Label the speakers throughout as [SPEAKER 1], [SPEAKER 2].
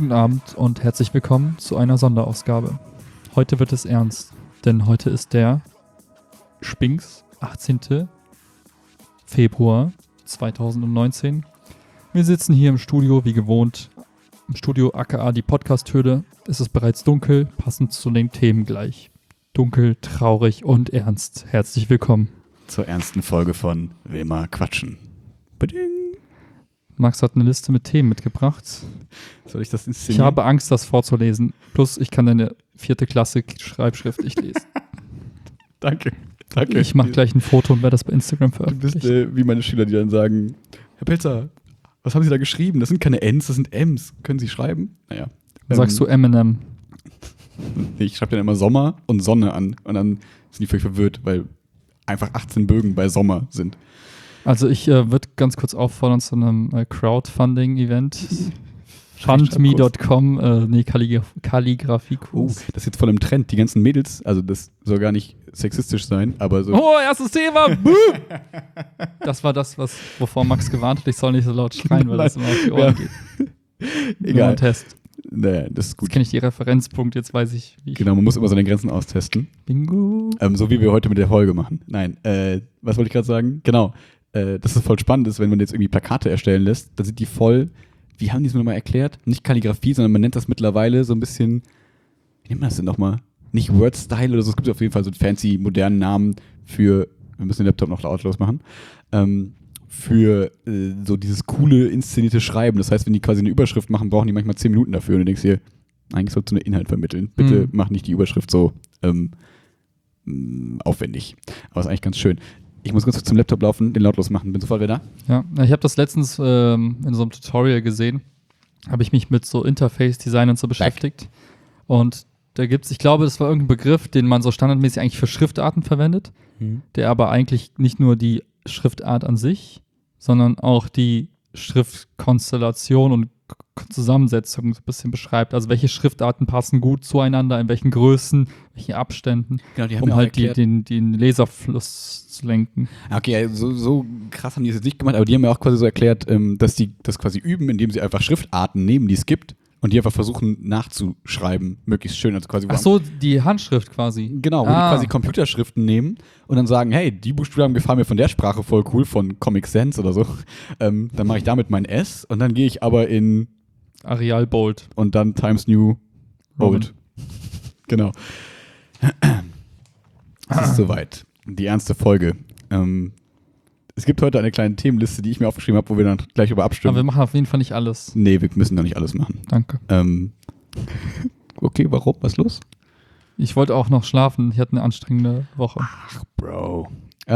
[SPEAKER 1] guten Abend und herzlich willkommen zu einer Sonderausgabe. Heute wird es ernst, denn heute ist der Spinks 18. Februar 2019. Wir sitzen hier im Studio, wie gewohnt, im Studio aka die Podcast-Höhle. Es ist bereits dunkel, passend zu den Themen gleich. Dunkel, traurig und ernst. Herzlich willkommen.
[SPEAKER 2] Zur ernsten Folge von Will mal quatschen. Bading.
[SPEAKER 1] Max hat eine Liste mit Themen mitgebracht.
[SPEAKER 2] Soll ich das inszenieren?
[SPEAKER 1] Ich habe Angst, das vorzulesen. Plus, ich kann deine 4. Klasse Schreibschrift nicht lesen.
[SPEAKER 2] Danke.
[SPEAKER 1] Ich mache gleich ein Foto und werde das bei Instagram
[SPEAKER 2] Du
[SPEAKER 1] veröffentlichen.
[SPEAKER 2] bist wie meine Schüler, die dann sagen, Herr Pilzer, was haben Sie da geschrieben? Das sind keine Ns, das sind Ms. Können Sie schreiben? Naja.
[SPEAKER 1] Sagst du Eminem?
[SPEAKER 2] Ich schreibe dann immer Sommer und Sonne an. Und dann sind die völlig verwirrt, weil einfach 18 Bögen bei Sommer sind.
[SPEAKER 1] Also ich würde ganz kurz auffordern zu einem Crowdfunding-Event. Fundme.com, Kalligrafiekurs.
[SPEAKER 2] Oh, das ist jetzt voll im Trend. Die ganzen Mädels, also das soll gar nicht sexistisch sein, aber so.
[SPEAKER 1] Oh, erstes Thema! Boom! Das war das, wovor Max gewarnt hat. Ich soll nicht so laut schreien, weil das immer auf die Ohren geht.
[SPEAKER 2] Egal.
[SPEAKER 1] Nur ein Test.
[SPEAKER 2] Naja, das ist gut.
[SPEAKER 1] Jetzt kenne ich die Referenzpunkte, jetzt weiß ich, wie ich...
[SPEAKER 2] Genau, man muss immer seine Grenzen austesten.
[SPEAKER 1] Bingo!
[SPEAKER 2] So wie wir heute mit der Folge machen. Nein, was wollte ich gerade sagen? Genau, dass es voll spannend ist, wenn man jetzt irgendwie Plakate erstellen lässt, dann sind die voll, wie haben die es mir nochmal erklärt? Nicht Kalligrafie, sondern man nennt das mittlerweile so ein bisschen, wie nennt man das denn nochmal? Nicht Word-Style oder so, es gibt auf jeden Fall so einen fancy, modernen Namen für, wir müssen den Laptop noch lautlos machen, für so dieses coole, inszenierte Schreiben. Das heißt, wenn die quasi eine Überschrift machen, brauchen die manchmal 10 Minuten dafür und du denkst dir, eigentlich sollst du einen Inhalt vermitteln. Bitte mach nicht die Überschrift so aufwendig. Aber ist eigentlich ganz schön. Ich muss ganz kurz zum Laptop laufen, den lautlos machen. Bin sofort wieder da.
[SPEAKER 1] Ja, ich habe das letztens in so einem Tutorial gesehen. Habe ich mich mit so Interface-Design und so beschäftigt. Und da gibt's, ich glaube, das war irgendein Begriff, den man so standardmäßig eigentlich für Schriftarten verwendet, der aber eigentlich nicht nur die Schriftart an sich, sondern auch die Schriftkonstellation und Zusammensetzung so ein bisschen beschreibt. Also welche Schriftarten passen gut zueinander, in welchen Größen, welchen Abständen,
[SPEAKER 2] Genau, die haben
[SPEAKER 1] um
[SPEAKER 2] mir
[SPEAKER 1] halt
[SPEAKER 2] auch erklärt,
[SPEAKER 1] den Leserfluss zu lenken.
[SPEAKER 2] Okay, so krass haben die es jetzt nicht gemacht, aber die haben mir auch quasi so erklärt, dass die das quasi üben, indem sie einfach Schriftarten nehmen, die es gibt und die einfach versuchen nachzuschreiben, möglichst schön. Also quasi
[SPEAKER 1] Ach so, die Handschrift quasi.
[SPEAKER 2] Genau, wo die quasi Computerschriften nehmen und dann sagen, hey, die Buchstaben gefallen mir von der Sprache voll cool, von Comic Sans oder so. Dann mache ich damit mein S und dann gehe ich aber in
[SPEAKER 1] Arial Bold.
[SPEAKER 2] und dann Times New Bold. Genau. Es ist soweit. Die ernste Folge. Es gibt heute eine kleine Themenliste, die ich mir aufgeschrieben habe, wo wir dann gleich über abstimmen.
[SPEAKER 1] Aber wir machen auf jeden Fall nicht alles.
[SPEAKER 2] Nee, wir müssen doch nicht alles machen.
[SPEAKER 1] Danke.
[SPEAKER 2] Okay, warum? Was ist los?
[SPEAKER 1] Ich wollte auch noch schlafen. Ich hatte eine anstrengende Woche.
[SPEAKER 2] Ach, Bro.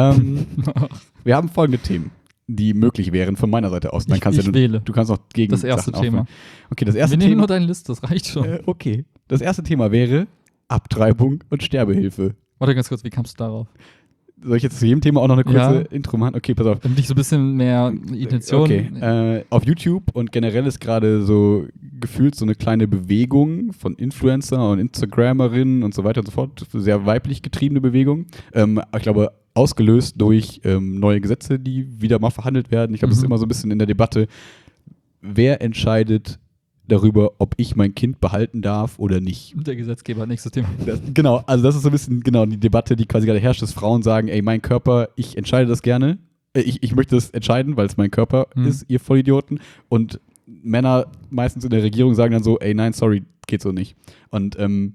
[SPEAKER 2] Wir haben folgende Themen, die möglich wären von meiner Seite aus. Dann
[SPEAKER 1] Ich wähle.
[SPEAKER 2] Du kannst auch gegen
[SPEAKER 1] Das erste
[SPEAKER 2] Sachen
[SPEAKER 1] Thema.
[SPEAKER 2] aufhören. Okay, das erste
[SPEAKER 1] Wir nehmen
[SPEAKER 2] Thema.
[SPEAKER 1] nur deine Liste, das reicht schon.
[SPEAKER 2] Okay. Das erste Thema wäre Abtreibung und Sterbehilfe.
[SPEAKER 1] Warte ganz kurz, wie kamst du darauf?
[SPEAKER 2] Soll ich jetzt zu jedem Thema auch noch eine kurze
[SPEAKER 1] Ja.
[SPEAKER 2] Intro machen? Okay, pass auf.
[SPEAKER 1] Damit ich so ein bisschen mehr Intention...
[SPEAKER 2] Okay, auf YouTube und generell ist gerade so gefühlt so eine kleine Bewegung von Influencer und Instagrammerinnen und so weiter und so fort. Sehr weiblich getriebene Bewegung. Ich glaube, ausgelöst durch neue Gesetze, die wieder mal verhandelt werden. Ich glaube, es ist immer so ein bisschen in der Debatte, wer entscheidet darüber, ob ich mein Kind behalten darf oder nicht.
[SPEAKER 1] Der Gesetzgeber, nächstes Thema.
[SPEAKER 2] Genau, also das ist so ein bisschen genau die Debatte, die quasi gerade herrscht, dass Frauen sagen, ey, mein Körper, ich entscheide das gerne. Ich möchte das entscheiden, weil es mein Körper ist, ihr Vollidioten. Und Männer meistens in der Regierung sagen dann so, ey, nein, sorry, geht so nicht. Und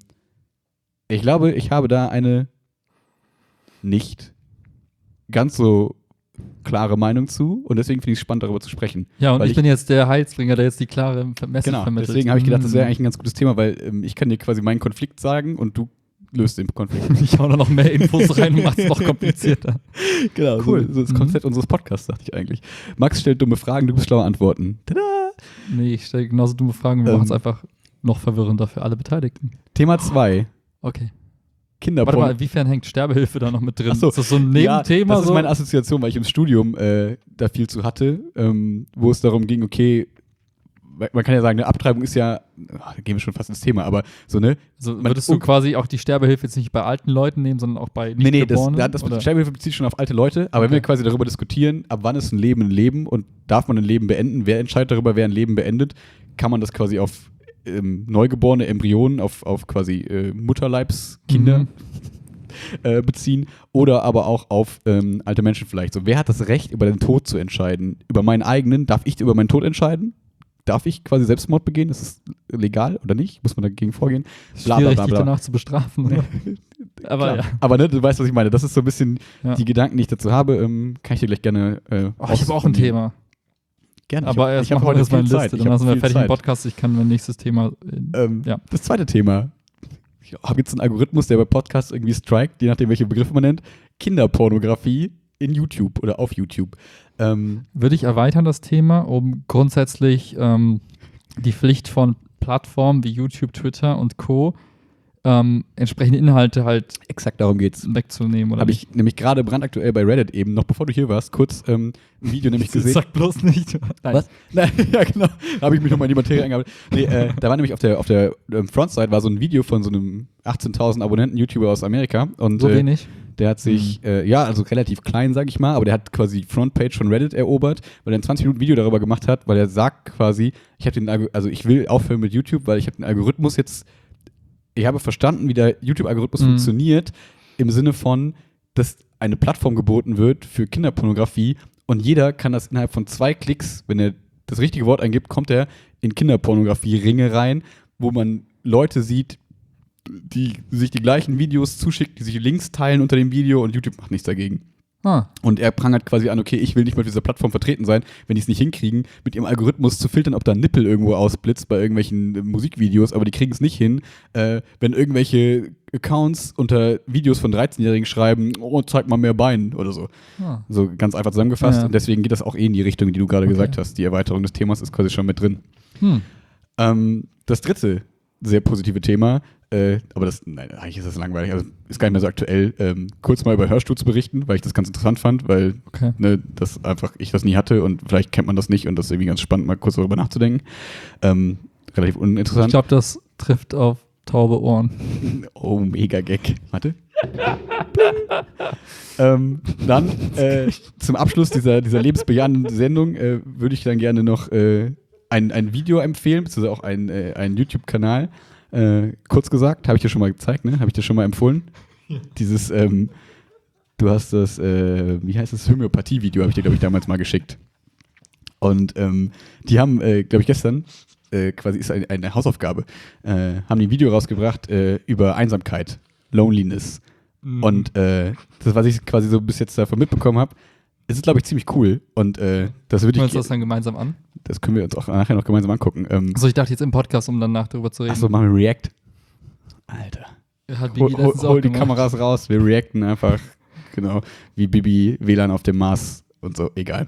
[SPEAKER 2] ich glaube, ich habe da eine nicht ganz so klare Meinung zu und deswegen finde ich es spannend, darüber zu sprechen.
[SPEAKER 1] Ja, und
[SPEAKER 2] weil
[SPEAKER 1] ich bin jetzt der Heilsbringer, der jetzt die klare Message
[SPEAKER 2] Genau,
[SPEAKER 1] vermittelt.
[SPEAKER 2] deswegen habe ich gedacht, das wäre eigentlich ein ganz gutes Thema, weil ich kann dir quasi meinen Konflikt sagen und du löst den Konflikt.
[SPEAKER 1] Ich hau da noch mehr Infos rein und mach's noch komplizierter.
[SPEAKER 2] Genau,
[SPEAKER 1] Cool.
[SPEAKER 2] so das Konzept unseres Podcasts, dachte ich eigentlich. Max stellt dumme Fragen, du bist schlaue Antworten. Tada!
[SPEAKER 1] Nee, ich stelle genauso dumme Fragen, wir machen es einfach noch verwirrender für alle Beteiligten.
[SPEAKER 2] Thema 2.
[SPEAKER 1] Okay.
[SPEAKER 2] Kinderporno.
[SPEAKER 1] Warte mal, inwiefern hängt Sterbehilfe da noch mit drin?
[SPEAKER 2] Ach so.
[SPEAKER 1] Ist das so ein Nebenthema?
[SPEAKER 2] Ja, das ist
[SPEAKER 1] so?
[SPEAKER 2] meine Assoziation, weil ich im Studium da viel zu hatte, wo es darum ging, okay, man kann ja sagen, eine Abtreibung ist ja, da gehen wir schon fast ins Thema, aber so, ne?
[SPEAKER 1] Also würdest du quasi auch die Sterbehilfe jetzt nicht bei alten Leuten nehmen, sondern auch bei
[SPEAKER 2] Nee,
[SPEAKER 1] Nichtgeborenen?
[SPEAKER 2] das Sterbehilfe bezieht sich schon auf alte Leute, aber wenn wir quasi darüber diskutieren, ab wann ist ein Leben und darf man ein Leben beenden, wer entscheidet darüber, wer ein Leben beendet, kann man das quasi auf neugeborene Embryonen auf quasi Mutterleibskinder beziehen oder aber auch auf alte Menschen vielleicht. So, wer hat das Recht, über den Tod zu entscheiden? Über meinen eigenen? Darf ich über meinen Tod entscheiden? Darf ich quasi Selbstmord begehen? Ist es legal oder nicht? Muss man dagegen vorgehen?
[SPEAKER 1] Schwierig, dich danach zu bestrafen. Oder? Aber
[SPEAKER 2] Klar.
[SPEAKER 1] ja.
[SPEAKER 2] Aber ne, du weißt, was ich meine. Das ist so ein bisschen die Gedanken, die ich dazu habe. Kann ich dir gleich gerne
[SPEAKER 1] ich habe auch ein Thema.
[SPEAKER 2] Gerne.
[SPEAKER 1] Aber erst machen wir das mal in Liste. Dann sind wir fertig im Podcast. Ich kann mein nächstes Thema.
[SPEAKER 2] Das zweite Thema. Ich habe jetzt einen Algorithmus, der bei Podcasts irgendwie strikt, je nachdem, welche Begriffe man nennt. Kinderpornografie in YouTube oder auf YouTube.
[SPEAKER 1] Würde ich erweitern das Thema, um grundsätzlich die Pflicht von Plattformen wie YouTube, Twitter und Co. Entsprechende Inhalte halt
[SPEAKER 2] exakt darum geht's.
[SPEAKER 1] Wegzunehmen. Oder
[SPEAKER 2] habe ich nämlich gerade brandaktuell bei Reddit eben, noch bevor du hier warst, kurz ein Video nämlich gesehen.
[SPEAKER 1] Sag bloß nicht.
[SPEAKER 2] Nein. Was? Nein, ja genau. Habe ich mich nochmal in die Materie eingearbeitet. Nee, da war nämlich auf der Frontside war so ein Video von so einem 18.000 Abonnenten-YouTuber aus Amerika. Und,
[SPEAKER 1] so wenig?
[SPEAKER 2] Der hat sich, also relativ klein, sag ich mal, aber der hat quasi die Frontpage von Reddit erobert, weil er ein 20-Minuten-Video darüber gemacht hat, weil er sagt quasi, ich will aufhören mit YouTube, weil ich habe den Algorithmus jetzt, ich habe verstanden, wie der YouTube-Algorithmus funktioniert, im Sinne von, dass eine Plattform geboten wird für Kinderpornografie und jeder kann das innerhalb von 2 Klicks, wenn er das richtige Wort eingibt, kommt er in Kinderpornografie-Ringe rein, wo man Leute sieht, die sich die gleichen Videos zuschicken, die sich Links teilen unter dem Video und YouTube macht nichts dagegen. Und er prangert quasi an, okay, ich will nicht mal auf dieser Plattform vertreten sein, wenn die es nicht hinkriegen, mit ihrem Algorithmus zu filtern, ob da ein Nippel irgendwo ausblitzt bei irgendwelchen Musikvideos, aber die kriegen es nicht hin, wenn irgendwelche Accounts unter Videos von 13-Jährigen schreiben, oh, zeig mal mehr Bein oder so. So ganz einfach zusammengefasst und deswegen geht das auch in die Richtung, die du gerade gesagt hast. Die Erweiterung des Themas ist quasi schon mit drin. Das dritte sehr positive Thema, aber eigentlich ist das langweilig, also ist gar nicht mehr so aktuell, kurz mal über Hörstuhl zu berichten, weil ich das ganz interessant fand, weil ich das nie hatte und vielleicht kennt man das nicht und das ist irgendwie ganz spannend, mal kurz darüber nachzudenken. Relativ uninteressant.
[SPEAKER 1] Ich glaube, das trifft auf taube Ohren.
[SPEAKER 2] Oh, mega Gag. Warte. Dann zum Abschluss dieser lebensbejahenden Sendung würde ich dann gerne noch ein Video empfehlen, beziehungsweise auch einen YouTube-Kanal. Kurz gesagt, habe ich dir schon mal gezeigt, ne? Habe ich dir schon mal empfohlen? Dieses, du hast das, wie heißt das, Homöopathie-Video, habe ich dir, glaube ich, damals mal geschickt. Und die haben, glaube ich, gestern, quasi ist eine Hausaufgabe, haben die ein Video rausgebracht über Einsamkeit, Loneliness. Und das, was ich quasi so bis jetzt davon mitbekommen habe, es ist, glaube ich, ziemlich cool. Und das würde ich.
[SPEAKER 1] Hören wir uns das dann gemeinsam an?
[SPEAKER 2] Das können wir uns auch nachher noch gemeinsam angucken.
[SPEAKER 1] Also ich dachte jetzt im Podcast, um danach darüber zu reden.
[SPEAKER 2] Achso, machen wir React. Alter. Hol die Kameras raus, wir reacten einfach, genau, wie Bibi WLAN auf dem Mars und so, egal.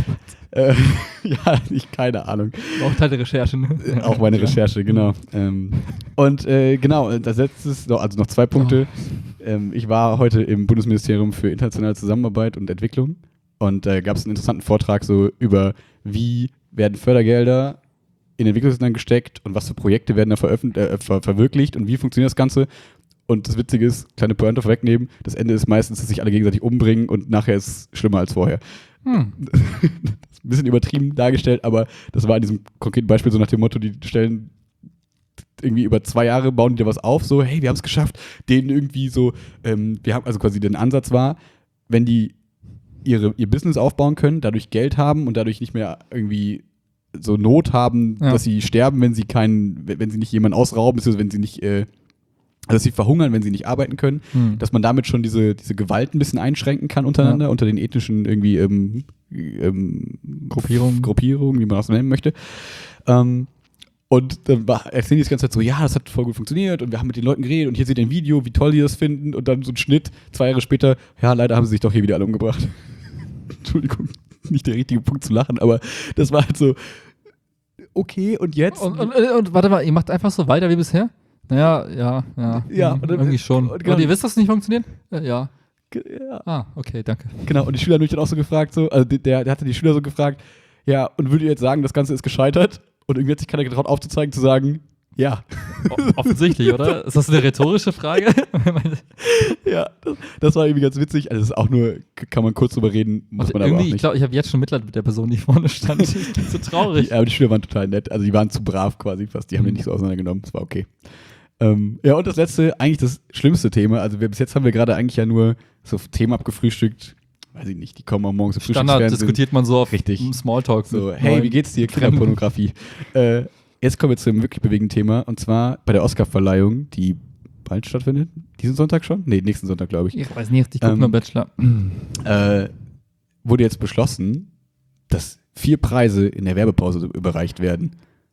[SPEAKER 2] Keine Ahnung.
[SPEAKER 1] Auch Teil der Recherche, ne?
[SPEAKER 2] Auch meine Recherche, genau. Genau, das letzte ist, also noch 2 Punkte. Ich war heute im Bundesministerium für internationale Zusammenarbeit und Entwicklung und da gab es einen interessanten Vortrag so über, wie werden Fördergelder in Entwicklungsländern gesteckt und was für Projekte werden da verwirklicht und wie funktioniert das Ganze. Und das Witzige ist, kleine Pointe vorwegnehmen, das Ende ist meistens, dass sich alle gegenseitig umbringen und nachher ist es schlimmer als vorher. Das ist ein bisschen übertrieben dargestellt, aber das war in diesem konkreten Beispiel so nach dem Motto, die stellen irgendwie über 2 Jahre, bauen die da was auf, so, hey, wir haben es geschafft, denen irgendwie so, wir haben, also quasi der Ansatz war, wenn die ihr Business aufbauen können, dadurch Geld haben und dadurch nicht mehr irgendwie so Not haben, dass sie sterben, wenn sie nicht jemanden ausrauben, beziehungsweise wenn sie nicht, dass sie verhungern, wenn sie nicht arbeiten können, dass man damit schon diese Gewalt ein bisschen einschränken kann untereinander, unter den ethnischen irgendwie Gruppierungen, wie man das nennen möchte. Und dann erzählen die das ganze Zeit so, ja, das hat voll gut funktioniert und wir haben mit den Leuten geredet und hier seht ihr ein Video, wie toll die das finden und dann so ein Schnitt, 2 Jahre später, ja, leider haben sie sich doch hier wieder alle umgebracht. Entschuldigung, nicht der richtige Punkt zu lachen, aber das war halt so, okay, und jetzt?
[SPEAKER 1] Und warte mal, ihr macht einfach so weiter wie bisher? Naja, ja. Irgendwie schon. Und ihr wisst, dass es nicht funktioniert? Ja. Okay, danke.
[SPEAKER 2] Genau, und die Schüler haben mich dann auch so gefragt, so, also der hatte die Schüler so gefragt, ja, und würdet ihr jetzt sagen, das Ganze ist gescheitert? Und irgendwie hat sich keiner getraut aufzuzeigen, zu sagen, ja.
[SPEAKER 1] Offensichtlich, oder? Ist das eine rhetorische Frage?
[SPEAKER 2] Ja, das war irgendwie ganz witzig. Also, das ist auch nur, kann man kurz drüber reden, muss man aber auch
[SPEAKER 1] irgendwie,
[SPEAKER 2] nicht.
[SPEAKER 1] ich glaube, ich habe jetzt schon Mitleid mit der Person, die vorne stand. Ich bin so traurig.
[SPEAKER 2] Aber die Schüler waren total nett. Also, die waren zu brav quasi fast. Die haben den nicht so auseinandergenommen. Das war okay. Ja, und das letzte, eigentlich das schlimmste Thema. Also, bis jetzt haben wir gerade eigentlich ja nur so Themen abgefrühstückt. Weiß ich nicht, die kommen auch morgens im
[SPEAKER 1] Standard
[SPEAKER 2] Frühstücksfernsehen.
[SPEAKER 1] diskutiert man so auf
[SPEAKER 2] Richtig.
[SPEAKER 1] Smalltalk.
[SPEAKER 2] So, hey, wie geht's dir? Kinderpornografie. Jetzt kommen wir zu einem wirklich bewegenden Thema. Und zwar bei der Oscarverleihung, die bald stattfindet. Diesen Sonntag schon? Nee, nächsten Sonntag, glaube ich.
[SPEAKER 1] Ich weiß nicht, ich gucke nur Bachelor.
[SPEAKER 2] Wurde jetzt beschlossen, dass 4 Preise in der Werbepause überreicht werden.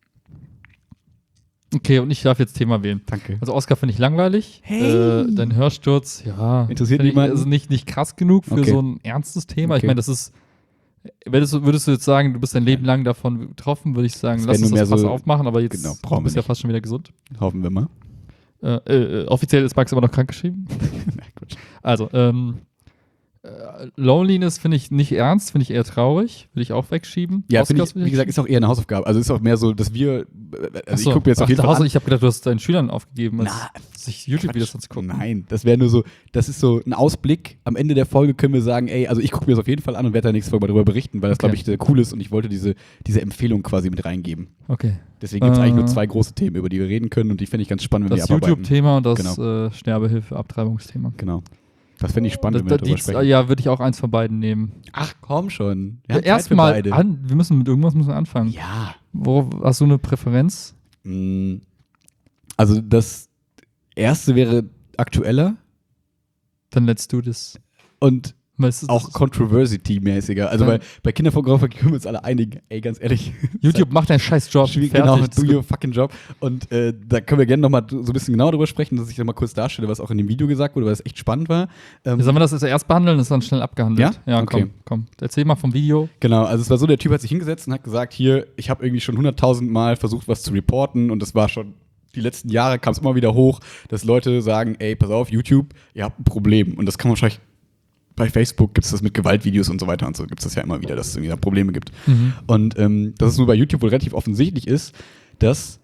[SPEAKER 1] Okay, und ich darf jetzt Thema wählen.
[SPEAKER 2] Danke.
[SPEAKER 1] Also Oscar finde ich langweilig.
[SPEAKER 2] Hey.
[SPEAKER 1] Dein Hörsturz, ja.
[SPEAKER 2] Interessiert
[SPEAKER 1] find ich,
[SPEAKER 2] niemanden?
[SPEAKER 1] also nicht krass genug für
[SPEAKER 2] Okay.
[SPEAKER 1] so ein ernstes Thema. Ich
[SPEAKER 2] Okay.
[SPEAKER 1] meine, das ist, würdest du jetzt sagen, du bist dein Leben lang davon betroffen, würde ich sagen,
[SPEAKER 2] Das
[SPEAKER 1] lass
[SPEAKER 2] wär
[SPEAKER 1] uns
[SPEAKER 2] nur
[SPEAKER 1] das
[SPEAKER 2] mehr
[SPEAKER 1] Fass
[SPEAKER 2] so-
[SPEAKER 1] aufmachen, aber jetzt
[SPEAKER 2] Genau, brauchen wir
[SPEAKER 1] bist ja
[SPEAKER 2] nicht.
[SPEAKER 1] fast schon wieder gesund.
[SPEAKER 2] Hoffen wir mal.
[SPEAKER 1] Offiziell ist Max aber noch krankgeschrieben.
[SPEAKER 2] Na, Quatsch.
[SPEAKER 1] Also, Loneliness finde ich nicht ernst, finde ich eher traurig. Will ich auch wegschieben.
[SPEAKER 2] Ja,
[SPEAKER 1] Oscars
[SPEAKER 2] finde ich,
[SPEAKER 1] will
[SPEAKER 2] wie gesagt, ist auch eher eine Hausaufgabe. Also ist auch mehr so, dass wir, also ich gucke mir jetzt auf jeden Fall an.
[SPEAKER 1] Ich habe gedacht, du hast deinen Schülern aufgegeben,
[SPEAKER 2] Na,
[SPEAKER 1] sich YouTube-Videos anzugucken.
[SPEAKER 2] Nein, das wäre nur so, das ist so ein Ausblick. Am Ende der Folge können wir sagen, ey, also ich gucke mir das auf jeden Fall an und werde da nächste Folge mal darüber berichten, weil das,
[SPEAKER 1] Okay.
[SPEAKER 2] glaube ich, sehr cool ist und ich wollte diese Empfehlung quasi mit reingeben.
[SPEAKER 1] Okay.
[SPEAKER 2] Deswegen gibt es eigentlich nur 2 große Themen, über die wir reden können und die finde ich ganz spannend, wenn
[SPEAKER 1] Das
[SPEAKER 2] wir abarbeiten.
[SPEAKER 1] YouTube-Thema und das
[SPEAKER 2] Genau.
[SPEAKER 1] Sterbehilfe, Abtreibungsthema.
[SPEAKER 2] Genau. Das finde ich spannend, wenn wir darüber sprechen.
[SPEAKER 1] Ja, würde ich auch eins von beiden nehmen.
[SPEAKER 2] Ach, komm schon. Wir haben Zeit für
[SPEAKER 1] Erstmal,
[SPEAKER 2] beide.
[SPEAKER 1] wir müssen mit irgendwas müssen wir anfangen.
[SPEAKER 2] Ja.
[SPEAKER 1] Wo, hast du eine Präferenz?
[SPEAKER 2] Also das erste wäre aktueller
[SPEAKER 1] Dann let's do this.
[SPEAKER 2] und
[SPEAKER 1] Weißt du,
[SPEAKER 2] auch Controversy-mäßiger. Also
[SPEAKER 1] Ja.
[SPEAKER 2] bei Kinderfotografie können wir uns alle einigen. Ey, ganz ehrlich.
[SPEAKER 1] YouTube macht deinen scheiß Job.
[SPEAKER 2] Schwierig,
[SPEAKER 1] Fertig.
[SPEAKER 2] genau, do your fucking job. Und da können wir gerne nochmal so ein bisschen genauer drüber sprechen, dass ich nochmal kurz darstelle, was auch in dem Video gesagt wurde, weil es echt spannend war.
[SPEAKER 1] Sollen wir das erst behandeln? Das ist dann schnell abgehandelt.
[SPEAKER 2] Ja?
[SPEAKER 1] Ja,
[SPEAKER 2] Okay.
[SPEAKER 1] komm. Erzähl mal vom Video.
[SPEAKER 2] Genau, also es war so, der Typ hat sich hingesetzt und hat gesagt, hier, ich habe irgendwie schon 100.000 Mal versucht, was zu reporten und das war schon, die letzten Jahre kam es immer wieder hoch, dass Leute sagen, ey, pass auf, YouTube, ihr habt ein Problem. Und das kann man wahrscheinlich, bei Facebook gibt es das mit Gewaltvideos und so weiter und so, gibt es das ja immer wieder, dass es irgendwie da Probleme gibt. Und dass es nur bei YouTube wohl relativ offensichtlich ist, dass,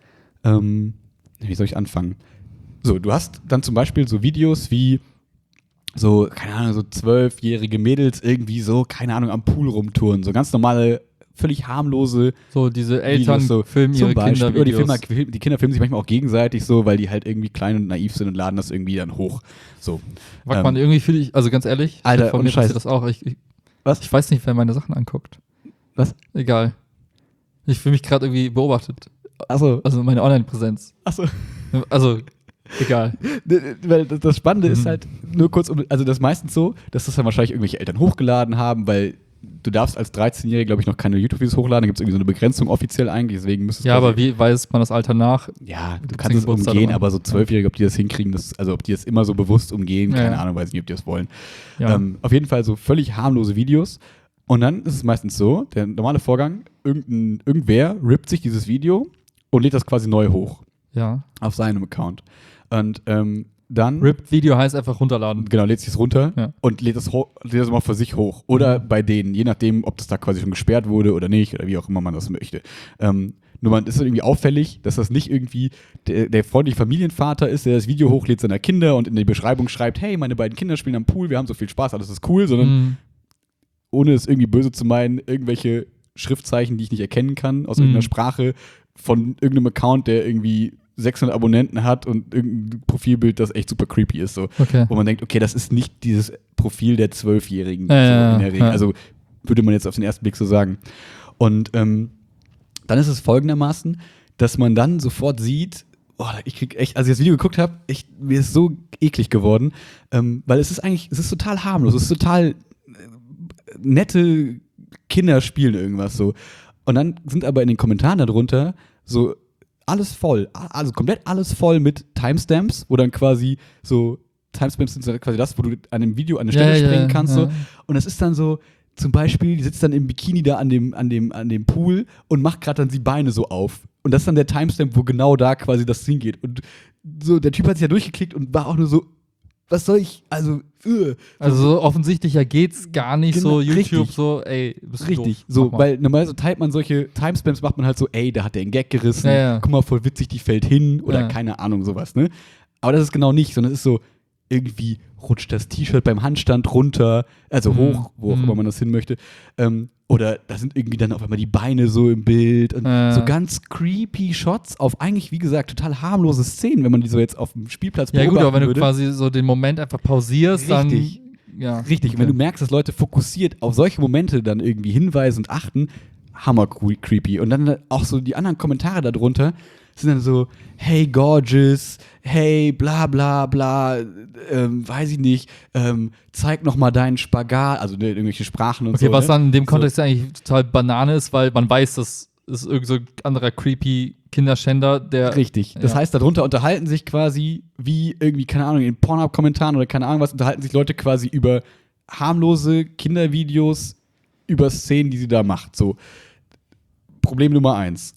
[SPEAKER 2] wie soll ich anfangen? So, du hast dann zum Beispiel so Videos wie so, keine Ahnung, so 12-jährige Mädels irgendwie so, keine Ahnung, am Pool rumtouren. So ganz normale, völlig harmlose
[SPEAKER 1] So, diese Eltern
[SPEAKER 2] Videos, so
[SPEAKER 1] filmen ihre
[SPEAKER 2] zum Beispiel. Oder
[SPEAKER 1] Kindervideos.
[SPEAKER 2] die Kinder filmen sich manchmal auch gegenseitig so, weil die halt irgendwie klein und naiv sind und laden das irgendwie dann hoch. So.
[SPEAKER 1] Warte mal, irgendwie fühle ich, also ganz ehrlich,
[SPEAKER 2] Alter,
[SPEAKER 1] von
[SPEAKER 2] ohne
[SPEAKER 1] mir passiert
[SPEAKER 2] Scheiß.
[SPEAKER 1] das auch.
[SPEAKER 2] Was?
[SPEAKER 1] Ich weiß nicht, wer meine Sachen anguckt.
[SPEAKER 2] Was?
[SPEAKER 1] Egal. Ich fühle mich gerade irgendwie beobachtet.
[SPEAKER 2] Achso.
[SPEAKER 1] Also meine Online-Präsenz.
[SPEAKER 2] Achso.
[SPEAKER 1] Also, egal.
[SPEAKER 2] Weil das Spannende ist halt, nur kurz, also das ist meistens so, dass das dann wahrscheinlich irgendwelche Eltern hochgeladen haben, weil du darfst als 13-Jähriger, glaube ich, noch keine YouTube-Videos hochladen. Da gibt es irgendwie so eine Begrenzung offiziell eigentlich, deswegen müsstest
[SPEAKER 1] Ja, aber wie weiß man das Alter nach?
[SPEAKER 2] Ja, du
[SPEAKER 1] Gibt's
[SPEAKER 2] kannst
[SPEAKER 1] den
[SPEAKER 2] es
[SPEAKER 1] Geburtstag
[SPEAKER 2] umgehen,
[SPEAKER 1] oder?
[SPEAKER 2] aber so 12-Jährige, ob die das hinkriegen, also ob die das immer so bewusst umgehen,
[SPEAKER 1] Ja,
[SPEAKER 2] keine
[SPEAKER 1] ja.
[SPEAKER 2] Ahnung, weiß nicht, ob die das wollen.
[SPEAKER 1] Ja.
[SPEAKER 2] Auf jeden Fall so völlig harmlose Videos. Und dann ist es meistens so, der normale Vorgang, irgendwer rippt sich dieses Video und lädt das quasi neu hoch
[SPEAKER 1] Ja.
[SPEAKER 2] auf seinem Account. Und dann
[SPEAKER 1] RIP-Video heißt einfach runterladen.
[SPEAKER 2] genau, lädt sich es runter
[SPEAKER 1] Ja.
[SPEAKER 2] und lädt das mal für sich hoch. Oder bei denen, je nachdem, ob das da quasi schon gesperrt wurde oder nicht, oder wie auch immer man das möchte. Nur man ist dann irgendwie auffällig, dass das nicht irgendwie der freundliche Familienvater ist, der das Video hochlädt seiner Kinder und in die Beschreibung schreibt, hey, meine beiden Kinder spielen am Pool, wir haben so viel Spaß, alles ist cool, sondern ohne es irgendwie böse zu meinen, irgendwelche Schriftzeichen, die ich nicht erkennen kann, aus irgendeiner Sprache, von irgendeinem Account, der irgendwie 600 Abonnenten hat und irgendein Profilbild, das echt super creepy ist. So.
[SPEAKER 1] Okay.
[SPEAKER 2] Wo man denkt, okay, das ist nicht dieses Profil der 12-Jährigen
[SPEAKER 1] Ja,
[SPEAKER 2] so
[SPEAKER 1] ja,
[SPEAKER 2] in der Regel.
[SPEAKER 1] ja.
[SPEAKER 2] Also würde man jetzt auf den ersten Blick so sagen. Und dann ist es folgendermaßen, dass man dann sofort sieht, ich krieg echt, als ich das Video geguckt habe, mir ist so eklig geworden, weil es ist total harmlos, es ist total nette Kinder spielen irgendwas so. Und dann sind aber in den Kommentaren darunter so alles voll, also komplett alles voll mit Timestamps, wo dann quasi so, Timestamps sind so quasi das, wo du an dem Video an eine Stelle springen kannst. So. Und das ist dann so, zum Beispiel, die sitzt dann im Bikini da an dem Pool und macht gerade dann die Beine so auf. Und das ist dann der Timestamp, wo genau da quasi das hingeht. Und so, der Typ hat sich ja durchgeklickt und war auch nur so, was soll ich, also
[SPEAKER 1] so offensichtlicher geht's gar nicht,
[SPEAKER 2] Genau,
[SPEAKER 1] so YouTube,
[SPEAKER 2] richtig.
[SPEAKER 1] so, ey, bist du
[SPEAKER 2] richtig,
[SPEAKER 1] doof.
[SPEAKER 2] so,
[SPEAKER 1] Mach mal.
[SPEAKER 2] weil normalerweise teilt man solche Timestamps, macht man halt so, ey, da hat der einen Gag gerissen,
[SPEAKER 1] Ja.
[SPEAKER 2] guck mal, voll witzig, die fällt hin oder
[SPEAKER 1] Ja.
[SPEAKER 2] keine Ahnung, sowas, ne? Aber das ist genau nicht, sondern es ist so, irgendwie rutscht das T-Shirt beim Handstand runter, also hoch, wo auch immer man das hin möchte. Oder da sind irgendwie dann auf einmal die Beine so im Bild. Und so ganz creepy Shots auf eigentlich, wie gesagt, total harmlose Szenen, wenn man die so jetzt auf dem Spielplatz
[SPEAKER 1] Ja
[SPEAKER 2] beobachten
[SPEAKER 1] gut, aber wenn
[SPEAKER 2] würde.
[SPEAKER 1] du quasi so den Moment einfach pausierst,
[SPEAKER 2] Richtig.
[SPEAKER 1] dann ja.
[SPEAKER 2] Richtig, und wenn du merkst, dass Leute fokussiert auf solche Momente dann irgendwie hinweisen und achten, hammer creepy. Und dann auch so die anderen Kommentare darunter sind dann so, hey gorgeous, hey bla bla bla, weiß ich nicht, zeig noch mal deinen Spagat, also irgendwelche Sprachen und so.
[SPEAKER 1] Okay, was
[SPEAKER 2] ne?
[SPEAKER 1] dann in dem
[SPEAKER 2] So.
[SPEAKER 1] Kontext eigentlich total Banane ist, weil man weiß, das ist irgend so ein anderer creepy Kinderschänder, der
[SPEAKER 2] Richtig. Das heißt, darunter unterhalten sich quasi wie irgendwie, keine Ahnung, in Pornhub-Kommentaren oder keine Ahnung was, unterhalten sich Leute quasi über harmlose Kindervideos, über Szenen, die sie da macht. So. Problem Nummer 1.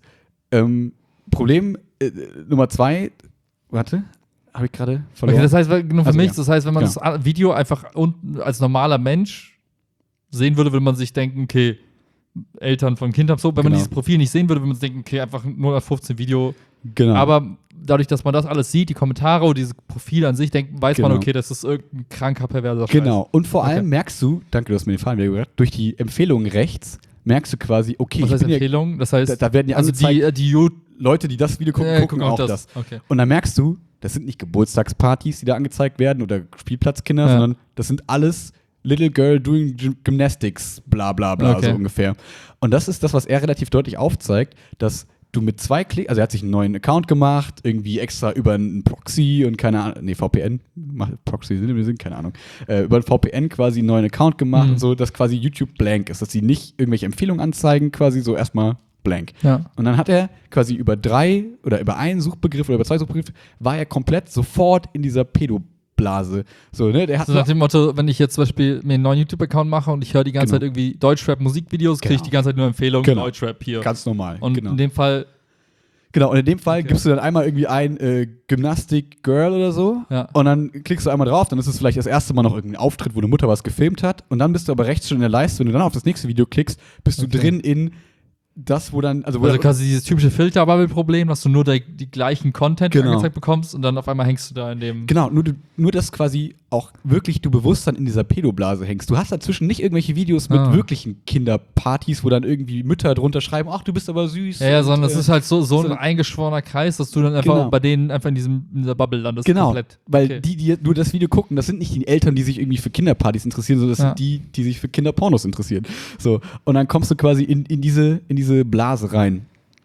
[SPEAKER 2] Problem Nummer 2, warte, habe ich gerade verloren.
[SPEAKER 1] Okay, das heißt, nur für
[SPEAKER 2] Also,
[SPEAKER 1] mich,
[SPEAKER 2] ja.
[SPEAKER 1] das heißt, wenn man
[SPEAKER 2] Genau.
[SPEAKER 1] das Video einfach unten als normaler Mensch sehen würde, würde man sich denken, okay, Eltern von Kindern so, wenn man
[SPEAKER 2] Genau.
[SPEAKER 1] dieses Profil nicht sehen würde, würde man sich denken, okay, einfach 0815 Video.
[SPEAKER 2] Genau.
[SPEAKER 1] Aber dadurch, dass man das alles sieht, die Kommentare und dieses Profil an sich, weiß man,
[SPEAKER 2] Genau.
[SPEAKER 1] okay, das ist irgendein kranker, perverser Scheiß.
[SPEAKER 2] Genau. Und vor
[SPEAKER 1] Okay.
[SPEAKER 2] allem merkst du, danke, du hast mir den Faden wieder gehört, durch die Empfehlungen rechts merkst du quasi, okay,
[SPEAKER 1] Was
[SPEAKER 2] ich
[SPEAKER 1] heißt
[SPEAKER 2] bin ja,
[SPEAKER 1] Empfehlung? Das heißt,
[SPEAKER 2] da werden ja
[SPEAKER 1] also
[SPEAKER 2] angezeigt,
[SPEAKER 1] die
[SPEAKER 2] Leute, die das Video gucken, gucken auch das.
[SPEAKER 1] Okay.
[SPEAKER 2] Und dann merkst du, das sind nicht Geburtstagspartys, die da angezeigt werden oder Spielplatzkinder,
[SPEAKER 1] Ja.
[SPEAKER 2] sondern das sind alles Little Girl doing Gymnastics, bla bla bla,
[SPEAKER 1] Okay.
[SPEAKER 2] so ungefähr. Und das ist das, was er relativ deutlich aufzeigt, dass du mit 2 Klicks, also er hat sich einen neuen Account gemacht, irgendwie extra über einen Proxy und keine Ahnung, nee, VPN, macht Proxy Sinn, keine Ahnung, über einen VPN quasi einen neuen Account gemacht und so, dass quasi YouTube blank ist, dass sie nicht irgendwelche Empfehlungen anzeigen, quasi so erstmal blank.
[SPEAKER 1] Ja.
[SPEAKER 2] Und dann hat er quasi über 3 oder über einen Suchbegriff oder über 2 Suchbegriffe, war er komplett sofort in dieser Pedoblase. So, ne? Der hat
[SPEAKER 1] So nach dem Motto, wenn ich jetzt zum Beispiel mir einen neuen YouTube-Account mache und ich höre die ganze
[SPEAKER 2] Genau.
[SPEAKER 1] Zeit irgendwie Deutschrap-Musikvideos, kriege ich
[SPEAKER 2] Genau.
[SPEAKER 1] die ganze Zeit nur Empfehlungen,
[SPEAKER 2] Genau.
[SPEAKER 1] Deutschrap hier.
[SPEAKER 2] ganz normal.
[SPEAKER 1] Und
[SPEAKER 2] genau.
[SPEAKER 1] in dem Fall,
[SPEAKER 2] Genau, und in dem Fall
[SPEAKER 1] Okay.
[SPEAKER 2] gibst du dann einmal irgendwie ein Gymnastik-Girl oder so
[SPEAKER 1] Ja.
[SPEAKER 2] und dann klickst du einmal drauf, dann ist es vielleicht das erste Mal noch irgendein Auftritt, wo eine Mutter was gefilmt hat und dann bist du aber rechts schon in der Leiste, wenn du dann auf das nächste Video klickst, bist du
[SPEAKER 1] Okay.
[SPEAKER 2] drin in das, wo dann, also
[SPEAKER 1] quasi dieses typische Filter-Bubble-Problem, dass du nur die gleichen Content
[SPEAKER 2] Genau.
[SPEAKER 1] angezeigt bekommst und dann auf einmal hängst du da in dem.
[SPEAKER 2] genau, nur dass quasi auch wirklich du bewusst dann in dieser Pedoblase hängst. Du hast dazwischen nicht irgendwelche Videos mit wirklichen Kinderpartys, wo dann irgendwie Mütter drunter schreiben, ach, du bist aber süß.
[SPEAKER 1] Ja,
[SPEAKER 2] und,
[SPEAKER 1] sondern es ist halt so ein
[SPEAKER 2] so-
[SPEAKER 1] eingeschworener Kreis, dass du dann einfach
[SPEAKER 2] Genau.
[SPEAKER 1] bei denen einfach in dieser Bubble landest.
[SPEAKER 2] Genau,
[SPEAKER 1] Komplett.
[SPEAKER 2] weil
[SPEAKER 1] Okay.
[SPEAKER 2] die nur das Video gucken, das sind nicht die Eltern, die sich irgendwie für Kinderpartys interessieren, sondern das
[SPEAKER 1] Ja.
[SPEAKER 2] sind die sich für Kinderpornos interessieren. So, und dann kommst du quasi in diese Blase rein.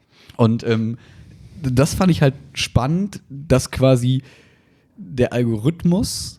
[SPEAKER 2] Und das fand ich halt spannend, dass quasi der Algorithmus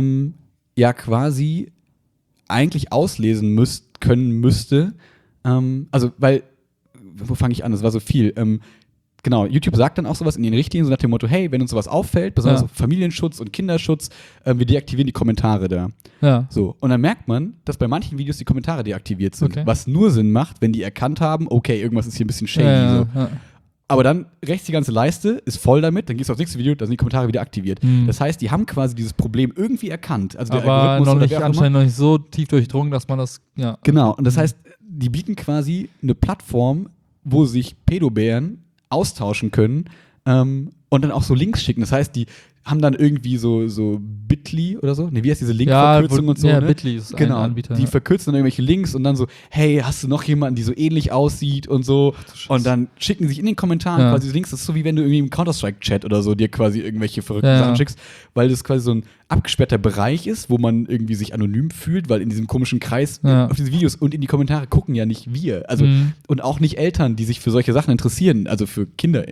[SPEAKER 2] ja quasi eigentlich auslesen können müsste. Also, weil, wo fange ich an? Das war so viel. Genau, YouTube sagt dann auch sowas in den Richtlinien, so nach dem Motto, hey, wenn uns sowas auffällt, besonders
[SPEAKER 1] Ja.
[SPEAKER 2] auf Familienschutz und Kinderschutz, wir deaktivieren die Kommentare da.
[SPEAKER 1] Ja.
[SPEAKER 2] So, und dann merkt man, dass bei manchen Videos die Kommentare deaktiviert sind.
[SPEAKER 1] Okay.
[SPEAKER 2] Was nur Sinn macht, wenn die erkannt haben, okay, irgendwas ist hier ein bisschen shady. So.
[SPEAKER 1] Ja.
[SPEAKER 2] Aber dann rechts die ganze Leiste ist voll damit, dann gehst du aufs nächste Video, da sind die Kommentare wieder aktiviert. Das heißt, die haben quasi dieses Problem irgendwie erkannt. Also der
[SPEAKER 1] Aber
[SPEAKER 2] Algorithmus
[SPEAKER 1] noch
[SPEAKER 2] oder
[SPEAKER 1] nicht,
[SPEAKER 2] wer auch immer.
[SPEAKER 1] anscheinend noch nicht so tief durchdrungen, dass man das, ja.
[SPEAKER 2] Genau, und das heißt, die bieten quasi eine Plattform, wo sich Pädobären austauschen können und dann auch so Links schicken. Das heißt, die haben dann irgendwie so Bitly oder so. Ne, wie heißt diese Linkverkürzung und so?
[SPEAKER 1] Ja,
[SPEAKER 2] ne?
[SPEAKER 1] Bitly ist
[SPEAKER 2] Genau,
[SPEAKER 1] ein Anbieter.
[SPEAKER 2] die verkürzen dann irgendwelche Links und dann so, hey, hast du noch jemanden, die so ähnlich aussieht und so. Und dann schicken sich in den Kommentaren quasi Links. Das ist so, wie wenn du irgendwie im Counter-Strike-Chat oder so dir quasi irgendwelche verrückten Sachen schickst, weil das quasi so ein abgesperrter Bereich ist, wo man irgendwie sich anonym fühlt, weil in diesem komischen Kreis auf diese Videos und in die Kommentare gucken ja nicht wir. Also, und auch nicht Eltern, die sich für solche Sachen interessieren, also für Kinder.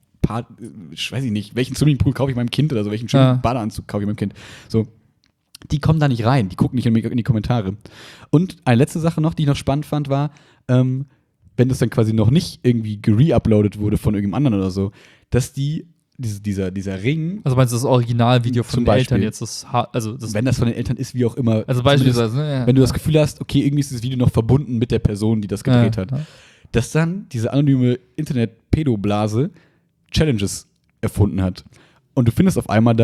[SPEAKER 2] Ich weiß nicht, welchen Swimmingpool kaufe ich meinem Kind oder so, welchen schönen Badeanzug kaufe ich meinem Kind. So, die kommen da nicht rein, die gucken nicht in die Kommentare. Und eine letzte Sache noch, die ich noch spannend fand, war, wenn das dann quasi noch nicht irgendwie gereuploadet wurde von irgendeinem anderen oder so, dass dieser Ring,
[SPEAKER 1] Also meinst du das Originalvideo von
[SPEAKER 2] Zum
[SPEAKER 1] den Eltern
[SPEAKER 2] Beispiel.
[SPEAKER 1] jetzt? Das
[SPEAKER 2] wenn das von den Eltern ist, wie auch immer,
[SPEAKER 1] also beispielsweise, ne? Ja.
[SPEAKER 2] wenn du das Gefühl hast, okay, irgendwie ist das Video noch verbunden mit der Person, die das gedreht hat, dass dann diese anonyme Internet-Pedoblase Challenges erfunden hat. Und du findest auf einmal dann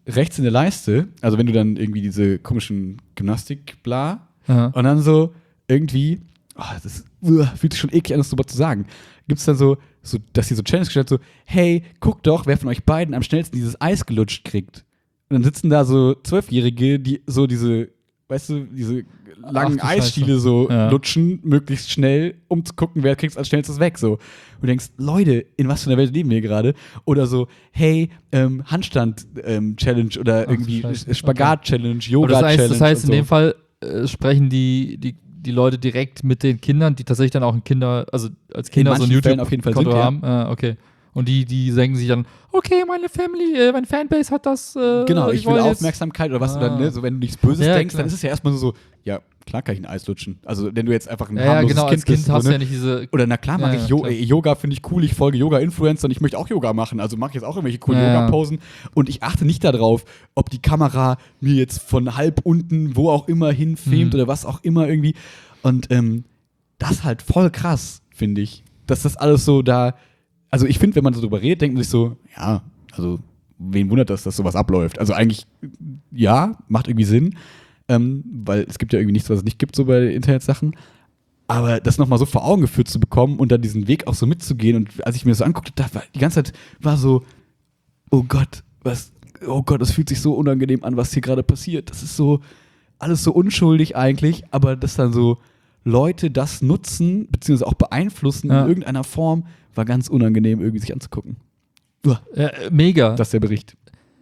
[SPEAKER 2] rechts in der Leiste, also wenn du dann irgendwie diese komischen Gymnastik-Bla
[SPEAKER 1] Ja.
[SPEAKER 2] und dann so irgendwie, fühlt sich schon eklig an, das so zu sagen, gibt es dann so, dass die so Challenge gestellt so, hey, guck doch, wer von euch beiden am schnellsten dieses Eis gelutscht kriegt. Und dann sitzen da so 12-Jährige, die so diese, weißt du, diese langen Eisstiele so lutschen, möglichst schnell, um zu gucken, wer kriegt es als schnellstes weg. So. Und du denkst, Leute, in was für einer Welt leben wir gerade? Oder so, hey, Handstand-Challenge oder irgendwie Spagat-Challenge, Yoga-Challenge.
[SPEAKER 1] Das heißt in dem Fall sprechen die Leute direkt mit den Kindern, die tatsächlich dann auch ein Kinder, als Kinder so ein YouTube-Konto haben. Okay. Und die denken sich dann, okay, meine Fanbase hat das.
[SPEAKER 2] Genau, ich will Aufmerksamkeit oder was du dann, ne? So wenn du nichts Böses denkst,
[SPEAKER 1] klar.
[SPEAKER 2] dann ist es ja erstmal so, ja, klar kann ich ein Eis lutschen. Also wenn du jetzt einfach ein
[SPEAKER 1] harmloses
[SPEAKER 2] Kind
[SPEAKER 1] als Kind
[SPEAKER 2] bist.
[SPEAKER 1] hast
[SPEAKER 2] so,
[SPEAKER 1] du ja nicht diese.
[SPEAKER 2] Oder na klar mache ich Yoga, finde ich cool, ich folge Yoga-Influencer und ich möchte auch Yoga machen. Also mache ich jetzt auch irgendwelche coolen Yoga-Posen. Und ich achte nicht darauf, ob die Kamera mir jetzt von halb unten, wo auch immer hin filmt oder was auch immer irgendwie. Und das ist halt voll krass, finde ich. Dass das alles so da. Also ich finde, wenn man so drüber redet, denkt man sich so, ja, also wen wundert das, dass sowas abläuft? Also eigentlich, ja, macht irgendwie Sinn, weil es gibt ja irgendwie nichts, was es nicht gibt, so bei Internetsachen. Aber das nochmal so vor Augen geführt zu bekommen und dann diesen Weg auch so mitzugehen und als ich mir das so anguckte, die ganze Zeit war so, oh Gott, das fühlt sich so unangenehm an, was hier gerade passiert. Das ist so, alles so unschuldig eigentlich, aber dass dann so Leute das nutzen, beziehungsweise auch beeinflussen in irgendeiner Form, war ganz unangenehm, irgendwie sich anzugucken.
[SPEAKER 1] Ja, mega.
[SPEAKER 2] Das ist der Bericht.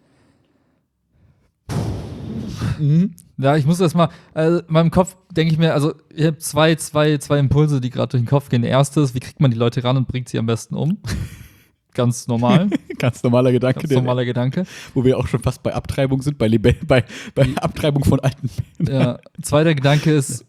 [SPEAKER 1] Ja, ich muss erstmal, in meinem Kopf denke ich mir, also ich habe zwei Impulse, die gerade durch den Kopf gehen. Der erste ist, wie kriegt man die Leute ran und bringt sie am besten um? Ganz normal.
[SPEAKER 2] Ganz normaler Gedanke. Wo wir auch schon fast bei Abtreibung sind, bei Abtreibung von alten Männern.
[SPEAKER 1] Ja, zweiter Gedanke ist,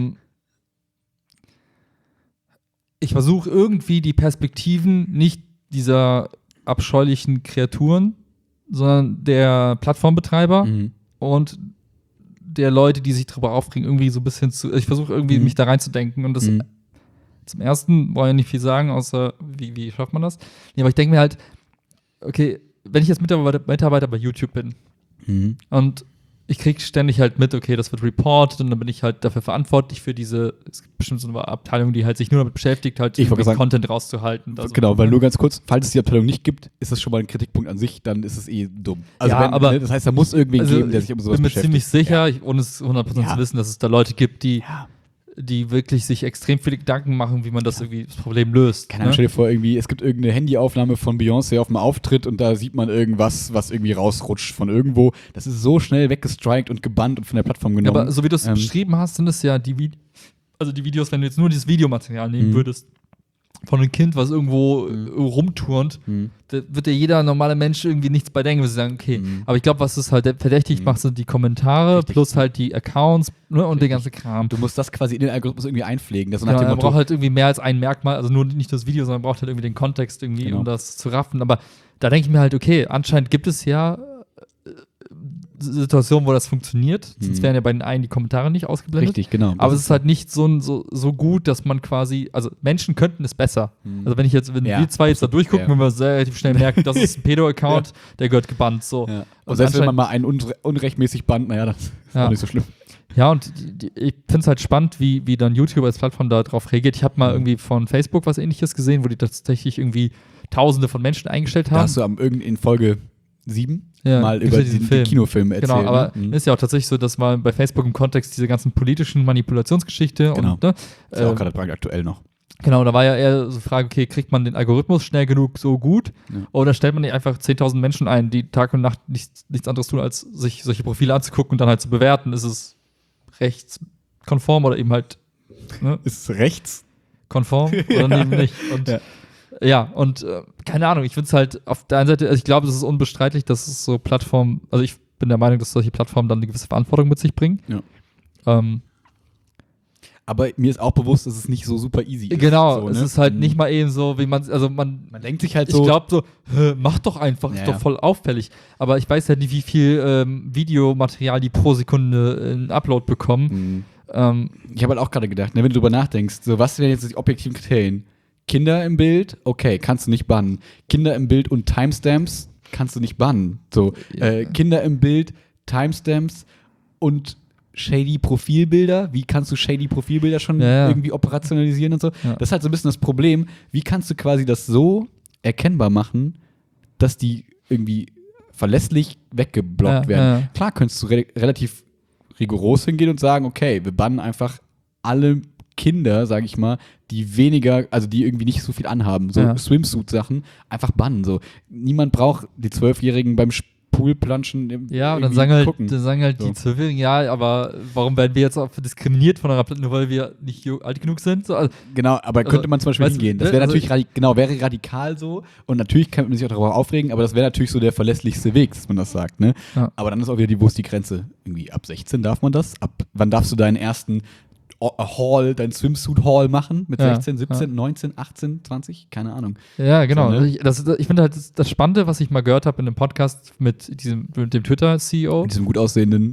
[SPEAKER 1] ich versuche irgendwie die Perspektiven nicht dieser abscheulichen Kreaturen, sondern der Plattformbetreiber und der Leute, die sich darüber aufregen, irgendwie so ein bisschen ich versuche irgendwie mich da reinzudenken und das zum ersten brauche ich nicht viel sagen, außer wie schafft man das? Nee, aber ich denke mir halt, okay, wenn ich jetzt Mitarbeiter bei YouTube bin und ich kriege ständig halt mit, okay, das wird reported und dann bin ich halt dafür verantwortlich für es gibt bestimmt so eine Abteilung, die halt sich nur damit beschäftigt, halt Content rauszuhalten.
[SPEAKER 2] Genau, weil nur ganz kurz, falls es die Abteilung nicht gibt, ist das schon mal ein Kritikpunkt an sich, dann ist es dumm. Also aber das heißt, da muss irgendwen geben, der sich um sowas beschäftigt.
[SPEAKER 1] Ich bin mir ziemlich sicher, ohne es 100% zu wissen, dass es da Leute gibt, die wirklich sich extrem viele Gedanken machen, wie man das Problem löst.
[SPEAKER 2] Keine Ahnung, stell dir vor, es gibt irgendeine Handyaufnahme von Beyoncé auf dem Auftritt und da sieht man irgendwas, was irgendwie rausrutscht von irgendwo. Das ist so schnell weggestrikt und gebannt und von der Plattform genommen.
[SPEAKER 1] Ja, aber so wie du es beschrieben hast, sind es ja die Videos, wenn du jetzt nur dieses Videomaterial nehmen würdest, von einem Kind, was irgendwo rumturnt, da wird ja jeder normale Mensch irgendwie nichts bei denken, würde sagen, okay. Aber ich glaube, was es halt verdächtig macht, sind die Kommentare plus halt die Accounts, ne, und der ganze Kram.
[SPEAKER 2] Du musst das quasi in den Algorithmus irgendwie einpflegen. Das
[SPEAKER 1] Genau, er braucht halt irgendwie mehr als ein Merkmal, also nur nicht das Video, sondern braucht halt irgendwie den Kontext irgendwie, um das zu raffen. Aber da denke ich mir halt, okay, anscheinend gibt es ja Situationen, wo das funktioniert. Sonst wären ja bei den einen die Kommentare nicht ausgeblendet.
[SPEAKER 2] Richtig, genau.
[SPEAKER 1] Aber es ist halt nicht so gut, dass man quasi, also Menschen könnten es besser. Also wenn wir zwei jetzt da durchgucken, wenn wir relativ schnell merken, das ist ein Pedo-Account, der gehört gebannt. So.
[SPEAKER 2] Ja. Und selbst wenn man mal einen unrechtmäßig bannt, naja, das ist auch nicht so schlimm.
[SPEAKER 1] Ja, und ich finde es halt spannend, wie dann YouTube als Plattform da drauf reagiert. Ich habe mal irgendwie von Facebook was Ähnliches gesehen, wo die tatsächlich irgendwie Tausende von Menschen eingestellt haben.
[SPEAKER 2] Da hast du in Folge 7 mal über den Kinofilm erzählt.
[SPEAKER 1] Genau, aber ist ja auch tatsächlich so, dass mal bei Facebook im Kontext diese ganzen politischen Manipulationsgeschichte und
[SPEAKER 2] ist ja auch gerade brandaktuell noch.
[SPEAKER 1] Genau, da war ja eher so die Frage, okay, kriegt man den Algorithmus schnell genug so gut oder stellt man nicht einfach 10.000 Menschen ein, die Tag und Nacht nichts anderes tun, als sich solche Profile anzugucken und dann halt zu bewerten, ist es rechtskonform oder eben halt
[SPEAKER 2] ist es rechtskonform
[SPEAKER 1] oder eben nicht. Und und keine Ahnung, ich finde es halt auf der einen Seite, also ich glaube, es ist unbestreitlich, dass es so Plattformen, also ich bin der Meinung, dass solche Plattformen dann eine gewisse Verantwortung mit sich bringen.
[SPEAKER 2] Ja. Aber mir ist auch bewusst, dass es nicht so super easy ist.
[SPEAKER 1] Genau,
[SPEAKER 2] so,
[SPEAKER 1] es ist halt nicht mal eben so, wie man
[SPEAKER 2] denkt sich halt so.
[SPEAKER 1] Ich glaube so, mach doch einfach, ist doch voll auffällig. Aber ich weiß halt nicht, wie viel Videomaterial die pro Sekunde in Upload bekommen.
[SPEAKER 2] Ich habe halt auch gerade gedacht, wenn du drüber nachdenkst, so was wären jetzt die objektiven Kriterien? Kinder im Bild, okay, kannst du nicht bannen. Kinder im Bild und Timestamps, kannst du nicht bannen. So, Kinder im Bild, Timestamps und shady Profilbilder. Wie kannst du shady Profilbilder schon irgendwie operationalisieren und so? Ja. Das ist halt so ein bisschen das Problem. Wie kannst du quasi das so erkennbar machen, dass die irgendwie verlässlich weggeblockt werden? Ja. Klar könntest du relativ rigoros hingehen und sagen, okay, wir bannen einfach alle Kinder, sage ich mal, die weniger, also die irgendwie nicht so viel anhaben, so Swimsuit-Sachen, einfach bannen. So. Niemand braucht die 12-Jährigen beim Poolplanschen.
[SPEAKER 1] Ja, und dann sagen halt die 12-Jährigen, ja, aber warum werden wir jetzt auch diskriminiert von einer Platte, nur weil wir nicht alt genug sind? So, also,
[SPEAKER 2] genau, aber könnte man zum Beispiel hingehen. Das wäre natürlich wäre radikal so und natürlich kann man sich auch darüber aufregen, aber das wäre natürlich so der verlässlichste Weg, dass man das sagt. Ne? Ja. Aber dann ist auch wieder wo ist die Grenze? Irgendwie ab 16 darf man das? Wann darfst du deinen ersten dein Swimsuit-Haul machen mit 16, 17, 19, 18, 20? Keine Ahnung.
[SPEAKER 1] Ja, genau. So, ne? Ich finde halt das Spannende, was ich mal gehört habe in einem Podcast mit dem Twitter-CEO.
[SPEAKER 2] Mit diesem gut aussehenden.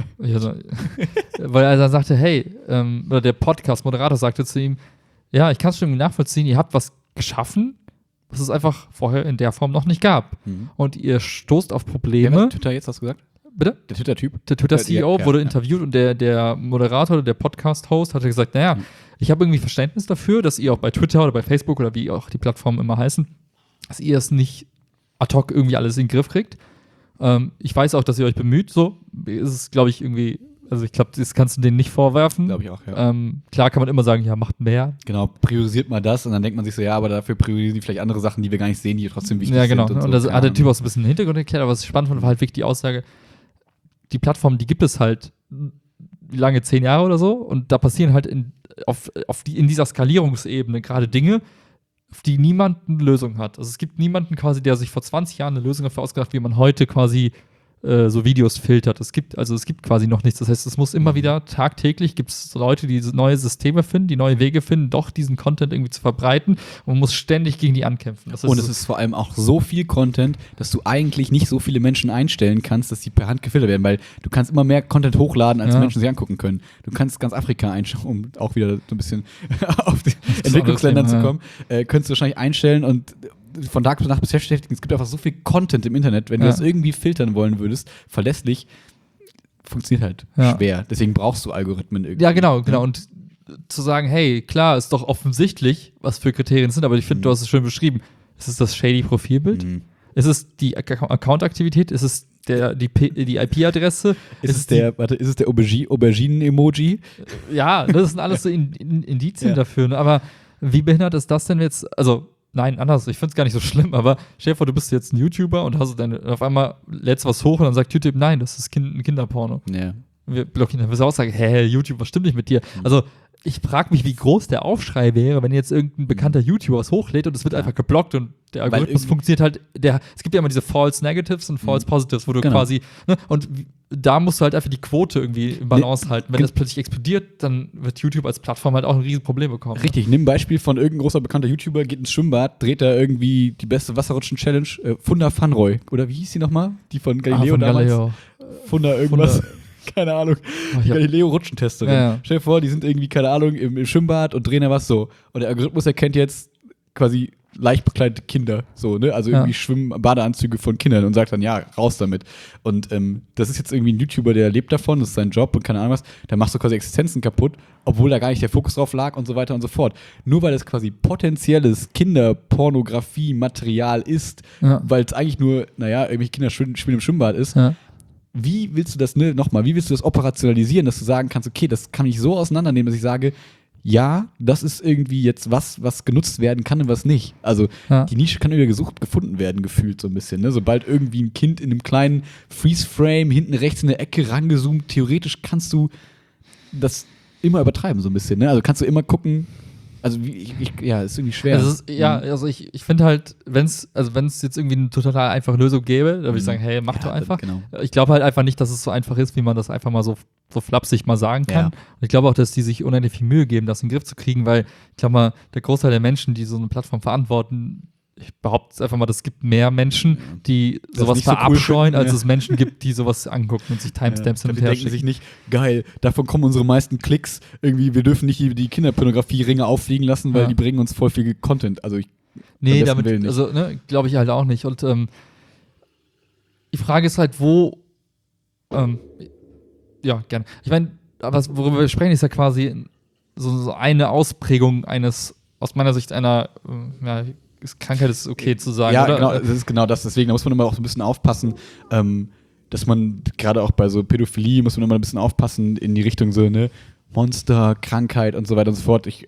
[SPEAKER 1] Weil er dann sagte, hey, oder der Podcast-Moderator sagte zu ihm, ja, ich kann es schon irgendwie nachvollziehen, ihr habt was geschaffen, was es einfach vorher in der Form noch nicht gab. Und ihr stoßt auf Probleme.
[SPEAKER 2] Ja, Twitter jetzt, hast du gesagt?
[SPEAKER 1] Bitte?
[SPEAKER 2] Der Twitter-Typ?
[SPEAKER 1] Der Twitter-CEO wurde interviewt und der Moderator oder der Podcast-Host hatte gesagt, naja, ich habe irgendwie Verständnis dafür, dass ihr auch bei Twitter oder bei Facebook oder wie auch die Plattformen immer heißen, dass ihr es nicht ad hoc irgendwie alles in den Griff kriegt. Ich weiß auch, dass ihr euch bemüht, so ist es, glaube ich, irgendwie, also ich glaube, das kannst du denen nicht vorwerfen.
[SPEAKER 2] Glaube ich auch, ja.
[SPEAKER 1] Klar kann man immer sagen, ja, macht mehr.
[SPEAKER 2] Genau, priorisiert mal das und dann denkt man sich so, ja, aber dafür priorisieren die vielleicht andere Sachen, die wir gar nicht sehen, die trotzdem wichtig sind.
[SPEAKER 1] Ja, genau. Und das hat der Typ auch so ein bisschen den Hintergrund erklärt, aber was ich spannend fand, war halt wirklich die Aussage, die Plattform, die gibt es halt wie lange, 10 Jahre oder so und da passieren halt in dieser Skalierungsebene gerade Dinge, auf die niemand eine Lösung hat. Also es gibt niemanden quasi, der sich vor 20 Jahren eine Lösung dafür ausgedacht hat, wie man heute quasi so Videos filtert. Es gibt quasi noch nichts. Das heißt, es muss immer wieder tagtäglich, gibt es Leute, die neue Systeme finden, die neue Wege finden, doch diesen Content irgendwie zu verbreiten und man muss ständig gegen die ankämpfen.
[SPEAKER 2] Und es ist vor allem auch so viel Content, dass du eigentlich nicht so viele Menschen einstellen kannst, dass die per Hand gefiltert werden, weil du kannst immer mehr Content hochladen, als Menschen sich angucken können. Du kannst ganz Afrika einstellen, um auch wieder so ein bisschen auf die Entwicklungsländern zu kommen, könntest du wahrscheinlich einstellen und von Tag zu Nacht beschäftigen. Es gibt einfach so viel Content im Internet, wenn du das irgendwie filtern wollen würdest, verlässlich, funktioniert halt schwer. Deswegen brauchst du Algorithmen irgendwie.
[SPEAKER 1] Ja, genau. Und zu sagen, hey, klar, ist doch offensichtlich, was für Kriterien es sind, aber ich finde, du hast es schön beschrieben. Ist es das shady Profilbild? Ist es die Account-Aktivität? Ist es die IP-Adresse?
[SPEAKER 2] Ist es der Auberginen-Emoji?
[SPEAKER 1] Ja, das sind alles so Indizien dafür. Ne? Aber wie behindert ist das denn jetzt? Also, nein, anders. Ich finde es gar nicht so schlimm, aber stell dir vor, du bist jetzt ein YouTuber und hast dann auf einmal lädst was hoch und dann sagt YouTube, nein, das ist ein Kinderporno.
[SPEAKER 2] Ja.
[SPEAKER 1] Wir blockieren, dann wirst du auch sagen, YouTube, was stimmt nicht mit dir? Also, ich frage mich, wie groß der Aufschrei wäre, wenn jetzt irgendein bekannter YouTuber was hochlädt und es wird einfach geblockt und der Algorithmus funktioniert halt, es gibt ja immer diese False Negatives und False Positives, wo du quasi, ne, und da musst du halt einfach die Quote irgendwie im Balance halten. Wenn das plötzlich explodiert, dann wird YouTube als Plattform halt auch ein Riesenproblem bekommen.
[SPEAKER 2] Richtig, nimm ein Beispiel von irgendein großer bekannter YouTuber, geht ins Schwimmbad, dreht da irgendwie die beste Wasserrutschen-Challenge, Funda Fanroy, oder wie hieß die nochmal? Die von Galileo damals? Funda irgendwas. Keine Ahnung. Galileo-Rutschentesterin. Ja. Stell dir vor, die sind irgendwie, keine Ahnung, im Schwimmbad und drehen da was so. Und der Algorithmus erkennt jetzt quasi leicht bekleidete Kinder, so, ne? Also irgendwie Badeanzüge von Kindern und sagt dann, ja, raus damit. Und das ist jetzt irgendwie ein YouTuber, der lebt davon, das ist sein Job und keine Ahnung was, da machst du quasi Existenzen kaputt, obwohl da gar nicht der Fokus drauf lag und so weiter und so fort. Nur weil es quasi potenzielles Kinderpornografie-Material ist, weil es eigentlich nur, irgendwelche Kinder spielen im Schwimmbad ist, wie willst du das, wie willst du das operationalisieren, dass du sagen kannst, okay, das kann ich so auseinandernehmen, dass ich sage, ja, das ist irgendwie jetzt was genutzt werden kann und was nicht. Also die Nische kann irgendwie gefunden werden, gefühlt so ein bisschen. Ne? Sobald irgendwie ein Kind in einem kleinen Freeze-Frame hinten rechts in der Ecke rangezoomt, theoretisch kannst du das immer übertreiben so ein bisschen. Ne? Also kannst du immer gucken, also ist irgendwie schwer.
[SPEAKER 1] Also ich finde halt, wenn es jetzt irgendwie eine total einfache Lösung gäbe, dann würde ich sagen, hey, mach doch einfach. Genau. Ich glaube halt einfach nicht, dass es so einfach ist, wie man das einfach mal so flapsig mal sagen kann. Ja. Und ich glaube auch, dass die sich unendlich viel Mühe geben, das in den Griff zu kriegen, weil ich glaube mal, der Großteil der Menschen, die so eine Plattform verantworten, ich behaupte jetzt einfach mal, es gibt mehr Menschen, die sowas verabscheuen, so cool als es Menschen gibt, die sowas angucken und sich Timestamps hin und her schicken.
[SPEAKER 2] Die denken sich nicht, geil, davon kommen unsere meisten Klicks. Irgendwie, wir dürfen nicht die Kinderpornografie-Ringe auffliegen lassen, weil die bringen uns voll viel Content. Also
[SPEAKER 1] damit, glaube ich halt auch nicht. Und die Frage ist halt, wo, ja, gerne. Ich meine, worüber wir sprechen, ist ja quasi so eine Ausprägung aus meiner Sicht einer, Krankheit ist okay zu sagen,
[SPEAKER 2] ja,
[SPEAKER 1] oder?
[SPEAKER 2] Genau, das ist genau das. Deswegen, da muss man immer auch so ein bisschen aufpassen, dass man, gerade auch bei so Pädophilie, muss man immer ein bisschen aufpassen in die Richtung so, ne, Monster, Krankheit und so weiter und so fort. Ich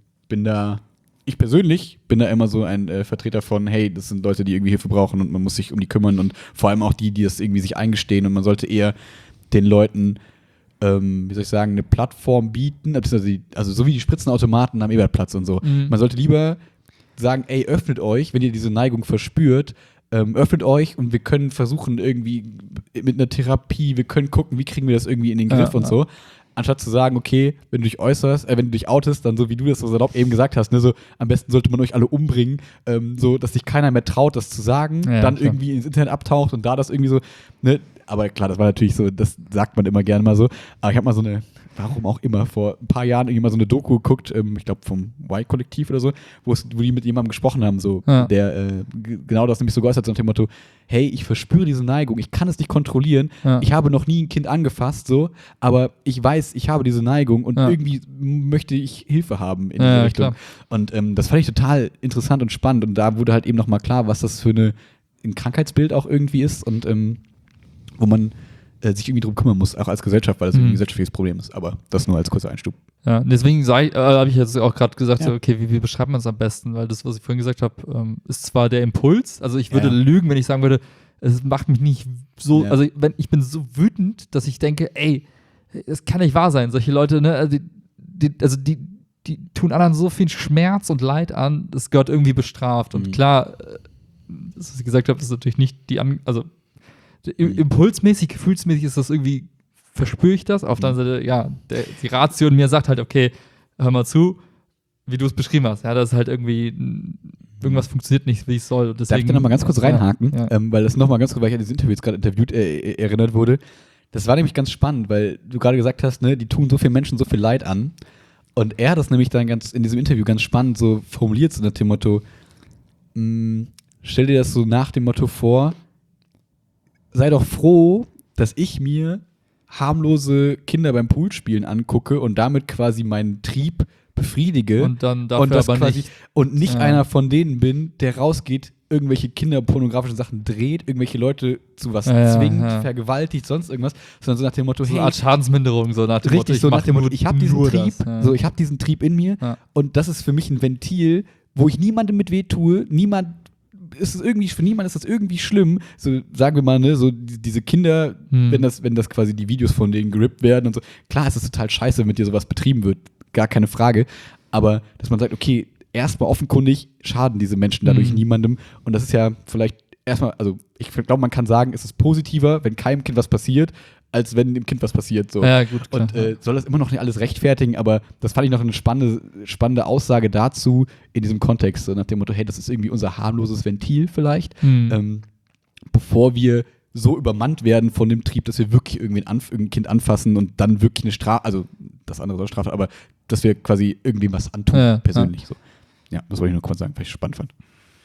[SPEAKER 2] persönlich bin da immer so ein Vertreter von, hey, das sind Leute, die irgendwie Hilfe brauchen und man muss sich um die kümmern und vor allem auch die das irgendwie sich eingestehen und man sollte eher den Leuten, wie soll ich sagen, eine Plattform bieten, also so wie die Spritzenautomaten am Ebertplatz und so. Man sollte lieber sagen, ey, öffnet euch, wenn ihr diese Neigung verspürt, öffnet euch und wir können versuchen irgendwie mit einer Therapie, wir können gucken, wie kriegen wir das irgendwie in den Griff und so. Anstatt zu sagen, okay, wenn du dich outest, dann so wie du das so salopp eben gesagt hast, ne, so am besten sollte man euch alle umbringen, so dass sich keiner mehr traut, das zu sagen, dann klar. Irgendwie ins Internet abtaucht und da das irgendwie so, ne, aber klar, das war natürlich so, das sagt man immer gerne mal so, aber ich habe mal so eine, warum auch immer, vor ein paar Jahren irgendwie mal so eine Doku geguckt, ich glaube vom Y-Kollektiv oder so, wo die mit jemandem gesprochen haben, so, der genau das nämlich so geäußert hat, so nach dem Motto, hey, ich verspüre diese Neigung, ich kann es nicht kontrollieren, ich habe noch nie ein Kind angefasst, so, aber ich weiß, ich habe diese Neigung und irgendwie möchte ich Hilfe haben in diese Richtung. Klar. Und das fand ich total interessant und spannend und da wurde halt eben nochmal klar, was das für ein Krankheitsbild auch irgendwie ist und wo man sich irgendwie drum kümmern muss, auch als Gesellschaft, weil das ein gesellschaftliches Problem ist. Aber das nur als kurzer Einstub.
[SPEAKER 1] Ja, deswegen habe ich jetzt auch gerade gesagt, so, okay, wie beschreibt man es am besten? Weil das, was ich vorhin gesagt habe, ist zwar der Impuls, also ich würde lügen, wenn ich sagen würde, es macht mich nicht so, also ich bin so wütend, dass ich denke, ey, es kann nicht wahr sein. Solche Leute, ne, die tun anderen so viel Schmerz und Leid an, das gehört irgendwie bestraft. Und klar, das, was ich gesagt habe, ist natürlich nicht impulsmäßig, gefühlsmäßig ist das irgendwie, verspüre ich das. Auf der anderen Seite, ja, die Ratio in mir sagt halt, okay, hör mal zu, wie du es beschrieben hast. Ja, das ist halt irgendwie, irgendwas funktioniert nicht, wie es soll. Deswegen,
[SPEAKER 2] darf ich da nochmal ganz kurz reinhaken? Weil das nochmal ganz kurz, weil ich an dieses Interview jetzt gerade erinnert wurde. Das war nämlich ganz spannend, weil du gerade gesagt hast, ne, die tun so vielen Menschen so viel Leid an. Und er hat das nämlich dann in diesem Interview ganz spannend so formuliert, so nach dem Motto, stell dir das so nach dem Motto vor, sei doch froh, dass ich mir harmlose Kinder beim Poolspielen angucke und damit quasi meinen Trieb befriedige
[SPEAKER 1] und dann dafür
[SPEAKER 2] das
[SPEAKER 1] aber
[SPEAKER 2] quasi nicht einer von denen bin, der rausgeht, irgendwelche kinderpornografischen Sachen dreht, irgendwelche Leute zu was zwingt, vergewaltigt, sonst irgendwas, sondern so nach dem Motto,
[SPEAKER 1] so eine Art Schadensminderung, so nach dem Motto,
[SPEAKER 2] richtig, so nach dem Motto, ich habe diesen Trieb, ich habe diesen Trieb in mir und das ist für mich ein Ventil, wo ich niemandem mit weh tue, für niemanden ist das irgendwie schlimm, so sagen wir mal, ne, so diese Kinder, wenn das quasi die Videos von denen gerippt werden und so, klar ist es total scheiße, wenn mit dir sowas betrieben wird, gar keine Frage, aber dass man sagt, okay, erstmal offenkundig schaden diese Menschen dadurch niemandem und das ist ja vielleicht erstmal, also ich glaube, man kann sagen, es ist positiver, wenn keinem Kind was passiert, als wenn dem Kind was passiert. So.
[SPEAKER 1] Ja, gut, klar.
[SPEAKER 2] Und soll das immer noch nicht alles rechtfertigen, aber das fand ich noch eine spannende Aussage dazu in diesem Kontext, so nach dem Motto, hey, das ist irgendwie unser harmloses Ventil vielleicht, bevor wir so übermannt werden von dem Trieb, dass wir wirklich irgendein Kind anfassen und dann wirklich eine Strafe, also das andere soll Strafe, aber dass wir quasi irgendwie was antun, persönlich. So. Ja, das wollte ich nur kurz sagen, weil ich es spannend fand.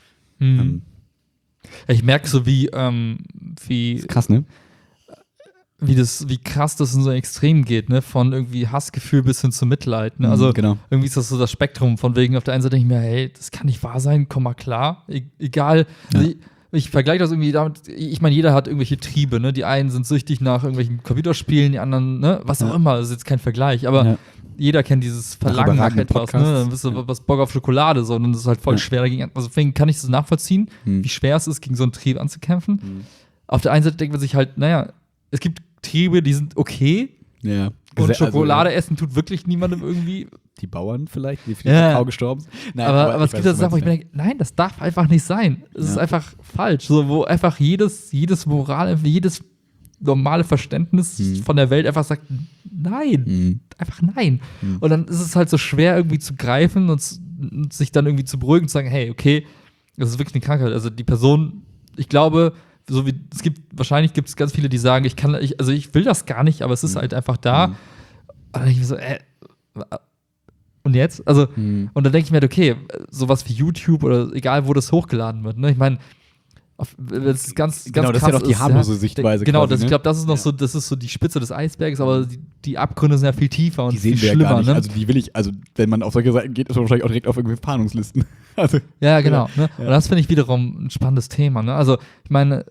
[SPEAKER 1] Ich merke so, wie
[SPEAKER 2] ist krass, ne?
[SPEAKER 1] Wie krass das in so ein Extrem geht, ne? Von irgendwie Hassgefühl bis hin zu Mitleid. Ne? Also
[SPEAKER 2] genau.
[SPEAKER 1] Irgendwie ist das so das Spektrum von wegen, auf der einen Seite denke ich mir, hey, das kann nicht wahr sein, komm mal klar. Egal. Ja. Also ich vergleiche das irgendwie damit, ich meine, jeder hat irgendwelche Triebe, ne? Die einen sind süchtig nach irgendwelchen Computerspielen, die anderen, ne? Was auch immer, das ist jetzt kein Vergleich, aber jeder kennt dieses Verlangen nach etwas, ne? Dann bist du was Bock auf Schokolade, so, und das ist halt voll schwer dagegen. Also deswegen kann ich das nachvollziehen, wie schwer es ist, gegen so einen Trieb anzukämpfen. Auf der einen Seite denkt man sich halt, naja, es gibt Triebe, die sind okay.
[SPEAKER 2] Ja.
[SPEAKER 1] Und Schokolade essen tut wirklich niemandem irgendwie.
[SPEAKER 2] Die Bauern vielleicht, die für den Kakao gestorben sind.
[SPEAKER 1] Nein, aber es gibt da Sachen, wo ich mir denke, nein, das darf einfach nicht sein. Es ist einfach falsch. So, wo einfach jedes normale Verständnis von der Welt einfach sagt, nein, einfach nein. Und dann ist es halt so schwer irgendwie zu greifen und sich dann irgendwie zu beruhigen und zu sagen, hey, okay, das ist wirklich eine Krankheit. Also die Person, ich glaube, so wie wahrscheinlich gibt es ganz viele, die sagen, ich will das gar nicht, aber es ist halt einfach da. Und dann denke ich mir so, und jetzt? Also, und dann denke ich mir, okay, sowas wie YouTube oder egal, wo das hochgeladen wird, ne? Ich meine, Das ist ganz
[SPEAKER 2] genau, das ist ja doch die harmlose Sichtweise.
[SPEAKER 1] Genau,
[SPEAKER 2] quasi,
[SPEAKER 1] ich glaube, das ist noch so, das ist so die Spitze des Eisbergs, aber die Abgründe sind ja viel tiefer und
[SPEAKER 2] die sehen
[SPEAKER 1] viel
[SPEAKER 2] wir
[SPEAKER 1] schlimmer.
[SPEAKER 2] Ja gar nicht.
[SPEAKER 1] Ne?
[SPEAKER 2] Also wenn man auf solche Seiten geht, ist man wahrscheinlich auch direkt auf irgendwelche Fahndungslisten. Also,
[SPEAKER 1] ja, genau. Ne? Und das finde ich wiederum ein spannendes Thema. Ne? Also, ich meine,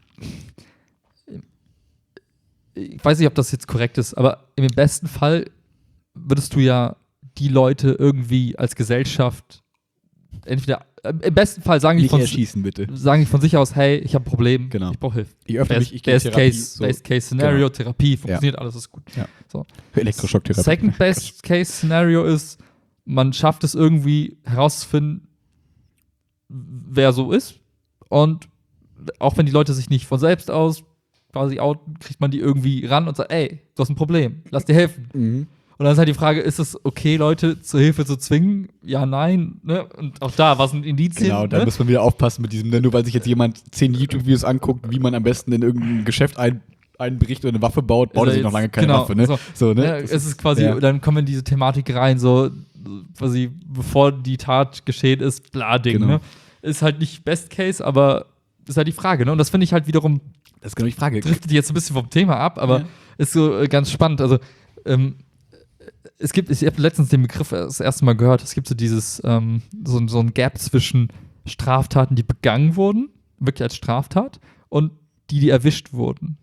[SPEAKER 1] ich weiß nicht, ob das jetzt korrekt ist, aber im besten Fall würdest du ja die Leute irgendwie als Gesellschaft entweder, im besten Fall sagen die,
[SPEAKER 2] nicht erschießen, bitte.
[SPEAKER 1] sagen die von sich aus, hey, ich habe ein Problem,
[SPEAKER 2] Genau.
[SPEAKER 1] ich brauche Hilfe.
[SPEAKER 2] Ich öffne mich, ich gehe Therapie.
[SPEAKER 1] Best Case Szenario,
[SPEAKER 2] Genau.
[SPEAKER 1] Therapie, funktioniert, alles ist gut.
[SPEAKER 2] Ja.
[SPEAKER 1] So.
[SPEAKER 2] Elektroschocktherapie.
[SPEAKER 1] Second Best Case Szenario ist, man schafft es irgendwie herauszufinden, wer so ist, und auch wenn die Leute sich nicht von selbst aus quasi outen, kriegt man die irgendwie ran und sagt, ey, du hast ein Problem, lass dir helfen.
[SPEAKER 2] Mhm.
[SPEAKER 1] Und dann ist halt die Frage, ist es okay, Leute zur Hilfe zu zwingen? Ja, nein. Ne? Und auch da, was sind Indizien?
[SPEAKER 2] Genau, da muss man wieder aufpassen mit diesem, nur weil sich jetzt jemand 10 YouTube-Videos anguckt, wie man am besten in irgendein Geschäft einbricht oder eine Waffe baut, baut er sich noch lange keine Waffe. Ne?
[SPEAKER 1] So,
[SPEAKER 2] ne?
[SPEAKER 1] Ja, es ist quasi, dann kommen wir in diese Thematik rein, so quasi, bevor die Tat geschehen ist, bla Ding.
[SPEAKER 2] Genau.
[SPEAKER 1] Ne? Ist halt nicht Best Case, aber ist halt die Frage. Ne? Und das finde ich halt wiederum,
[SPEAKER 2] das ist genau die Frage.
[SPEAKER 1] driftet jetzt ein bisschen vom Thema ab, aber ist so ganz spannend. Also, ich habe letztens den Begriff das erste Mal gehört, es gibt so dieses, so ein Gap zwischen Straftaten, die begangen wurden, wirklich als Straftat, und die erwischt wurden.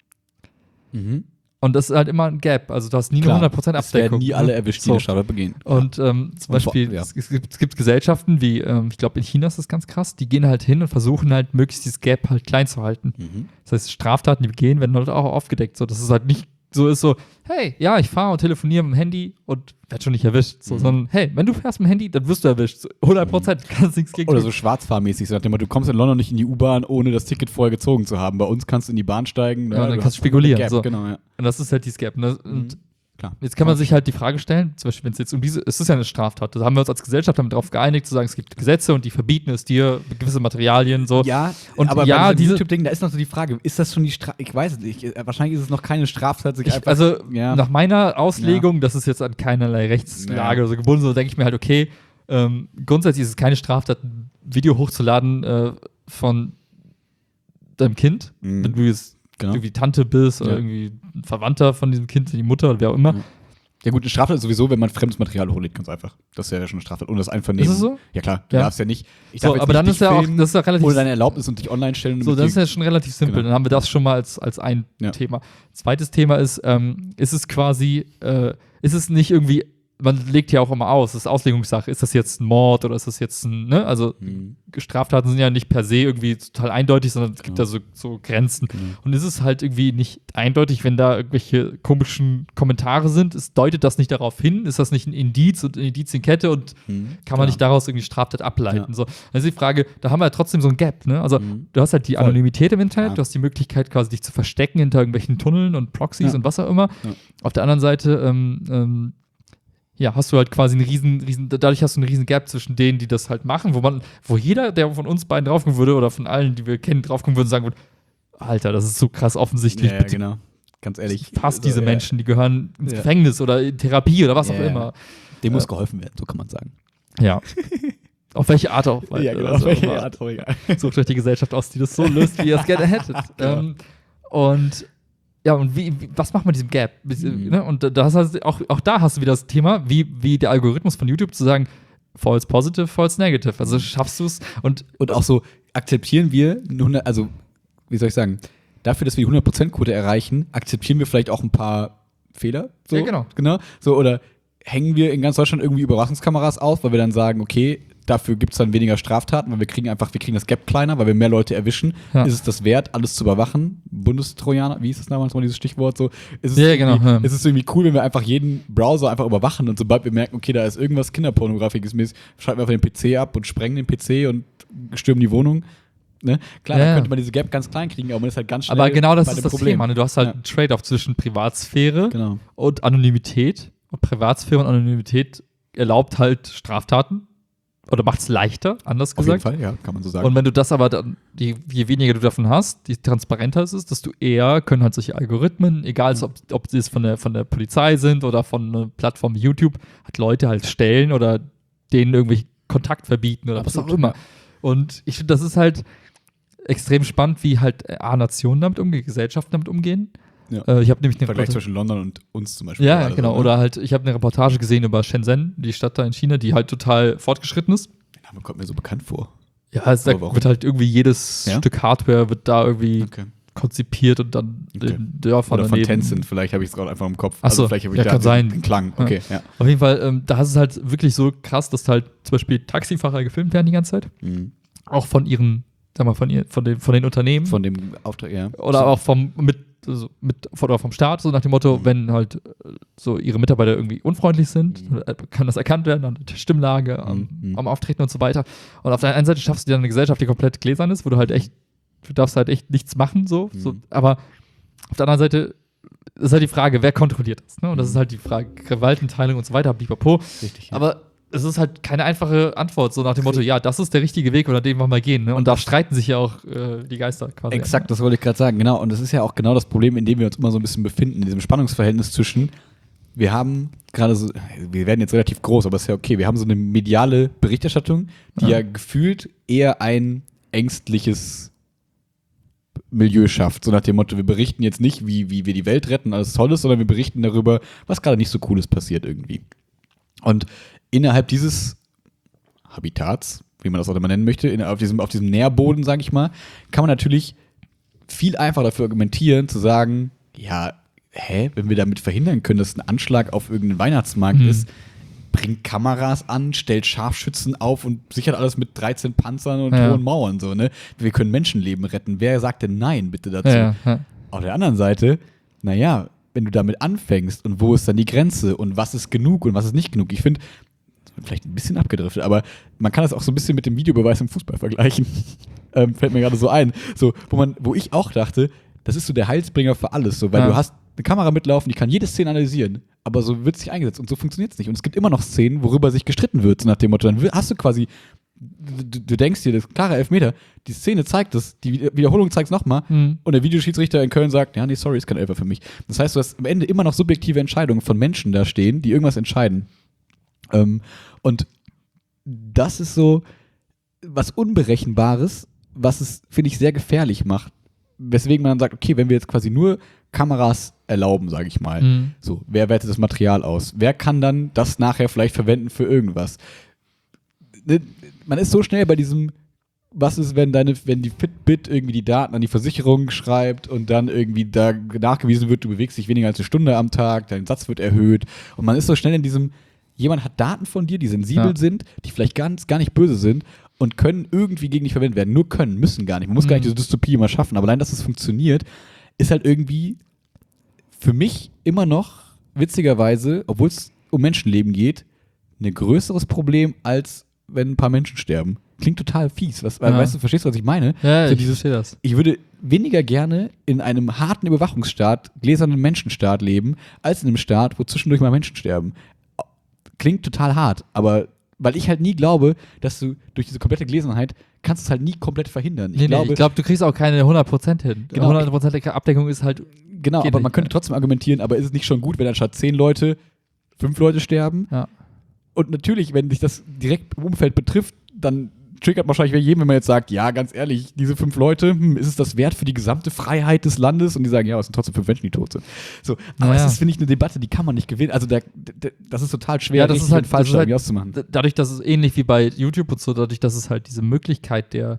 [SPEAKER 2] Mhm.
[SPEAKER 1] Und das ist halt immer ein Gap, also du hast nie eine 100% Abdeckung.
[SPEAKER 2] Es werden nie alle erwischt, die eine Straftat begehen.
[SPEAKER 1] Und zum Beispiel, es gibt Gesellschaften wie, ich glaube in China ist das ganz krass, die gehen halt hin und versuchen halt möglichst dieses Gap halt klein zu halten.
[SPEAKER 2] Mhm.
[SPEAKER 1] Das heißt, Straftaten, die begehen, werden halt auch aufgedeckt, so dass es halt nicht so ist, so, hey, ja, ich fahre und telefoniere mit dem Handy und werde schon nicht erwischt. So, sondern, hey, wenn du fährst mit dem Handy, dann wirst du erwischt. So, 100%, kannst nichts gegen
[SPEAKER 2] Oder so schwarzfahrmäßig, so nach dem Motto, du kommst in London nicht in die U-Bahn, ohne das Ticket vorher gezogen zu haben. Bei uns kannst du in die Bahn steigen.
[SPEAKER 1] Ja, dann kannst du spekulieren.
[SPEAKER 2] Gap,
[SPEAKER 1] so.
[SPEAKER 2] Genau, ja.
[SPEAKER 1] Und das ist halt dieses Gap. Ne? Und
[SPEAKER 2] Klar.
[SPEAKER 1] jetzt kann man sich halt die Frage stellen, zum Beispiel, wenn es jetzt es ist ja eine Straftat, da haben wir uns als Gesellschaft damit darauf geeinigt, zu sagen, es gibt Gesetze und die verbieten es dir, gewisse Materialien, so.
[SPEAKER 2] Ja,
[SPEAKER 1] und
[SPEAKER 2] aber
[SPEAKER 1] ja,
[SPEAKER 2] bei diesem
[SPEAKER 1] diese
[SPEAKER 2] YouTube-Ding, da ist noch so die Frage, ist das schon die Straftat? Ich weiß es nicht. Wahrscheinlich ist es noch keine Straftat, sich einfach.
[SPEAKER 1] Also, nach meiner Auslegung, das ist jetzt an keinerlei Rechtslage oder so gebunden, so denke ich mir halt, okay, grundsätzlich ist es keine Straftat, ein Video hochzuladen von deinem Kind, wenn du jetzt irgendwie Tante bist oder irgendwie ein Verwandter von diesem Kind, die Mutter oder wer auch immer.
[SPEAKER 2] Ja gut, eine Straftat ist sowieso, wenn man fremdes Material hochlädt, ganz einfach. Das wäre ja schon eine Straftat. Und das Einvernehmen.
[SPEAKER 1] Ist es so?
[SPEAKER 2] Ja klar, du darfst ja nicht.
[SPEAKER 1] So, aber dann ist ja auch, das ist ja relativ.
[SPEAKER 2] Ohne deine Erlaubnis und dich online stellen.
[SPEAKER 1] So, das ist ja schon relativ simpel.
[SPEAKER 2] Genau.
[SPEAKER 1] Dann haben wir das schon mal als ein Thema. Zweites Thema ist es quasi, ist es nicht irgendwie, man legt ja auch immer aus, das ist Auslegungssache, ist das jetzt ein Mord oder ist das jetzt ein, ne? Also Straftaten sind ja nicht per se irgendwie total eindeutig, sondern es gibt da so Grenzen. Und ist es halt irgendwie nicht eindeutig, wenn da irgendwelche komischen Kommentare sind, deutet das nicht darauf hin, ist das nicht ein Indiz und eine Indizienkette und kann man nicht daraus irgendwie Straftat ableiten. So. Dann ist die Frage, da haben wir ja trotzdem so ein Gap, ne? Also du hast halt die Anonymität im Internet, du hast die Möglichkeit quasi dich zu verstecken hinter irgendwelchen Tunneln und Proxys und was auch immer. Auf der anderen Seite hast du halt quasi dadurch hast du einen riesen Gap zwischen denen, die das halt machen, wo jeder, der von uns beiden draufkommen würde oder von allen, die wir kennen, draufkommen würde und sagen würde, Alter, das ist so krass offensichtlich.
[SPEAKER 2] Ja, genau. Ganz ehrlich.
[SPEAKER 1] Fast diese Menschen, die gehören ins Gefängnis oder in Therapie oder was auch immer.
[SPEAKER 2] Dem muss geholfen werden, so kann man sagen.
[SPEAKER 1] Ja. Auf welche Art auch.
[SPEAKER 2] Ja, genau. Auf welche Art auch, egal.
[SPEAKER 1] Sucht euch die Gesellschaft aus, die das so löst, wie ihr es gerne hättet. Und was macht man mit diesem Gap? Ne? Und da hast du auch da hast du wieder das Thema, wie der Algorithmus von YouTube zu sagen, false positive, false negative. Also schaffst du es und
[SPEAKER 2] auch so akzeptieren wir, also wie soll ich sagen, dafür, dass wir die 100%-Quote erreichen, akzeptieren wir vielleicht auch ein paar Fehler. So,
[SPEAKER 1] ja, genau.
[SPEAKER 2] So, oder hängen wir in ganz Deutschland irgendwie Überwachungskameras auf, weil wir dann sagen, okay, dafür gibt es dann weniger Straftaten, weil wir kriegen das Gap kleiner, weil wir mehr Leute erwischen. Ja. Ist es das wert, alles zu überwachen? Bundestrojaner, wie hieß das damals mal, dieses Stichwort? So, ist es irgendwie cool, wenn wir einfach jeden Browser einfach überwachen und sobald wir merken, okay, da ist irgendwas Kinderpornografisches mäßig, schalten wir einfach den PC ab und sprengen den PC und stürmen die Wohnung. Ne? Klar, dann könnte man diese Gap ganz klein kriegen, aber man ist halt ganz schnell.
[SPEAKER 1] Aber genau das ist das
[SPEAKER 2] Problem.
[SPEAKER 1] Thema. Ne? Du hast halt einen Trade-off zwischen Privatsphäre und Anonymität. Und Privatsphäre und Anonymität erlaubt halt Straftaten. Oder macht es leichter, anders gesagt.
[SPEAKER 2] Auf jeden Fall, ja, kann man so sagen.
[SPEAKER 1] Und wenn du das aber dann, je weniger du davon hast, je transparenter es ist, desto eher können halt solche Algorithmen, egal ob sie es von der Polizei sind oder von einer Plattform wie YouTube, halt Leute halt stellen oder denen irgendwie Kontakt verbieten oder was auch immer. Und ich finde, das ist halt, extrem spannend, wie halt Nationen damit umgehen, Gesellschaften damit umgehen.
[SPEAKER 2] Ja.
[SPEAKER 1] Ich habe nämlich eine
[SPEAKER 2] Vergleich zwischen London und uns zum Beispiel.
[SPEAKER 1] Ja, genau. So, ne? Oder halt, ich habe eine Reportage gesehen über Shenzhen, die Stadt da in China, die halt total fortgeschritten ist.
[SPEAKER 2] Der Name kommt mir so bekannt vor.
[SPEAKER 1] Ja, da wird halt irgendwie jedes Stück Hardware wird da irgendwie konzipiert und dann in Dörfern
[SPEAKER 2] oder von
[SPEAKER 1] daneben.
[SPEAKER 2] Tencent, vielleicht habe ich es gerade einfach im Kopf.
[SPEAKER 1] Achso,
[SPEAKER 2] vielleicht habe ich
[SPEAKER 1] kann sein.
[SPEAKER 2] Den Klang. Okay, ja.
[SPEAKER 1] Auf jeden Fall, da ist es halt wirklich so krass, dass halt zum Beispiel Taxifahrer gefilmt werden die ganze Zeit.
[SPEAKER 2] Mhm.
[SPEAKER 1] Auch von ihren, sag mal, von den Unternehmen.
[SPEAKER 2] Von dem Auftrag, ja.
[SPEAKER 1] Oder auch vom Staat, so nach dem Motto, wenn halt so ihre Mitarbeiter irgendwie unfreundlich sind, kann das erkannt werden an der Stimmlage, am Auftreten und so weiter. Und auf der einen Seite schaffst du dir eine Gesellschaft, die komplett gläsern ist, wo du darfst halt echt nichts machen, so. Aber auf der anderen Seite ist halt die Frage, wer kontrolliert das, ne? Und das ist halt die Frage, Gewaltenteilung und so weiter, blipapo.
[SPEAKER 2] Richtig, ja.
[SPEAKER 1] Aber es ist halt keine einfache Antwort, so nach dem Motto, ja, das ist der richtige Weg, oder den wollen wir gehen. Ne? Und da streiten sich ja auch die Geister quasi.
[SPEAKER 2] Exakt, das wollte ich gerade sagen, genau. Und das ist ja auch genau das Problem, in dem wir uns immer so ein bisschen befinden, in diesem Spannungsverhältnis zwischen, wir haben gerade so, wir werden jetzt relativ groß, aber ist ja okay, wir haben so eine mediale Berichterstattung, die ja gefühlt eher ein ängstliches Milieu schafft. So nach dem Motto, wir berichten jetzt nicht, wie wir die Welt retten, alles Tolles, sondern wir berichten darüber, was gerade nicht so Cooles passiert irgendwie. Und innerhalb dieses Habitats, wie man das auch immer nennen möchte, auf diesem Nährboden, sage ich mal, kann man natürlich viel einfacher dafür argumentieren, zu sagen, ja, wenn wir damit verhindern können, dass ein Anschlag auf irgendeinen Weihnachtsmarkt ist, bringt Kameras an, stellt Scharfschützen auf und sichert alles mit 13 Panzern und hohen Mauern. So, ne? Wir können Menschenleben retten. Wer sagt denn nein, bitte dazu? Ja. Auf der anderen Seite, naja, wenn du damit anfängst und wo ist dann die Grenze und was ist genug und was ist nicht genug? Ich finde, vielleicht ein bisschen abgedriftet, aber man kann das auch so ein bisschen mit dem Videobeweis im Fußball vergleichen. Fällt mir gerade so ein. So, wo ich auch dachte, das ist so der Heilsbringer für alles, so, weil du hast eine Kamera mitlaufen, die kann jede Szene analysieren, aber so wird es nicht eingesetzt und so funktioniert es nicht. Und es gibt immer noch Szenen, worüber sich gestritten wird, so nach dem Motto, dann hast du quasi, du denkst dir, das ist klare Elfmeter, die Szene zeigt es, die Wiederholung zeigt es nochmal und der Videoschiedsrichter in Köln sagt, ja, nee, sorry, ist kein Elfer für mich. Das heißt, du hast am Ende immer noch subjektive Entscheidungen von Menschen da stehen, die irgendwas entscheiden. Und das ist so was Unberechenbares, was es, finde ich, sehr gefährlich macht. Weswegen man dann sagt, okay, wenn wir jetzt quasi nur Kameras erlauben, sage ich mal, so, wer wertet das Material aus? Wer kann dann das nachher vielleicht verwenden für irgendwas? Man ist so schnell bei diesem, was ist, wenn die Fitbit irgendwie die Daten an die Versicherung schreibt und dann irgendwie da nachgewiesen wird, du bewegst dich weniger als eine Stunde am Tag, dein Satz wird erhöht und man ist so schnell in diesem, jemand hat Daten von dir, die sensibel sind, die vielleicht gar nicht böse sind und können irgendwie gegen dich verwendet werden. Nur können, müssen gar nicht. Man muss gar nicht diese Dystopie immer schaffen, aber allein, dass es funktioniert, ist halt irgendwie für mich immer noch, witzigerweise, obwohl es um Menschenleben geht, ein größeres Problem, als wenn ein paar Menschen sterben. Klingt total fies. Weißt du, verstehst du, was ich meine?
[SPEAKER 1] Ja,
[SPEAKER 2] so
[SPEAKER 1] ich verstehe das.
[SPEAKER 2] Ich würde weniger gerne in einem harten Überwachungsstaat, gläsernen Menschenstaat leben, als in einem Staat, wo zwischendurch mal Menschen sterben. Klingt total hart, aber weil ich halt nie glaube, dass du durch diese komplette Gläsernheit kannst du es halt nie komplett verhindern. Ich glaube,
[SPEAKER 1] du kriegst auch keine 100% hin.
[SPEAKER 2] Genau,
[SPEAKER 1] 100% Abdeckung ist halt.
[SPEAKER 2] Genau, aber man könnte trotzdem argumentieren, aber ist es nicht schon gut, wenn anstatt 10 Leute 5 Leute sterben?
[SPEAKER 1] Ja.
[SPEAKER 2] Und natürlich, wenn dich das direkt im Umfeld betrifft, dann triggert wahrscheinlich jedem, wenn man jetzt sagt, ja, ganz ehrlich, diese 5 Leute, ist es das wert für die gesamte Freiheit des Landes? Und die sagen, ja, es sind trotzdem 5 Menschen, die tot sind. So, aber es ist, finde ich, eine Debatte, die kann man nicht gewinnen. Also das ist total schwer,
[SPEAKER 1] das ist halt
[SPEAKER 2] falsch irgendwie auszumachen.
[SPEAKER 1] Dadurch, dass es ähnlich wie bei YouTube und so, dadurch, dass es halt diese Möglichkeit der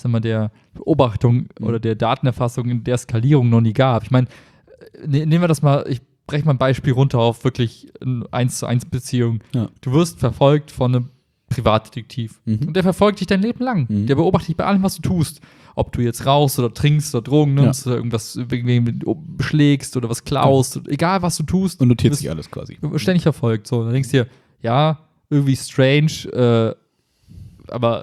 [SPEAKER 1] Beobachtung oder der Datenerfassung in der Skalierung noch nie gab. Ich meine, nehmen wir das mal, ich breche mal ein Beispiel runter auf wirklich eine 1:1 Beziehung. Ja. Du wirst verfolgt von einem Privatdetektiv. Und der verfolgt dich dein Leben lang. Der beobachtet dich bei allem, was du tust. Ob du jetzt rauchst oder trinkst oder Drogen nimmst oder irgendwas beschlägst oder was klaust. Egal, was du tust.
[SPEAKER 2] Und notiert sich alles quasi.
[SPEAKER 1] Ständig verfolgt. So, dann denkst du dir, ja, irgendwie strange, aber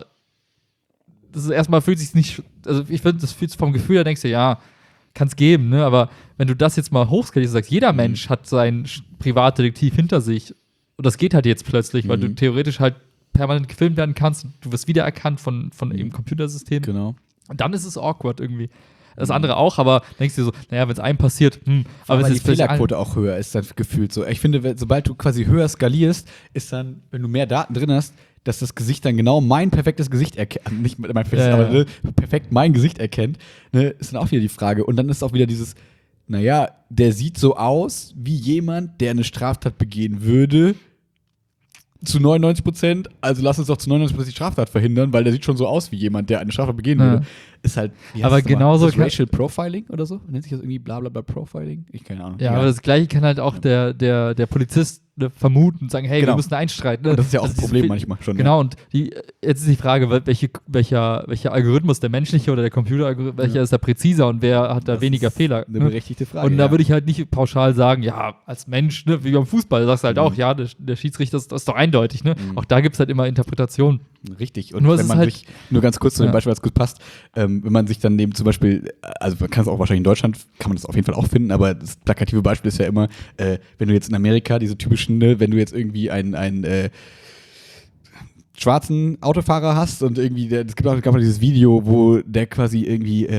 [SPEAKER 1] das ist erstmal fühlt sich nicht, also ich finde, das fühlt sich vom Gefühl her, denkst du, ja, kann es geben, ne? Aber wenn du das jetzt mal hochskalierst und sagst, jeder Mensch hat seinen Privatdetektiv hinter sich und das geht halt jetzt plötzlich, weil du theoretisch halt permanent gefilmt werden kannst und du wirst wiedererkannt von eben Computersystemen.
[SPEAKER 2] Genau.
[SPEAKER 1] Und dann ist es awkward irgendwie. Das andere auch, aber denkst du dir so, naja, wenn es einem passiert,
[SPEAKER 2] aber weil die Fehlerquote auch höher ist, dann gefühlt so. Ich finde, sobald du quasi höher skalierst, ist dann, wenn du mehr Daten drin hast, dass das Gesicht dann genau mein perfektes Gesicht erkennt, nicht mein perfektes, aber ne, perfekt mein Gesicht erkennt, ne, ist dann auch wieder die Frage. Und dann ist auch wieder dieses, naja, der sieht so aus wie jemand, der eine Straftat begehen würde, zu 99%, also lass uns doch zu 99% die Straftat verhindern, weil der sieht schon so aus wie jemand, der eine Straftat begehen würde. Ist halt,
[SPEAKER 1] aber genauso
[SPEAKER 2] ist das Racial Profiling oder so? Nennt sich das irgendwie bla bla bla Profiling? Ich keine Ahnung.
[SPEAKER 1] Ja, aber das Gleiche kann halt auch der Polizist vermuten und sagen, hey, wir müssen einstreiten. Ne?
[SPEAKER 2] Und das ist ja auch ein Problem manchmal schon.
[SPEAKER 1] Genau, und jetzt ist die Frage, welcher Algorithmus, der menschliche oder der Computeralgorithmus, welcher ist da präziser und wer hat da das weniger Fehler?
[SPEAKER 2] Eine berechtigte Frage.
[SPEAKER 1] Und da würde ich halt nicht pauschal sagen, ja, als Mensch, ne, wie beim Fußball, da sagst du halt auch, ja, der Schiedsrichter, das ist doch eindeutig. Ne? Auch da gibt es halt immer Interpretationen.
[SPEAKER 2] Richtig. Und wenn man sich, nur ganz kurz zu dem Beispiel, was gut passt, wenn man sich dann neben zum Beispiel, also man kann es auch wahrscheinlich in Deutschland, kann man das auf jeden Fall auch finden, aber das plakative Beispiel ist ja immer, wenn du jetzt in Amerika diese typischen, ne, wenn du jetzt irgendwie einen schwarzen Autofahrer hast und irgendwie, es gab auch dieses Video, wo der quasi irgendwie,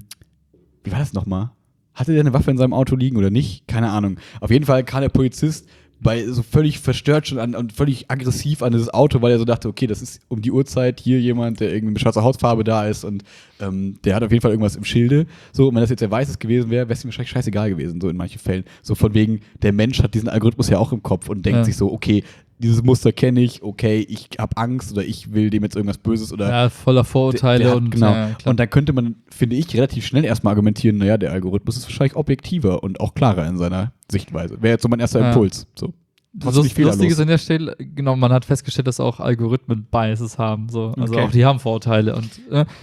[SPEAKER 2] wie war das nochmal? Hatte der eine Waffe in seinem Auto liegen oder nicht? Keine Ahnung. Auf jeden Fall kam der Polizist so völlig verstört schon und völlig aggressiv an dieses Auto, weil er so dachte, okay, das ist um die Uhrzeit hier jemand, der irgendwie mit schwarzer Hautfarbe da ist und der hat auf jeden Fall irgendwas im Schilde. So, und wenn das jetzt der Weißes gewesen wäre, wäre es ihm wahrscheinlich scheißegal gewesen, so in manchen Fällen. So von wegen, der Mensch hat diesen Algorithmus ja auch im Kopf und denkt sich so, okay, dieses Muster kenne ich, okay, ich habe Angst oder ich will dem jetzt irgendwas Böses oder.
[SPEAKER 1] Ja, voller Vorurteile und.
[SPEAKER 2] Genau.
[SPEAKER 1] Ja,
[SPEAKER 2] und dann könnte man, finde ich, relativ schnell erstmal argumentieren, naja, der Algorithmus ist wahrscheinlich objektiver und auch klarer in seiner Sichtweise. Wäre jetzt so mein erster Impuls. So.
[SPEAKER 1] Das Lustige ist an der Stelle, genau, man hat festgestellt, dass auch Algorithmen Biases haben, so. Also auch die haben Vorurteile und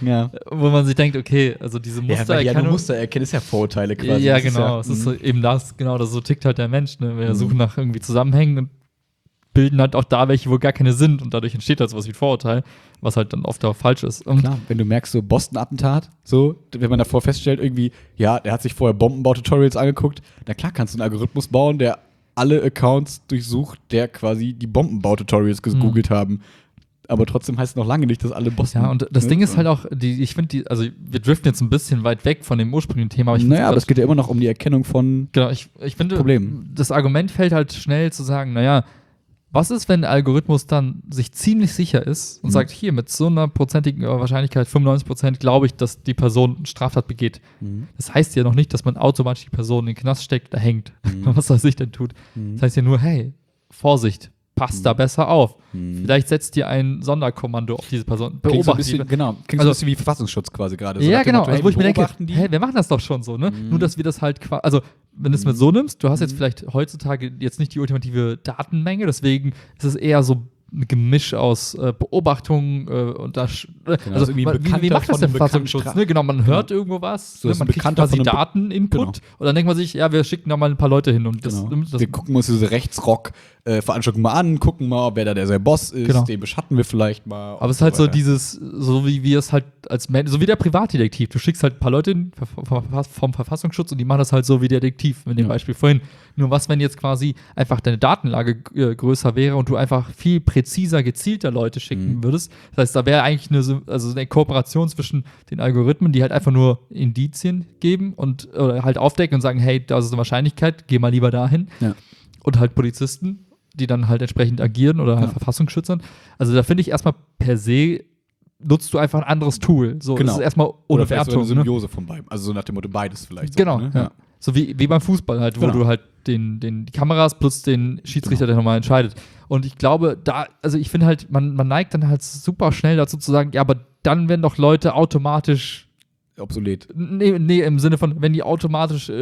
[SPEAKER 1] wo man sich denkt, okay, also diese Mustererkennung.
[SPEAKER 2] Ja, Mustererkennen ist ja Vorurteile quasi.
[SPEAKER 1] Ja, genau. Es ist so eben das, genau, das so tickt halt der Mensch. Ne? Wir suchen nach irgendwie Zusammenhängen und bilden halt auch da welche, wo gar keine sind und dadurch entsteht halt sowas wie Vorurteil, was halt dann oft auch falsch ist. Und
[SPEAKER 2] klar, wenn du merkst, so Boston-Attentat, so, wenn man davor feststellt, irgendwie, ja, der hat sich vorher Bombenbau-Tutorials angeguckt, na klar kannst du einen Algorithmus bauen, der alle Accounts durchsucht, der quasi die Bombenbau-Tutorials gegoogelt haben. Aber trotzdem heißt es noch lange nicht, dass alle Boston.
[SPEAKER 1] Ja, und das Ding ist halt auch, ich finde also wir driften jetzt ein bisschen weit weg von dem ursprünglichen Thema. Aber
[SPEAKER 2] aber es geht ja immer noch um die Erkennung von
[SPEAKER 1] ich finde, Problemen. Das Argument fällt halt schnell zu sagen, naja, was ist, wenn der Algorithmus dann sich ziemlich sicher ist und sagt, hier, mit so einer prozentigen Wahrscheinlichkeit, 95%, glaube ich, dass die Person eine Straftat begeht. Das heißt ja noch nicht, dass man automatisch die Person in den Knast steckt, da hängt. Was soll sich denn tut? Das heißt ja nur, hey, Vorsicht, passt da besser auf. Vielleicht setzt ihr ein Sonderkommando auf diese Person.
[SPEAKER 2] Beobachtet. Klingt so ein bisschen wie Verfassungsschutz quasi gerade. So
[SPEAKER 1] ja, genau.
[SPEAKER 2] Motto,
[SPEAKER 1] also wo ich mir denke, hey, wir machen das doch schon so, ne? Nur, dass wir das halt quasi, also wenn du es mit so nimmst, du hast jetzt vielleicht heutzutage jetzt nicht die ultimative Datenmenge, deswegen ist es eher so ein Gemisch aus Beobachtungen und das.
[SPEAKER 2] Genau,
[SPEAKER 1] also wie macht das der Verfassungsschutz? Ne? Genau, man hört irgendwo was,
[SPEAKER 2] so
[SPEAKER 1] ne? Man kriegt quasi Dateninput und dann denkt man sich, ja, wir schicken da mal ein paar Leute hin. Und das
[SPEAKER 2] wir gucken uns diese Rechtsrock-Veranstaltung mal an, gucken mal, wer da der Boss ist, den beschatten wir vielleicht mal.
[SPEAKER 1] Aber es ist halt so dieses, so wie wir es halt als Mensch, so wie der Privatdetektiv. Du schickst halt ein paar Leute hin vom Verfassungsschutz und die machen das halt so wie Detektiv, mit dem Beispiel vorhin. Nur was, wenn jetzt quasi einfach deine Datenlage größer wäre und du einfach viel präziser, gezielter Leute schicken würdest. Das heißt, da wäre eigentlich eine Kooperation zwischen den Algorithmen, die halt einfach nur Indizien geben und oder halt aufdecken und sagen, hey, da ist eine Wahrscheinlichkeit, geh mal lieber dahin. Ja. Und halt Polizisten, die dann halt entsprechend agieren oder halt Verfassungsschützern. Also da finde ich erstmal per se nutzt du einfach ein anderes Tool. So, das ist erstmal ohne Wertung.
[SPEAKER 2] So eine Symbiose von beidem. Also so nach dem Motto beides vielleicht.
[SPEAKER 1] Genau,
[SPEAKER 2] so, ne?
[SPEAKER 1] ja. So wie beim Fußball halt, wo du halt die Kameras plus den Schiedsrichter, der nochmal entscheidet. Und ich glaube, ich finde halt, man neigt dann halt super schnell dazu zu sagen, ja, aber dann werden doch Leute automatisch
[SPEAKER 2] obsolet.
[SPEAKER 1] Nee, im Sinne von, wenn die automatisch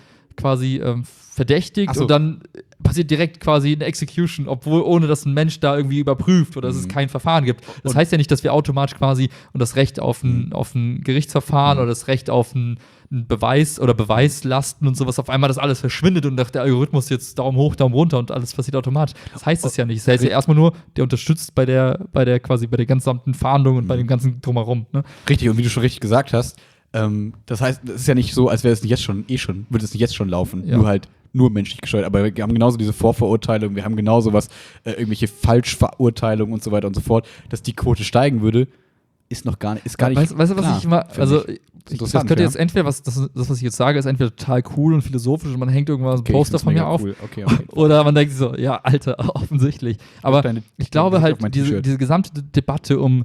[SPEAKER 1] quasi verdächtigt und dann passiert direkt quasi eine Execution, obwohl ohne dass ein Mensch da irgendwie überprüft oder dass es kein Verfahren gibt. Das heißt ja nicht, dass wir automatisch quasi und das Recht auf ein Gerichtsverfahren oder das Recht auf einen Beweis oder Beweislasten und sowas auf einmal das alles verschwindet und der Algorithmus jetzt Daumen hoch, Daumen runter und alles passiert automatisch. Das heißt es ja nicht. Das heißt ja erstmal nur, der unterstützt bei der gesamten Fahndung und bei dem ganzen Drumherum. Ne?
[SPEAKER 2] Richtig, und wie du schon richtig gesagt hast, das heißt, es ist ja nicht so, als wäre es nicht würde es nicht jetzt schon laufen. Nur menschlich gesteuert. Aber wir haben genauso diese Vorverurteilung, wir haben genauso irgendwelche Falschverurteilungen und so weiter und so fort, dass die Quote steigen würde. ist gar nicht.
[SPEAKER 1] Weißt du, was
[SPEAKER 2] klar,
[SPEAKER 1] ich immer,
[SPEAKER 2] finde
[SPEAKER 1] also
[SPEAKER 2] ich.
[SPEAKER 1] das
[SPEAKER 2] Interessant,
[SPEAKER 1] könnte
[SPEAKER 2] ja.
[SPEAKER 1] jetzt entweder, was ich jetzt sage, ist entweder total cool und philosophisch und man hängt irgendwas ein
[SPEAKER 2] Okay,
[SPEAKER 1] Poster
[SPEAKER 2] ich find's
[SPEAKER 1] von mir
[SPEAKER 2] mega
[SPEAKER 1] auf.
[SPEAKER 2] cool. Okay.
[SPEAKER 1] Oder man denkt sich so, ja, Alter, offensichtlich. Aber ich glaube
[SPEAKER 2] Gesicht
[SPEAKER 1] halt,
[SPEAKER 2] auf mein
[SPEAKER 1] diese
[SPEAKER 2] T-Shirt.
[SPEAKER 1] gesamte Debatte um,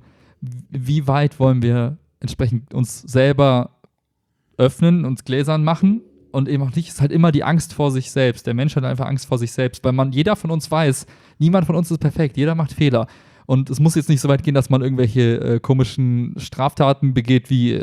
[SPEAKER 1] wie weit wollen wir entsprechend uns selber öffnen, uns gläsern machen und eben auch nicht, ist halt immer die Angst vor sich selbst. Der Mensch hat einfach Angst vor sich selbst, weil jeder von uns weiß, niemand von uns ist perfekt, jeder macht Fehler. Und es muss jetzt nicht so weit gehen, dass man irgendwelche komischen Straftaten begeht, wie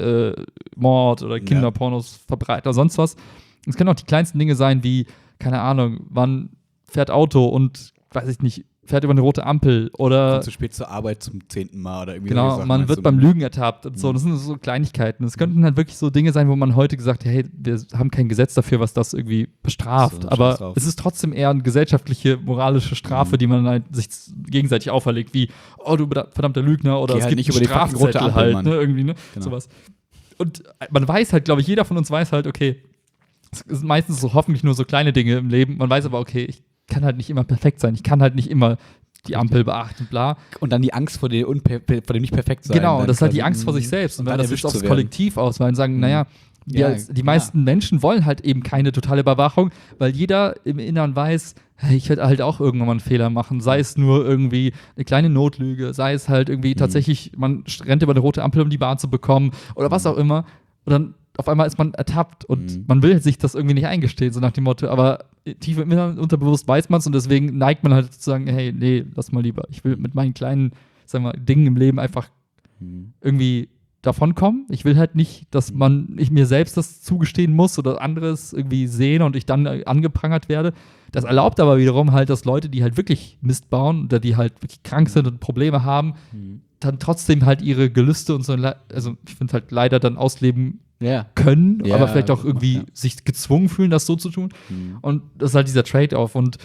[SPEAKER 1] Mord oder Kinderpornos verbreitet oder sonst was. Es können auch die kleinsten Dinge sein, wie, keine Ahnung, man fährt Auto und, weiß ich nicht, fährt über eine rote Ampel oder
[SPEAKER 2] Kommt zu spät zur Arbeit zum 10. Mal oder irgendwie
[SPEAKER 1] genau,
[SPEAKER 2] solche Sachen,
[SPEAKER 1] man
[SPEAKER 2] meinst
[SPEAKER 1] wird
[SPEAKER 2] du?
[SPEAKER 1] beim Lügen ertappt und so. Das sind so Kleinigkeiten. Es könnten halt wirklich so Dinge sein, wo man heute gesagt hat, hey, wir haben kein Gesetz dafür, was das irgendwie bestraft.
[SPEAKER 2] So, scheiß
[SPEAKER 1] aber
[SPEAKER 2] drauf.
[SPEAKER 1] es ist trotzdem eher eine gesellschaftliche, moralische Strafe, die man halt sich gegenseitig auferlegt, wie, oh, du verdammter Lügner, oder
[SPEAKER 2] Geh
[SPEAKER 1] es
[SPEAKER 2] halt
[SPEAKER 1] gibt
[SPEAKER 2] nicht über die fucking rote
[SPEAKER 1] Strafzettel
[SPEAKER 2] Ampel,
[SPEAKER 1] halt,
[SPEAKER 2] Mann.
[SPEAKER 1] ne, irgendwie, ne,
[SPEAKER 2] Genau.
[SPEAKER 1] sowas. Und man weiß halt, glaube ich, jeder von uns weiß halt, okay, es sind meistens so hoffentlich nur so kleine Dinge im Leben. Man weiß aber, okay, ich kann halt nicht immer perfekt sein. Ich kann halt nicht immer die Ampel beachten, bla.
[SPEAKER 2] Und dann die Angst vor dem nicht perfekt sein.
[SPEAKER 1] Genau,
[SPEAKER 2] dann
[SPEAKER 1] das ist halt die
[SPEAKER 2] quasi,
[SPEAKER 1] Angst vor sich selbst. Und wenn
[SPEAKER 2] dann
[SPEAKER 1] das
[SPEAKER 2] erwischt
[SPEAKER 1] jetzt aufs
[SPEAKER 2] zu werden.
[SPEAKER 1] Kollektiv ausweichen, sagen, naja,
[SPEAKER 2] Ja,
[SPEAKER 1] die meisten Menschen wollen halt eben keine totale Überwachung, weil jeder im Inneren weiß, hey, ich werde halt auch irgendwann mal einen Fehler machen. Sei es nur irgendwie eine kleine Notlüge, sei es halt irgendwie tatsächlich, man rennt über eine rote Ampel, um die Bahn zu bekommen oder was auch immer. Und dann auf einmal ist man ertappt und man will sich das irgendwie nicht eingestehen, so nach dem Motto, aber tief im Inneren, unterbewusst weiß man es und deswegen neigt man halt zu sagen, hey, nee, lass mal lieber. Ich will mit meinen kleinen, sagen wir mal, Dingen im Leben einfach irgendwie davonkommen. Ich will halt nicht, dass ich mir selbst das zugestehen muss oder anderes irgendwie sehen und ich dann angeprangert werde. Das erlaubt aber wiederum halt, dass Leute, die halt wirklich Mist bauen oder die halt wirklich krank sind und Probleme haben, dann trotzdem halt ihre Gelüste und so, also ich finde halt leider dann ausleben können,
[SPEAKER 2] Ja,
[SPEAKER 1] aber vielleicht auch irgendwie
[SPEAKER 2] ja.
[SPEAKER 1] sich gezwungen fühlen, das so zu tun. Und das ist halt dieser Trade-off und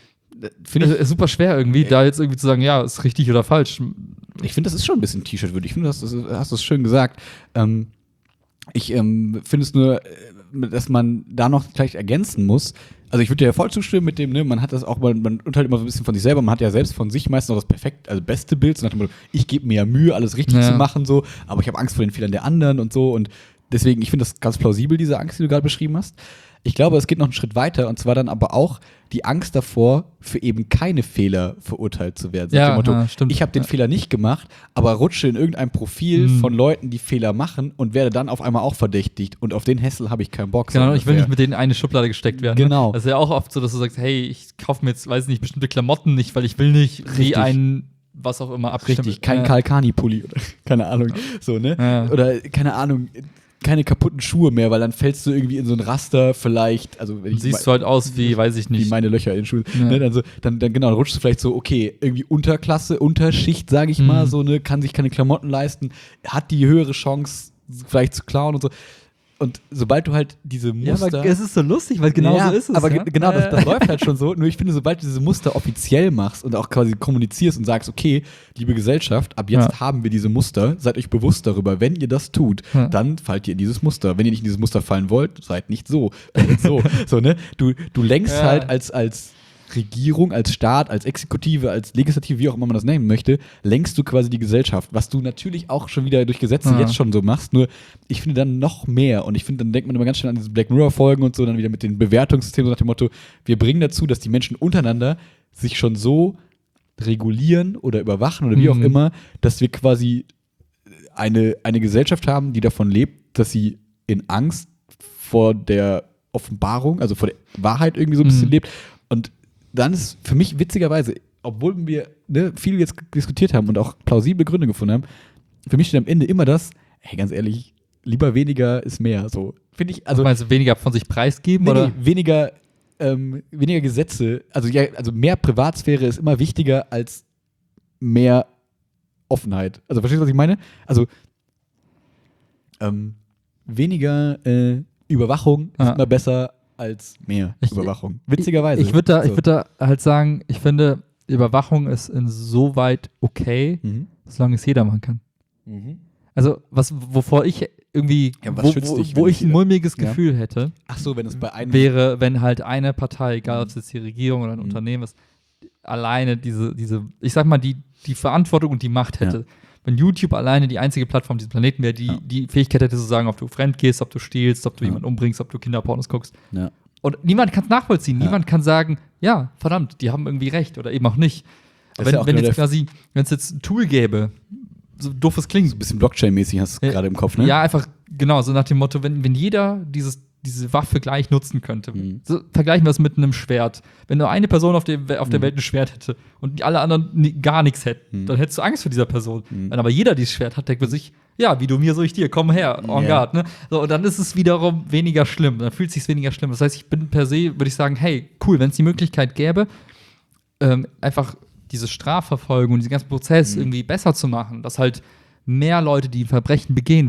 [SPEAKER 2] Finde ich,
[SPEAKER 1] ist super schwer irgendwie, da jetzt irgendwie zu sagen, ja, ist richtig oder falsch.
[SPEAKER 2] ich finde, das ist schon ein bisschen T-Shirt-würdig. Ich finde, hast du es schön gesagt. Ich finde es nur, dass man da noch vielleicht ergänzen muss. Also ich würde dir ja voll zustimmen mit dem, ne, man hat das auch, man urteilt immer so ein bisschen von sich selber, man hat ja selbst von sich meistens noch das beste Bild, so nach dem Motto, ich gebe mir ja Mühe, alles richtig zu machen, so, aber ich habe Angst vor den Fehlern der anderen und so und deswegen, ich finde das ganz plausibel, diese Angst, die du gerade beschrieben hast. Ich glaube, es geht noch einen Schritt weiter und zwar dann aber auch die Angst davor, für eben keine Fehler verurteilt zu werden. So nach dem Motto,
[SPEAKER 1] stimmt.
[SPEAKER 2] ich habe den Fehler nicht gemacht, aber rutsche in irgendein Profil von Leuten, die Fehler machen und werde dann auf einmal auch verdächtigt und auf den Hessel habe ich keinen Bock.
[SPEAKER 1] Genau,
[SPEAKER 2] so
[SPEAKER 1] ich will
[SPEAKER 2] ungefähr.
[SPEAKER 1] nicht mit denen in eine Schublade gesteckt werden.
[SPEAKER 2] Genau.
[SPEAKER 1] Ne? Das ist ja auch oft so, dass du sagst, hey, ich kaufe mir jetzt, weiß nicht, bestimmte Klamotten nicht, weil ich will nicht wie
[SPEAKER 2] Richtig.
[SPEAKER 1] ein, was auch immer, abgestimmt.
[SPEAKER 2] Richtig, kein Kalkani-Pulli oder keine Ahnung. So, ne?
[SPEAKER 1] Ja.
[SPEAKER 2] Oder keine Ahnung, keine kaputten Schuhe mehr, weil dann fällst du irgendwie in so ein Raster vielleicht, also wenn ich
[SPEAKER 1] Siehst du halt aus wie, weiß ich
[SPEAKER 2] wie
[SPEAKER 1] nicht.
[SPEAKER 2] meine Löcher in den Schuhen.
[SPEAKER 1] Ja.
[SPEAKER 2] Ne? Dann genau, dann rutschst du vielleicht so, okay, irgendwie Unterklasse, Unterschicht, sage ich mal, so, ne, kann sich keine Klamotten leisten, hat die höhere Chance, vielleicht zu klauen und so. Und sobald du halt diese Muster.
[SPEAKER 1] Ja, aber es ist so lustig, weil genau so ist es.
[SPEAKER 2] Aber
[SPEAKER 1] ja?
[SPEAKER 2] genau, das läuft halt schon so. Nur ich finde, sobald du diese Muster offiziell machst und auch quasi kommunizierst und sagst, okay, liebe Gesellschaft, ab jetzt haben wir diese Muster, seid euch bewusst darüber, wenn ihr das tut, dann fallt ihr in dieses Muster. Wenn ihr nicht in dieses Muster fallen wollt, seid nicht so. so, ne? Du lenkst halt als Regierung, als Staat, als Exekutive, als Legislative, wie auch immer man das nennen möchte, lenkst du quasi die Gesellschaft, was du natürlich auch schon wieder durch Gesetze jetzt schon so machst, nur ich finde dann noch mehr und ich finde, dann denkt man immer ganz schnell an diese Black Mirror-Folgen und so, dann wieder mit den Bewertungssystemen, so nach dem Motto, wir bringen dazu, dass die Menschen untereinander sich schon so regulieren oder überwachen oder wie auch immer, dass wir quasi eine Gesellschaft haben, die davon lebt, dass sie in Angst vor der Offenbarung, also vor der Wahrheit irgendwie so ein bisschen lebt und dann ist für mich witzigerweise, obwohl wir viel jetzt diskutiert haben und auch plausible Gründe gefunden haben, für mich steht am Ende immer das, hey, ganz ehrlich, lieber weniger ist mehr. So, finde ich, also.
[SPEAKER 1] Meinst du, weniger von sich preisgeben? Oder?
[SPEAKER 2] Weniger Gesetze, also mehr Privatsphäre ist immer wichtiger als mehr Offenheit. Also verstehst du, was ich meine? Also weniger Überwachung ist immer besser als mehr Überwachung. Witzigerweise.
[SPEAKER 1] Ich würde da halt sagen, ich finde, Überwachung ist insoweit okay, solange es jeder machen kann. Also, wovor ich irgendwie, wo ich ein mulmiges Gefühl hätte,
[SPEAKER 2] ach so, wenn es bei einem
[SPEAKER 1] wäre, wenn halt eine Partei, egal ob es jetzt die Regierung oder ein Unternehmen ist, alleine diese, ich sag mal, die Verantwortung und die Macht hätte. wenn YouTube alleine die einzige Plattform dieses Planeten wäre, die Fähigkeit hätte zu sagen, ob du fremd gehst, ob du stiehlst, ob du jemanden umbringst, ob du Kinderpornos guckst.
[SPEAKER 2] Ja. Und
[SPEAKER 1] niemand kann es nachvollziehen. Niemand kann sagen, ja, verdammt, die haben irgendwie recht oder eben auch nicht. Aber wenn es jetzt ein Tool gäbe, so doof es klingt.
[SPEAKER 2] So ein bisschen Blockchain-mäßig hast du es gerade im Kopf, ne?
[SPEAKER 1] Ja, einfach, genau, so nach dem Motto, wenn jeder diese Waffe gleich nutzen könnte. So, vergleichen wir es mit einem Schwert. Wenn nur eine Person auf der Welt ein Schwert hätte und alle anderen gar nichts hätten, dann hättest du Angst vor dieser Person. Wenn aber jeder dieses Schwert hat, denkt man sich, ja, wie du mir, so ich dir, komm her, en garde. Ne? So, und dann ist es wiederum weniger schlimm. Dann fühlt es sich weniger schlimm. Das heißt, ich bin per se, würde ich sagen, hey, cool, wenn es die Möglichkeit gäbe, einfach diese Strafverfolgung und diesen ganzen Prozess irgendwie besser zu machen, dass halt mehr Leute, die Verbrechen begehen,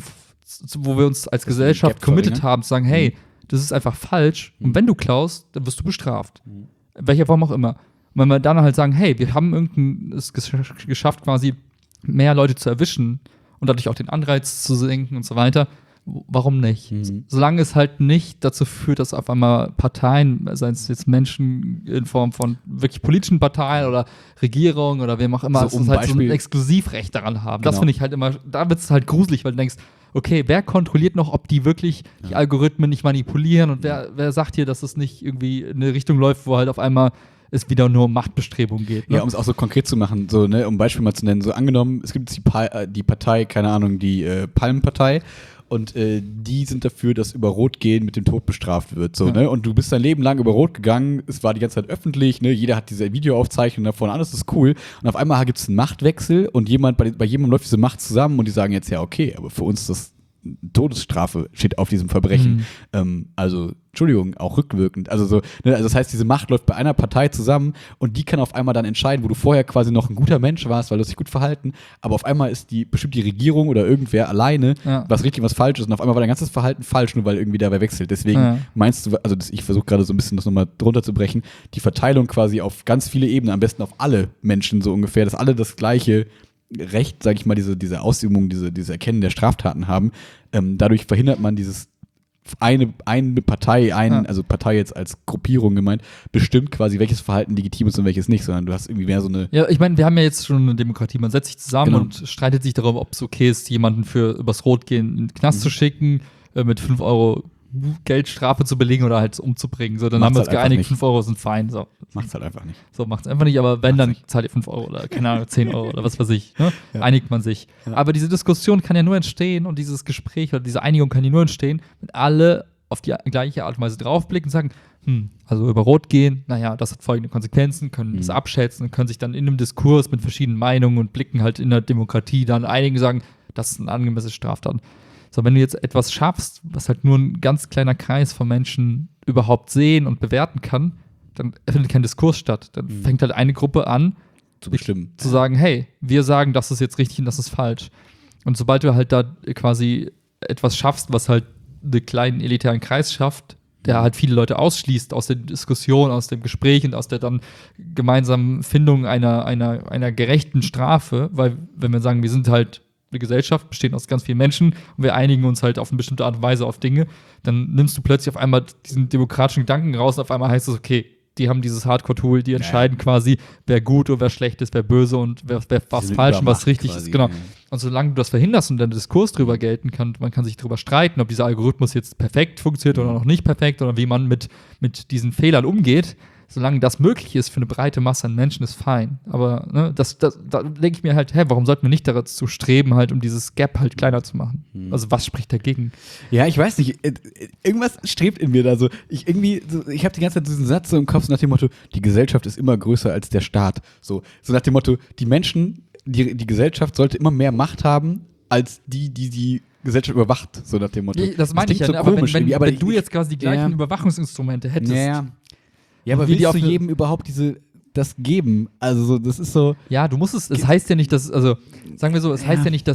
[SPEAKER 1] wo wir uns als Gesellschaft committed haben, zu sagen, hey, das ist einfach falsch und wenn du klaust, dann wirst du bestraft. In welcher Form auch immer. Und wenn wir dann halt sagen, hey, wir haben es geschafft, quasi mehr Leute zu erwischen und dadurch auch den Anreiz zu senken und so weiter, warum nicht? Solange es halt nicht dazu führt, dass auf einmal Parteien, seien es jetzt Menschen in Form von wirklich politischen Parteien oder Regierung oder wem auch immer, so halt so ein Exklusivrecht daran haben. Genau. Das finde ich halt immer, da wird es halt gruselig, weil du denkst, okay, wer kontrolliert noch, ob die wirklich die Algorithmen nicht manipulieren und wer sagt hier, dass es nicht irgendwie in eine Richtung läuft, wo halt auf einmal es wieder nur um Machtbestrebung geht. Ne?
[SPEAKER 2] Ja, um es auch so konkret zu machen, so, ne, um ein Beispiel mal zu nennen, so angenommen, es gibt die Partei, keine Ahnung, die Palmenpartei. Und die sind dafür, dass über Rot gehen mit dem Tod bestraft wird. So, ne? Und du bist dein Leben lang über Rot gegangen, es war die ganze Zeit öffentlich, ne? Jeder hat diese Videoaufzeichnung davon, alles ist cool. Und auf einmal gibt es einen Machtwechsel und bei jemandem läuft diese Macht zusammen und die sagen jetzt, ja, okay, aber für uns ist das Todesstrafe steht auf diesem Verbrechen. Also, Entschuldigung, auch rückwirkend. Also so, ne, also das heißt, diese Macht läuft bei einer Partei zusammen und die kann auf einmal dann entscheiden, wo du vorher quasi noch ein guter Mensch warst, weil du dich gut verhalten, aber auf einmal ist bestimmt die Regierung oder irgendwer alleine, was richtig, was falsch ist und auf einmal war dein ganzes Verhalten falsch, nur weil irgendwie dabei wechselt. Deswegen meinst du, also ich versuche gerade so ein bisschen das nochmal drunter zu brechen, die Verteilung quasi auf ganz viele Ebenen, am besten auf alle Menschen so ungefähr, dass alle das gleiche Recht, sage ich mal, diese Ausübung, diese Erkennen der Straftaten haben. Dadurch verhindert man dieses eine Partei, also Partei jetzt als Gruppierung gemeint, bestimmt quasi, welches Verhalten legitim ist und welches nicht, sondern du hast irgendwie mehr so eine.
[SPEAKER 1] Ja, ich meine, wir haben ja jetzt schon eine Demokratie, man setzt sich zusammen und streitet sich darüber, ob es okay ist, jemanden für übers Rot gehen in den Knast zu schicken, mit 5 Euro Geldstrafe zu belegen oder halt umzubringen. So, dann
[SPEAKER 2] macht's
[SPEAKER 1] haben wir uns
[SPEAKER 2] halt
[SPEAKER 1] geeinigt, 5 Euro sind fein. So.
[SPEAKER 2] Macht's halt einfach nicht.
[SPEAKER 1] So, macht's einfach nicht, aber wenn, dann zahlt ihr 5 Euro oder, keine Ahnung, 10 Euro oder was weiß ich. Ne? Ja. Einigt man sich. Ja. Aber diese Diskussion kann ja nur entstehen und dieses Gespräch oder diese Einigung kann ja nur entstehen, wenn alle auf die gleiche Art und Weise draufblicken und sagen, also über Rot gehen, naja, das hat folgende Konsequenzen, können das abschätzen und können sich dann in einem Diskurs mit verschiedenen Meinungen und Blicken halt in der Demokratie dann einigen sagen, das ist ein angemessenes Straftat. So, wenn du jetzt etwas schaffst, was halt nur ein ganz kleiner Kreis von Menschen überhaupt sehen und bewerten kann, dann findet kein Diskurs statt. Dann fängt halt eine Gruppe an,
[SPEAKER 2] zu bestimmen.
[SPEAKER 1] Zu sagen, hey, wir sagen, das ist jetzt richtig und das ist falsch. Und sobald du halt da quasi etwas schaffst, was halt einen kleinen elitären Kreis schafft, der halt viele Leute ausschließt aus der Diskussion, aus dem Gespräch und aus der dann gemeinsamen Findung einer gerechten Strafe, weil wenn wir sagen, wir sind halt eine Gesellschaft, bestehen aus ganz vielen Menschen und wir einigen uns halt auf eine bestimmte Art und Weise auf Dinge, dann nimmst du plötzlich auf einmal diesen demokratischen Gedanken raus und auf einmal heißt es, okay, die haben dieses Hardcore-Tool, die entscheiden quasi, wer gut oder wer schlecht ist, wer böse und wer was falsch und was richtig ist. Genau. Und solange du das verhinderst und dann der Diskurs drüber gelten kann, man kann sich drüber streiten, ob dieser Algorithmus jetzt perfekt funktioniert oder noch nicht perfekt oder wie man mit diesen Fehlern umgeht, solange das möglich ist für eine breite Masse an Menschen, ist fein. Aber ne, da denke ich mir halt, warum sollten wir nicht dazu streben, halt, um dieses Gap halt kleiner zu machen? Also was spricht dagegen?
[SPEAKER 2] Ja, ich weiß nicht. Irgendwas strebt in mir da so. Ich habe die ganze Zeit diesen Satz so im Kopf, so nach dem Motto, die Gesellschaft ist immer größer als der Staat. So nach dem Motto, die Menschen, die Gesellschaft sollte immer mehr Macht haben, als die Gesellschaft überwacht. So nach dem Motto.
[SPEAKER 1] Das meine ich ja,
[SPEAKER 2] so
[SPEAKER 1] aber
[SPEAKER 2] komisch,
[SPEAKER 1] wenn du jetzt quasi die gleichen Überwachungsinstrumente hättest.
[SPEAKER 2] Ja, aber willst du jedem überhaupt das geben? Also so, das ist so.
[SPEAKER 1] Ja, du musst es heißt ja nicht, dass, also sagen wir so, heißt ja nicht,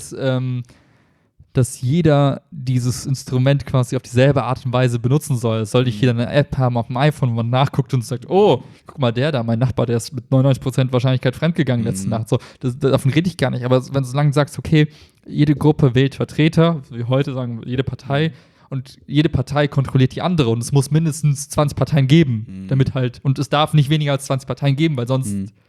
[SPEAKER 1] dass jeder dieses Instrument quasi auf dieselbe Art und Weise benutzen soll. Es soll nicht jeder eine App haben auf dem iPhone, wo man nachguckt und sagt, oh, guck mal, mein Nachbar, der ist mit 99% Wahrscheinlichkeit fremdgegangen letzte Nacht. So, davon rede ich gar nicht. Aber wenn du solange sagst, okay, jede Gruppe wählt Vertreter, wie heute sagen jede Partei, und jede Partei kontrolliert die andere und es muss mindestens 20 Parteien geben, damit halt, und es darf nicht weniger als 20 Parteien geben, weil sonst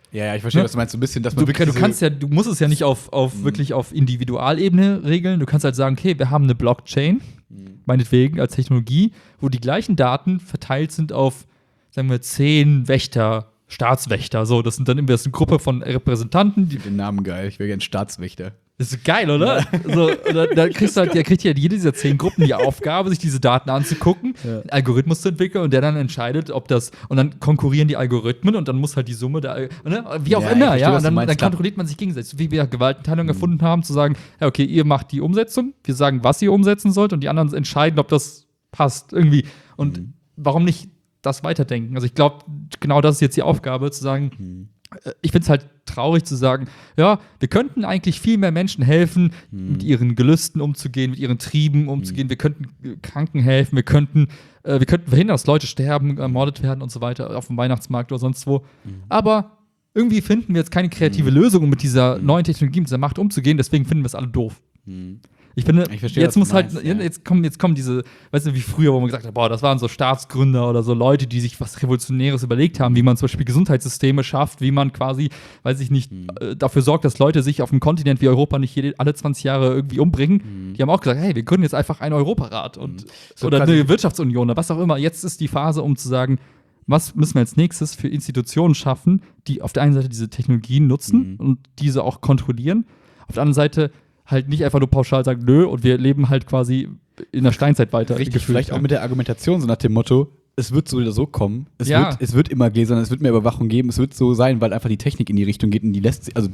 [SPEAKER 2] Ja, ich verstehe,
[SPEAKER 1] Ne?
[SPEAKER 2] was du meinst. So ein bisschen, dass man
[SPEAKER 1] Du musst es ja nicht auf wirklich auf Individualebene regeln. Du kannst halt sagen, okay, wir haben eine Blockchain, meinetwegen als Technologie, wo die gleichen Daten verteilt sind auf, sagen wir, 10 Wächter, Staatswächter. So, das sind dann immer eine Gruppe von Repräsentanten.
[SPEAKER 2] den Namen geil. Ich wäre gern Staatswächter.
[SPEAKER 1] Das ist geil, oder? So, da kriegt ja jede dieser 10 Gruppen die Aufgabe, sich diese Daten anzugucken, einen Algorithmus zu entwickeln und der dann entscheidet, ob das, und dann konkurrieren die Algorithmen und dann muss halt die Summe der, ne? Wie auch
[SPEAKER 2] Ja,
[SPEAKER 1] immer,
[SPEAKER 2] ich verstehe,
[SPEAKER 1] ja,
[SPEAKER 2] was
[SPEAKER 1] und
[SPEAKER 2] du
[SPEAKER 1] dann
[SPEAKER 2] meinst, klar.
[SPEAKER 1] kontrolliert man sich gegenseitig, wie wir Gewaltenteilung erfunden haben, zu sagen, ja, okay, ihr macht die Umsetzung, wir sagen, was ihr umsetzen sollt und die anderen entscheiden, ob das passt irgendwie. Und warum nicht das weiterdenken? Also ich glaube, genau das ist jetzt die Aufgabe, zu sagen, ich finde es halt traurig zu sagen, ja, wir könnten eigentlich viel mehr Menschen helfen, mit ihren Gelüsten umzugehen, mit ihren Trieben umzugehen. Wir könnten Kranken helfen, wir könnten verhindern, dass Leute sterben, ermordet werden und so weiter auf dem Weihnachtsmarkt oder sonst wo. Aber irgendwie finden wir jetzt keine kreative Lösung, um mit dieser neuen Technologie, mit dieser Macht umzugehen. Deswegen finden wir es alle doof. Ich finde,
[SPEAKER 2] Ich verstehe,
[SPEAKER 1] jetzt
[SPEAKER 2] was
[SPEAKER 1] muss
[SPEAKER 2] du
[SPEAKER 1] halt,
[SPEAKER 2] meinst, ja.
[SPEAKER 1] jetzt kommen diese, weißt du, wie früher, wo man gesagt hat, boah, das waren so Staatsgründer oder so Leute, die sich was Revolutionäres überlegt haben, wie man zum Beispiel Gesundheitssysteme schafft, wie man quasi, weiß ich nicht, dafür sorgt, dass Leute sich auf einem Kontinent wie Europa nicht alle 20 Jahre irgendwie umbringen. Die haben auch gesagt, hey, wir gründen jetzt einfach einen Europarat und,
[SPEAKER 2] So
[SPEAKER 1] oder
[SPEAKER 2] quasi-
[SPEAKER 1] eine Wirtschaftsunion oder was auch immer. Jetzt ist die Phase, um zu sagen, was müssen wir als nächstes für Institutionen schaffen, die auf der einen Seite diese Technologien nutzen und diese auch kontrollieren, auf der anderen Seite halt nicht einfach nur pauschal sagen, nö, und wir leben halt quasi in der Steinzeit weiter.
[SPEAKER 2] Richtig,
[SPEAKER 1] gefühlt,
[SPEAKER 2] vielleicht auch mit der Argumentation, so nach dem Motto, es wird so oder so kommen. Es wird immer gläsern, es wird mehr Überwachung geben, es wird so sein, weil einfach die Technik in die Richtung geht und die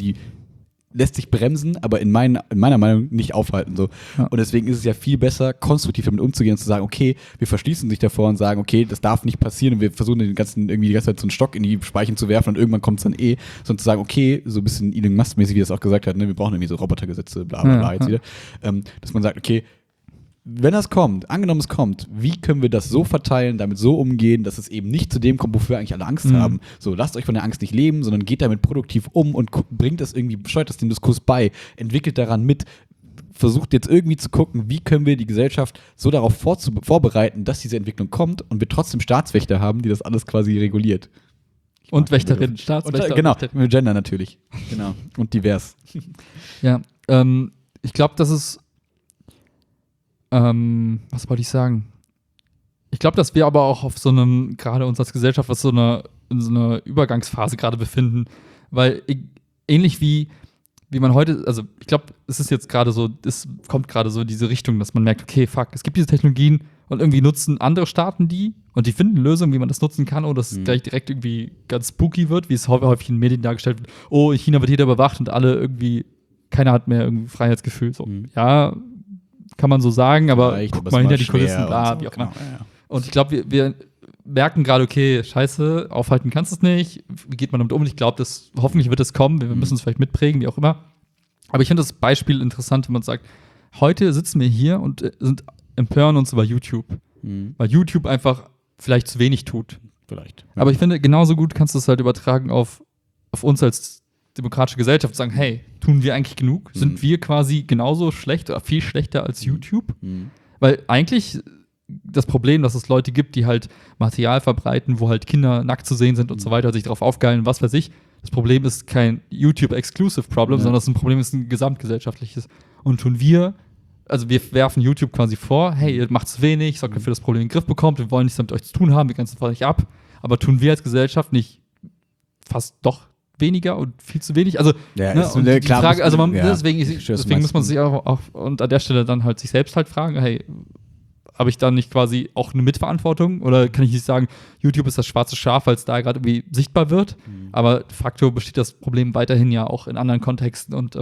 [SPEAKER 2] lässt sich bremsen, aber in meiner Meinung nicht aufhalten. So.
[SPEAKER 1] Ja.
[SPEAKER 2] Und deswegen ist es ja viel besser, konstruktiv damit umzugehen und zu sagen, okay, wir verschließen sich davor und sagen, okay, das darf nicht passieren und wir versuchen die ganze Zeit so einen Stock in die Speichen zu werfen und irgendwann kommt es dann sondern zu sagen, okay, so ein bisschen Elon Musk-mäßig, wie er es auch gesagt hat, ne, wir brauchen irgendwie so Robotergesetze, bla bla bla jetzt wieder, dass man sagt, okay, wenn das kommt, angenommen es kommt, wie können wir das so verteilen, damit so umgehen, dass es eben nicht zu dem kommt, wofür wir eigentlich alle Angst haben. So, lasst euch von der Angst nicht leben, sondern geht damit produktiv um und bringt das irgendwie, steuert das dem Diskurs bei, entwickelt daran mit, versucht jetzt irgendwie zu gucken, wie können wir die Gesellschaft so darauf vorbereiten, dass diese Entwicklung kommt und wir trotzdem Staatswächter haben, die das alles quasi reguliert.
[SPEAKER 1] Und Wächterinnen, Staatswächter.
[SPEAKER 2] Genau,
[SPEAKER 1] und Wächterinnen.
[SPEAKER 2] mit Gender natürlich. Genau. Und divers.
[SPEAKER 1] Ja, ich glaube, das ist was wollte ich sagen? Ich glaube, dass wir aber auch auf so einem, gerade uns als Gesellschaft, in so einer Übergangsphase gerade befinden, weil ähnlich wie man heute, also ich glaube, es ist jetzt gerade so, es kommt gerade so in diese Richtung, dass man merkt, okay, fuck, es gibt diese Technologien und irgendwie nutzen andere Staaten die und die finden Lösungen, wie man das nutzen kann, oder dass es gleich direkt irgendwie ganz spooky wird, wie es häufig in den Medien dargestellt wird. Oh, in China wird jeder überwacht und alle irgendwie, keiner hat mehr irgendwie Freiheitsgefühl. So, ja, kann man so sagen, aber guck mal hinter die Kulissen, bla, wie auch immer.
[SPEAKER 2] Genau, ja.
[SPEAKER 1] Und ich glaube, wir merken gerade, okay, scheiße, aufhalten kannst du es nicht. Wie geht man damit um? Ich glaube, hoffentlich wird es kommen. Wir müssen es vielleicht mitprägen, wie auch immer. Aber ich finde das Beispiel interessant, wenn man sagt, heute sitzen wir hier und empören uns über YouTube. Weil YouTube einfach vielleicht zu wenig tut.
[SPEAKER 2] Vielleicht.
[SPEAKER 1] Aber ich finde, genauso gut kannst du es halt übertragen auf uns als demokratische Gesellschaft und sagen, hey, tun wir eigentlich genug? Sind wir quasi genauso schlecht oder viel schlechter als YouTube? Weil eigentlich das Problem, dass es Leute gibt, die halt Material verbreiten, wo halt Kinder nackt zu sehen sind und so weiter, sich darauf aufgeilen, was weiß ich. Das Problem ist kein YouTube-Exclusive-Problem, sondern das Problem ist ein gesamtgesellschaftliches. Und tun wir werfen YouTube quasi vor, hey, ihr macht zu wenig, sorgt dafür, dass das Problem in den Griff bekommt, wir wollen nichts mit euch zu tun haben, wir grenzen von euch ab. Aber tun wir als Gesellschaft nicht fast doch weniger und viel zu wenig? Also,
[SPEAKER 2] ja,
[SPEAKER 1] und die
[SPEAKER 2] klar,
[SPEAKER 1] Frage, also deswegen
[SPEAKER 2] deswegen
[SPEAKER 1] muss man sich auch und an der Stelle dann halt sich selbst halt fragen, hey, habe ich dann nicht quasi auch eine Mitverantwortung? Oder kann ich nicht sagen, YouTube ist das schwarze Schaf, weil es da gerade irgendwie sichtbar wird? Aber de facto besteht das Problem weiterhin ja auch in anderen Kontexten. Und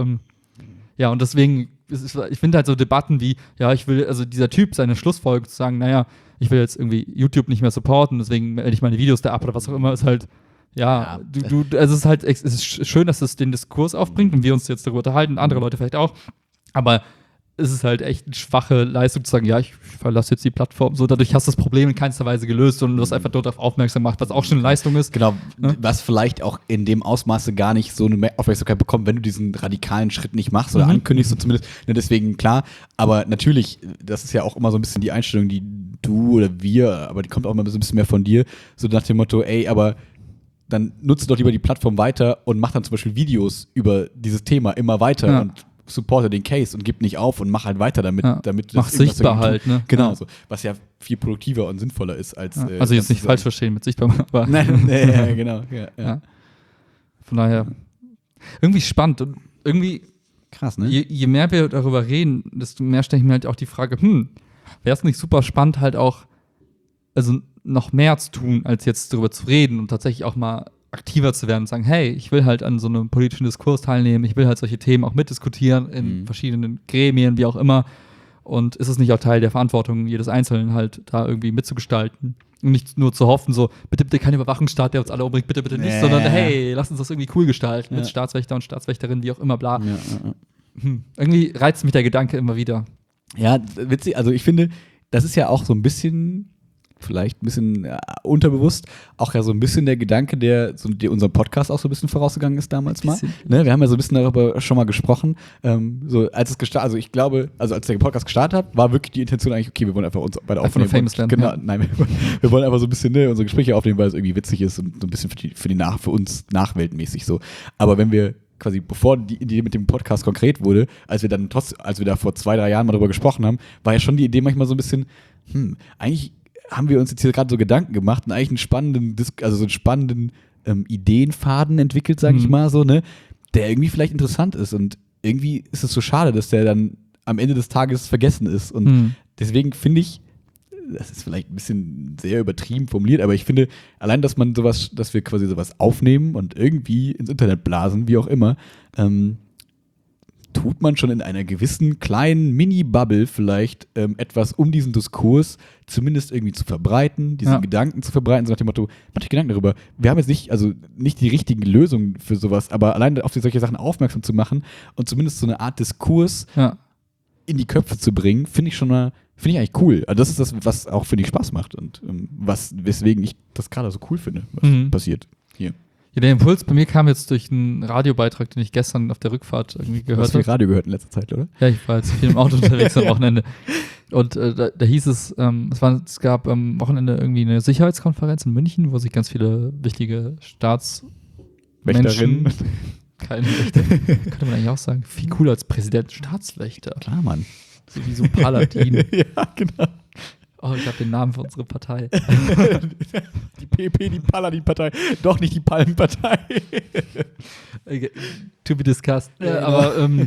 [SPEAKER 1] ja, und deswegen, ich finde halt so Debatten wie, ja, ich will, also dieser Typ, seine Schlussfolgerung zu sagen, naja, ich will jetzt irgendwie YouTube nicht mehr supporten, deswegen melde ich meine Videos da ab oder was auch immer, ist halt, ja, also es ist schön, dass es den Diskurs aufbringt und wir uns jetzt darüber unterhalten, andere Leute vielleicht auch, aber es ist halt echt eine schwache Leistung zu sagen, ja, ich verlasse jetzt die Plattform. So, dadurch hast du das Problem in keinster Weise gelöst, sondern du hast einfach darauf aufmerksam gemacht, was auch schon eine Leistung ist.
[SPEAKER 2] Genau,
[SPEAKER 1] ne?
[SPEAKER 2] Was vielleicht auch in dem Ausmaße gar nicht so eine Aufmerksamkeit bekommt, wenn du diesen radikalen Schritt nicht machst oder ankündigst, so zumindest. Ne, deswegen klar, aber natürlich, das ist ja auch immer so ein bisschen die Einstellung, die du oder wir, aber die kommt auch immer so ein bisschen mehr von dir, so nach dem Motto, ey, aber dann nutze doch lieber die Plattform weiter und mach dann zum Beispiel Videos über dieses Thema immer weiter und supporte den Case und gib nicht auf und mach halt weiter damit. Damit
[SPEAKER 1] mach sichtbar halt, ne?
[SPEAKER 2] Genau, so. Was ja viel produktiver und sinnvoller ist als.
[SPEAKER 1] Also jetzt nicht falsch verstehen mit sichtbar, aber.
[SPEAKER 2] Nein, genau. Ja.
[SPEAKER 1] Von daher, irgendwie spannend und irgendwie.
[SPEAKER 2] Krass, ne?
[SPEAKER 1] Je mehr wir darüber reden, desto mehr stelle ich mir halt auch die Frage, wäre es nicht super spannend, halt auch, also noch mehr zu tun, als jetzt darüber zu reden und tatsächlich auch mal aktiver zu werden und sagen, hey, ich will halt an so einem politischen Diskurs teilnehmen, ich will halt solche Themen auch mitdiskutieren in verschiedenen Gremien, wie auch immer. Und ist es nicht auch Teil der Verantwortung jedes Einzelnen, halt da irgendwie mitzugestalten? Und nicht nur zu hoffen, so, bitte, bitte kein Überwachungsstaat, der uns alle umbringt, bitte, bitte nicht, sondern hey, lass uns das irgendwie cool gestalten mit Staatswächter und Staatswächterinnen, wie auch immer, bla. Irgendwie reizt mich der Gedanke immer wieder.
[SPEAKER 2] Ja, witzig, also ich finde, das ist ja auch so ein bisschen, vielleicht ein bisschen unterbewusst, auch ja so ein bisschen der Gedanke, der unserem Podcast auch so ein bisschen vorausgegangen ist damals mal. Ne, wir haben ja so ein bisschen darüber schon mal gesprochen. So, als ich glaube, als der Podcast gestartet hat, war wirklich die Intention eigentlich, okay, wir wollen einfach uns beide aufnehmen.
[SPEAKER 1] Famous werden,
[SPEAKER 2] genau, nein, wir wollen einfach so ein bisschen unsere Gespräche aufnehmen, weil es irgendwie witzig ist und so ein bisschen für uns nachweltmäßig so. Aber wenn wir quasi, bevor die Idee mit dem Podcast konkret wurde, als wir da vor 2-3 Jahren mal drüber gesprochen haben, war ja schon die Idee manchmal so ein bisschen, eigentlich haben wir uns jetzt hier gerade so Gedanken gemacht und eigentlich einen spannenden Ideenfaden entwickelt, sage ich mal so, ne, der irgendwie vielleicht interessant ist und irgendwie ist es so schade, dass der dann am Ende des Tages vergessen ist und deswegen finde ich, das ist vielleicht ein bisschen sehr übertrieben formuliert, aber ich finde, allein, dass wir quasi sowas aufnehmen und irgendwie ins Internet blasen, wie auch immer, tut man schon in einer gewissen kleinen Mini-Bubble vielleicht etwas, um diesen Diskurs zumindest irgendwie zu verbreiten, diesen Gedanken zu verbreiten, so nach dem Motto, mach dich Gedanken darüber. Wir haben jetzt nicht die richtigen Lösungen für sowas, aber allein auf solche Sachen aufmerksam zu machen und zumindest so eine Art Diskurs in die Köpfe zu bringen, finde ich eigentlich cool. Also das ist das, was auch, finde ich, Spaß macht und weswegen ich das gerade so cool finde, was passiert hier.
[SPEAKER 1] Ja, der Impuls bei mir kam jetzt durch einen Radiobeitrag, den ich gestern auf der Rückfahrt irgendwie gehört habe.
[SPEAKER 2] Du hast viel Radio gehört in letzter Zeit, oder?
[SPEAKER 1] Ja, ich war jetzt viel im Auto unterwegs am Wochenende. Und da hieß es gab am Wochenende irgendwie eine Sicherheitskonferenz in München, wo sich ganz viele wichtige Staatsmenschen, keine Wächter, könnte man eigentlich auch sagen, viel cooler als Präsident, Staatswächter.
[SPEAKER 2] Klar, Mann.
[SPEAKER 1] So wie so Paladin.
[SPEAKER 2] Ja, genau.
[SPEAKER 1] Oh, ich habe den Namen für unsere Partei.
[SPEAKER 2] Die PP, die Paladin-Partei. Doch nicht die Palmenpartei.
[SPEAKER 1] To be discussed. Ja, aber und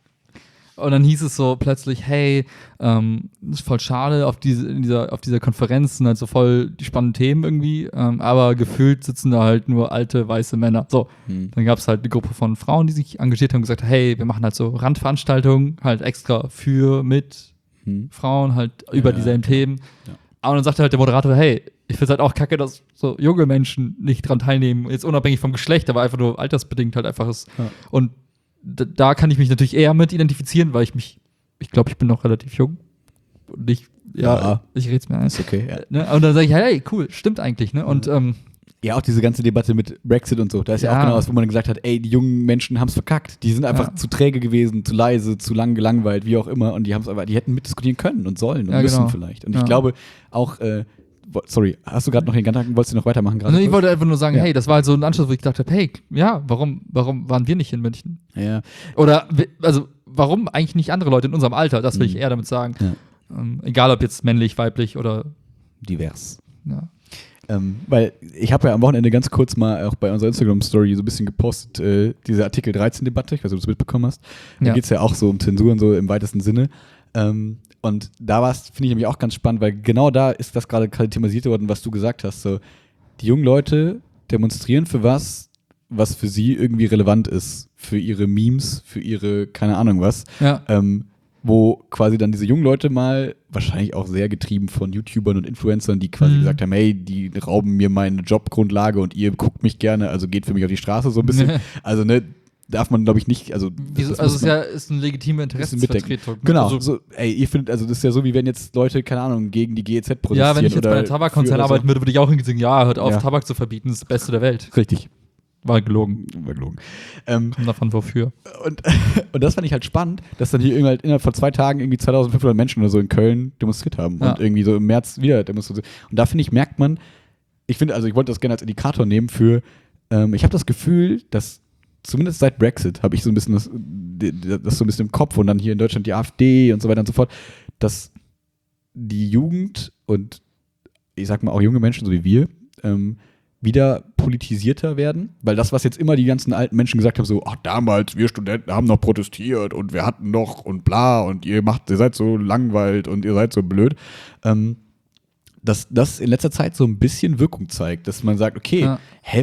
[SPEAKER 1] dann hieß es so plötzlich, hey, ist voll schade, auf dieser Konferenz sind halt so voll die spannenden Themen irgendwie, aber gefühlt sitzen da halt nur alte, weiße Männer. So, dann gab es halt eine Gruppe von Frauen, die sich engagiert haben und gesagt, hey, wir machen halt so Randveranstaltungen, halt extra mit Frauen halt über dieselben Themen. Ja. Aber dann sagte halt der Moderator, hey, ich finde es halt auch kacke, dass so junge Menschen nicht dran teilnehmen, jetzt unabhängig vom Geschlecht, aber einfach nur altersbedingt halt einfach ist. Ja. Und da kann ich mich natürlich eher mit identifizieren, weil ich glaube, ich bin noch relativ jung. Und ich rede es mir ein.
[SPEAKER 2] Ist okay, ja.
[SPEAKER 1] Ne? Und dann sage ich, hey, cool, stimmt eigentlich. Ne? Und
[SPEAKER 2] ja, auch diese ganze Debatte mit Brexit und so, da ist ja auch genau was, wo man gesagt hat, ey, die jungen Menschen haben es verkackt. Die sind einfach zu träge gewesen, zu leise, zu lang gelangweilt, wie auch immer. Und die hätten mitdiskutieren können und sollen und müssen vielleicht. Und ich glaube auch, sorry, hast du gerade noch den Gedanken, wolltest du noch weitermachen gerade?
[SPEAKER 1] Also ich wollte einfach nur sagen, hey, das war halt so ein Anschluss, wo ich gedacht habe, hey, ja, warum waren wir nicht in München?
[SPEAKER 2] Ja.
[SPEAKER 1] Oder, also, warum eigentlich nicht andere Leute in unserem Alter? Das will ich eher damit sagen. Ja. Egal, ob jetzt männlich, weiblich oder
[SPEAKER 2] divers.
[SPEAKER 1] Ja.
[SPEAKER 2] Weil ich habe ja am Wochenende ganz kurz mal auch bei unserer Instagram-Story so ein bisschen gepostet, diese Artikel 13-Debatte, ich weiß nicht, ob du das mitbekommen hast. Da geht es ja auch so um Zensuren, so im weitesten Sinne. Und da finde ich nämlich auch ganz spannend, weil genau da ist das gerade thematisiert worden, was du gesagt hast. So, die jungen Leute demonstrieren für was für sie irgendwie relevant ist. Für ihre Memes, für ihre, keine Ahnung was.
[SPEAKER 1] Ja.
[SPEAKER 2] Wo quasi dann diese jungen Leute mal, wahrscheinlich auch sehr getrieben von YouTubern und Influencern, die quasi gesagt haben, hey, die rauben mir meine Jobgrundlage und ihr guckt mich gerne, also geht für mich auf die Straße so ein bisschen. Also, ne, darf man, glaube ich, nicht, also
[SPEAKER 1] es ist eine legitime Interessensvertretung.
[SPEAKER 2] Genau, also, so, ey, ihr findet, also das ist ja so, wie wenn jetzt Leute, keine Ahnung, gegen die GEZ protestieren.
[SPEAKER 1] Ja, wenn ich jetzt bei einem Tabakkonzern arbeiten würde, würde ich auch hingehen, hört auf, Tabak zu verbieten, das ist das Beste der Welt.
[SPEAKER 2] Richtig.
[SPEAKER 1] War gelogen. Davon wofür.
[SPEAKER 2] Und das fand ich halt spannend, dass dann hier halt innerhalb von 2 Tagen irgendwie 2500 Menschen oder so in Köln demonstriert haben und irgendwie so im März wieder demonstriert. Und da finde ich, merkt man, ich wollte das gerne als Indikator nehmen für Ich habe das Gefühl, dass zumindest seit Brexit habe ich so ein bisschen das so ein bisschen im Kopf und dann hier in Deutschland die AfD und so weiter und so fort, dass die Jugend und ich sag mal auch junge Menschen, so wie wir, wieder politisierter werden, weil das, was jetzt immer die ganzen alten Menschen gesagt haben, so, ach, damals, wir Studenten haben noch protestiert und wir hatten noch und bla und ihr seid so langweilt und ihr seid so blöd, dass das in letzter Zeit so ein bisschen Wirkung zeigt, dass man sagt, okay,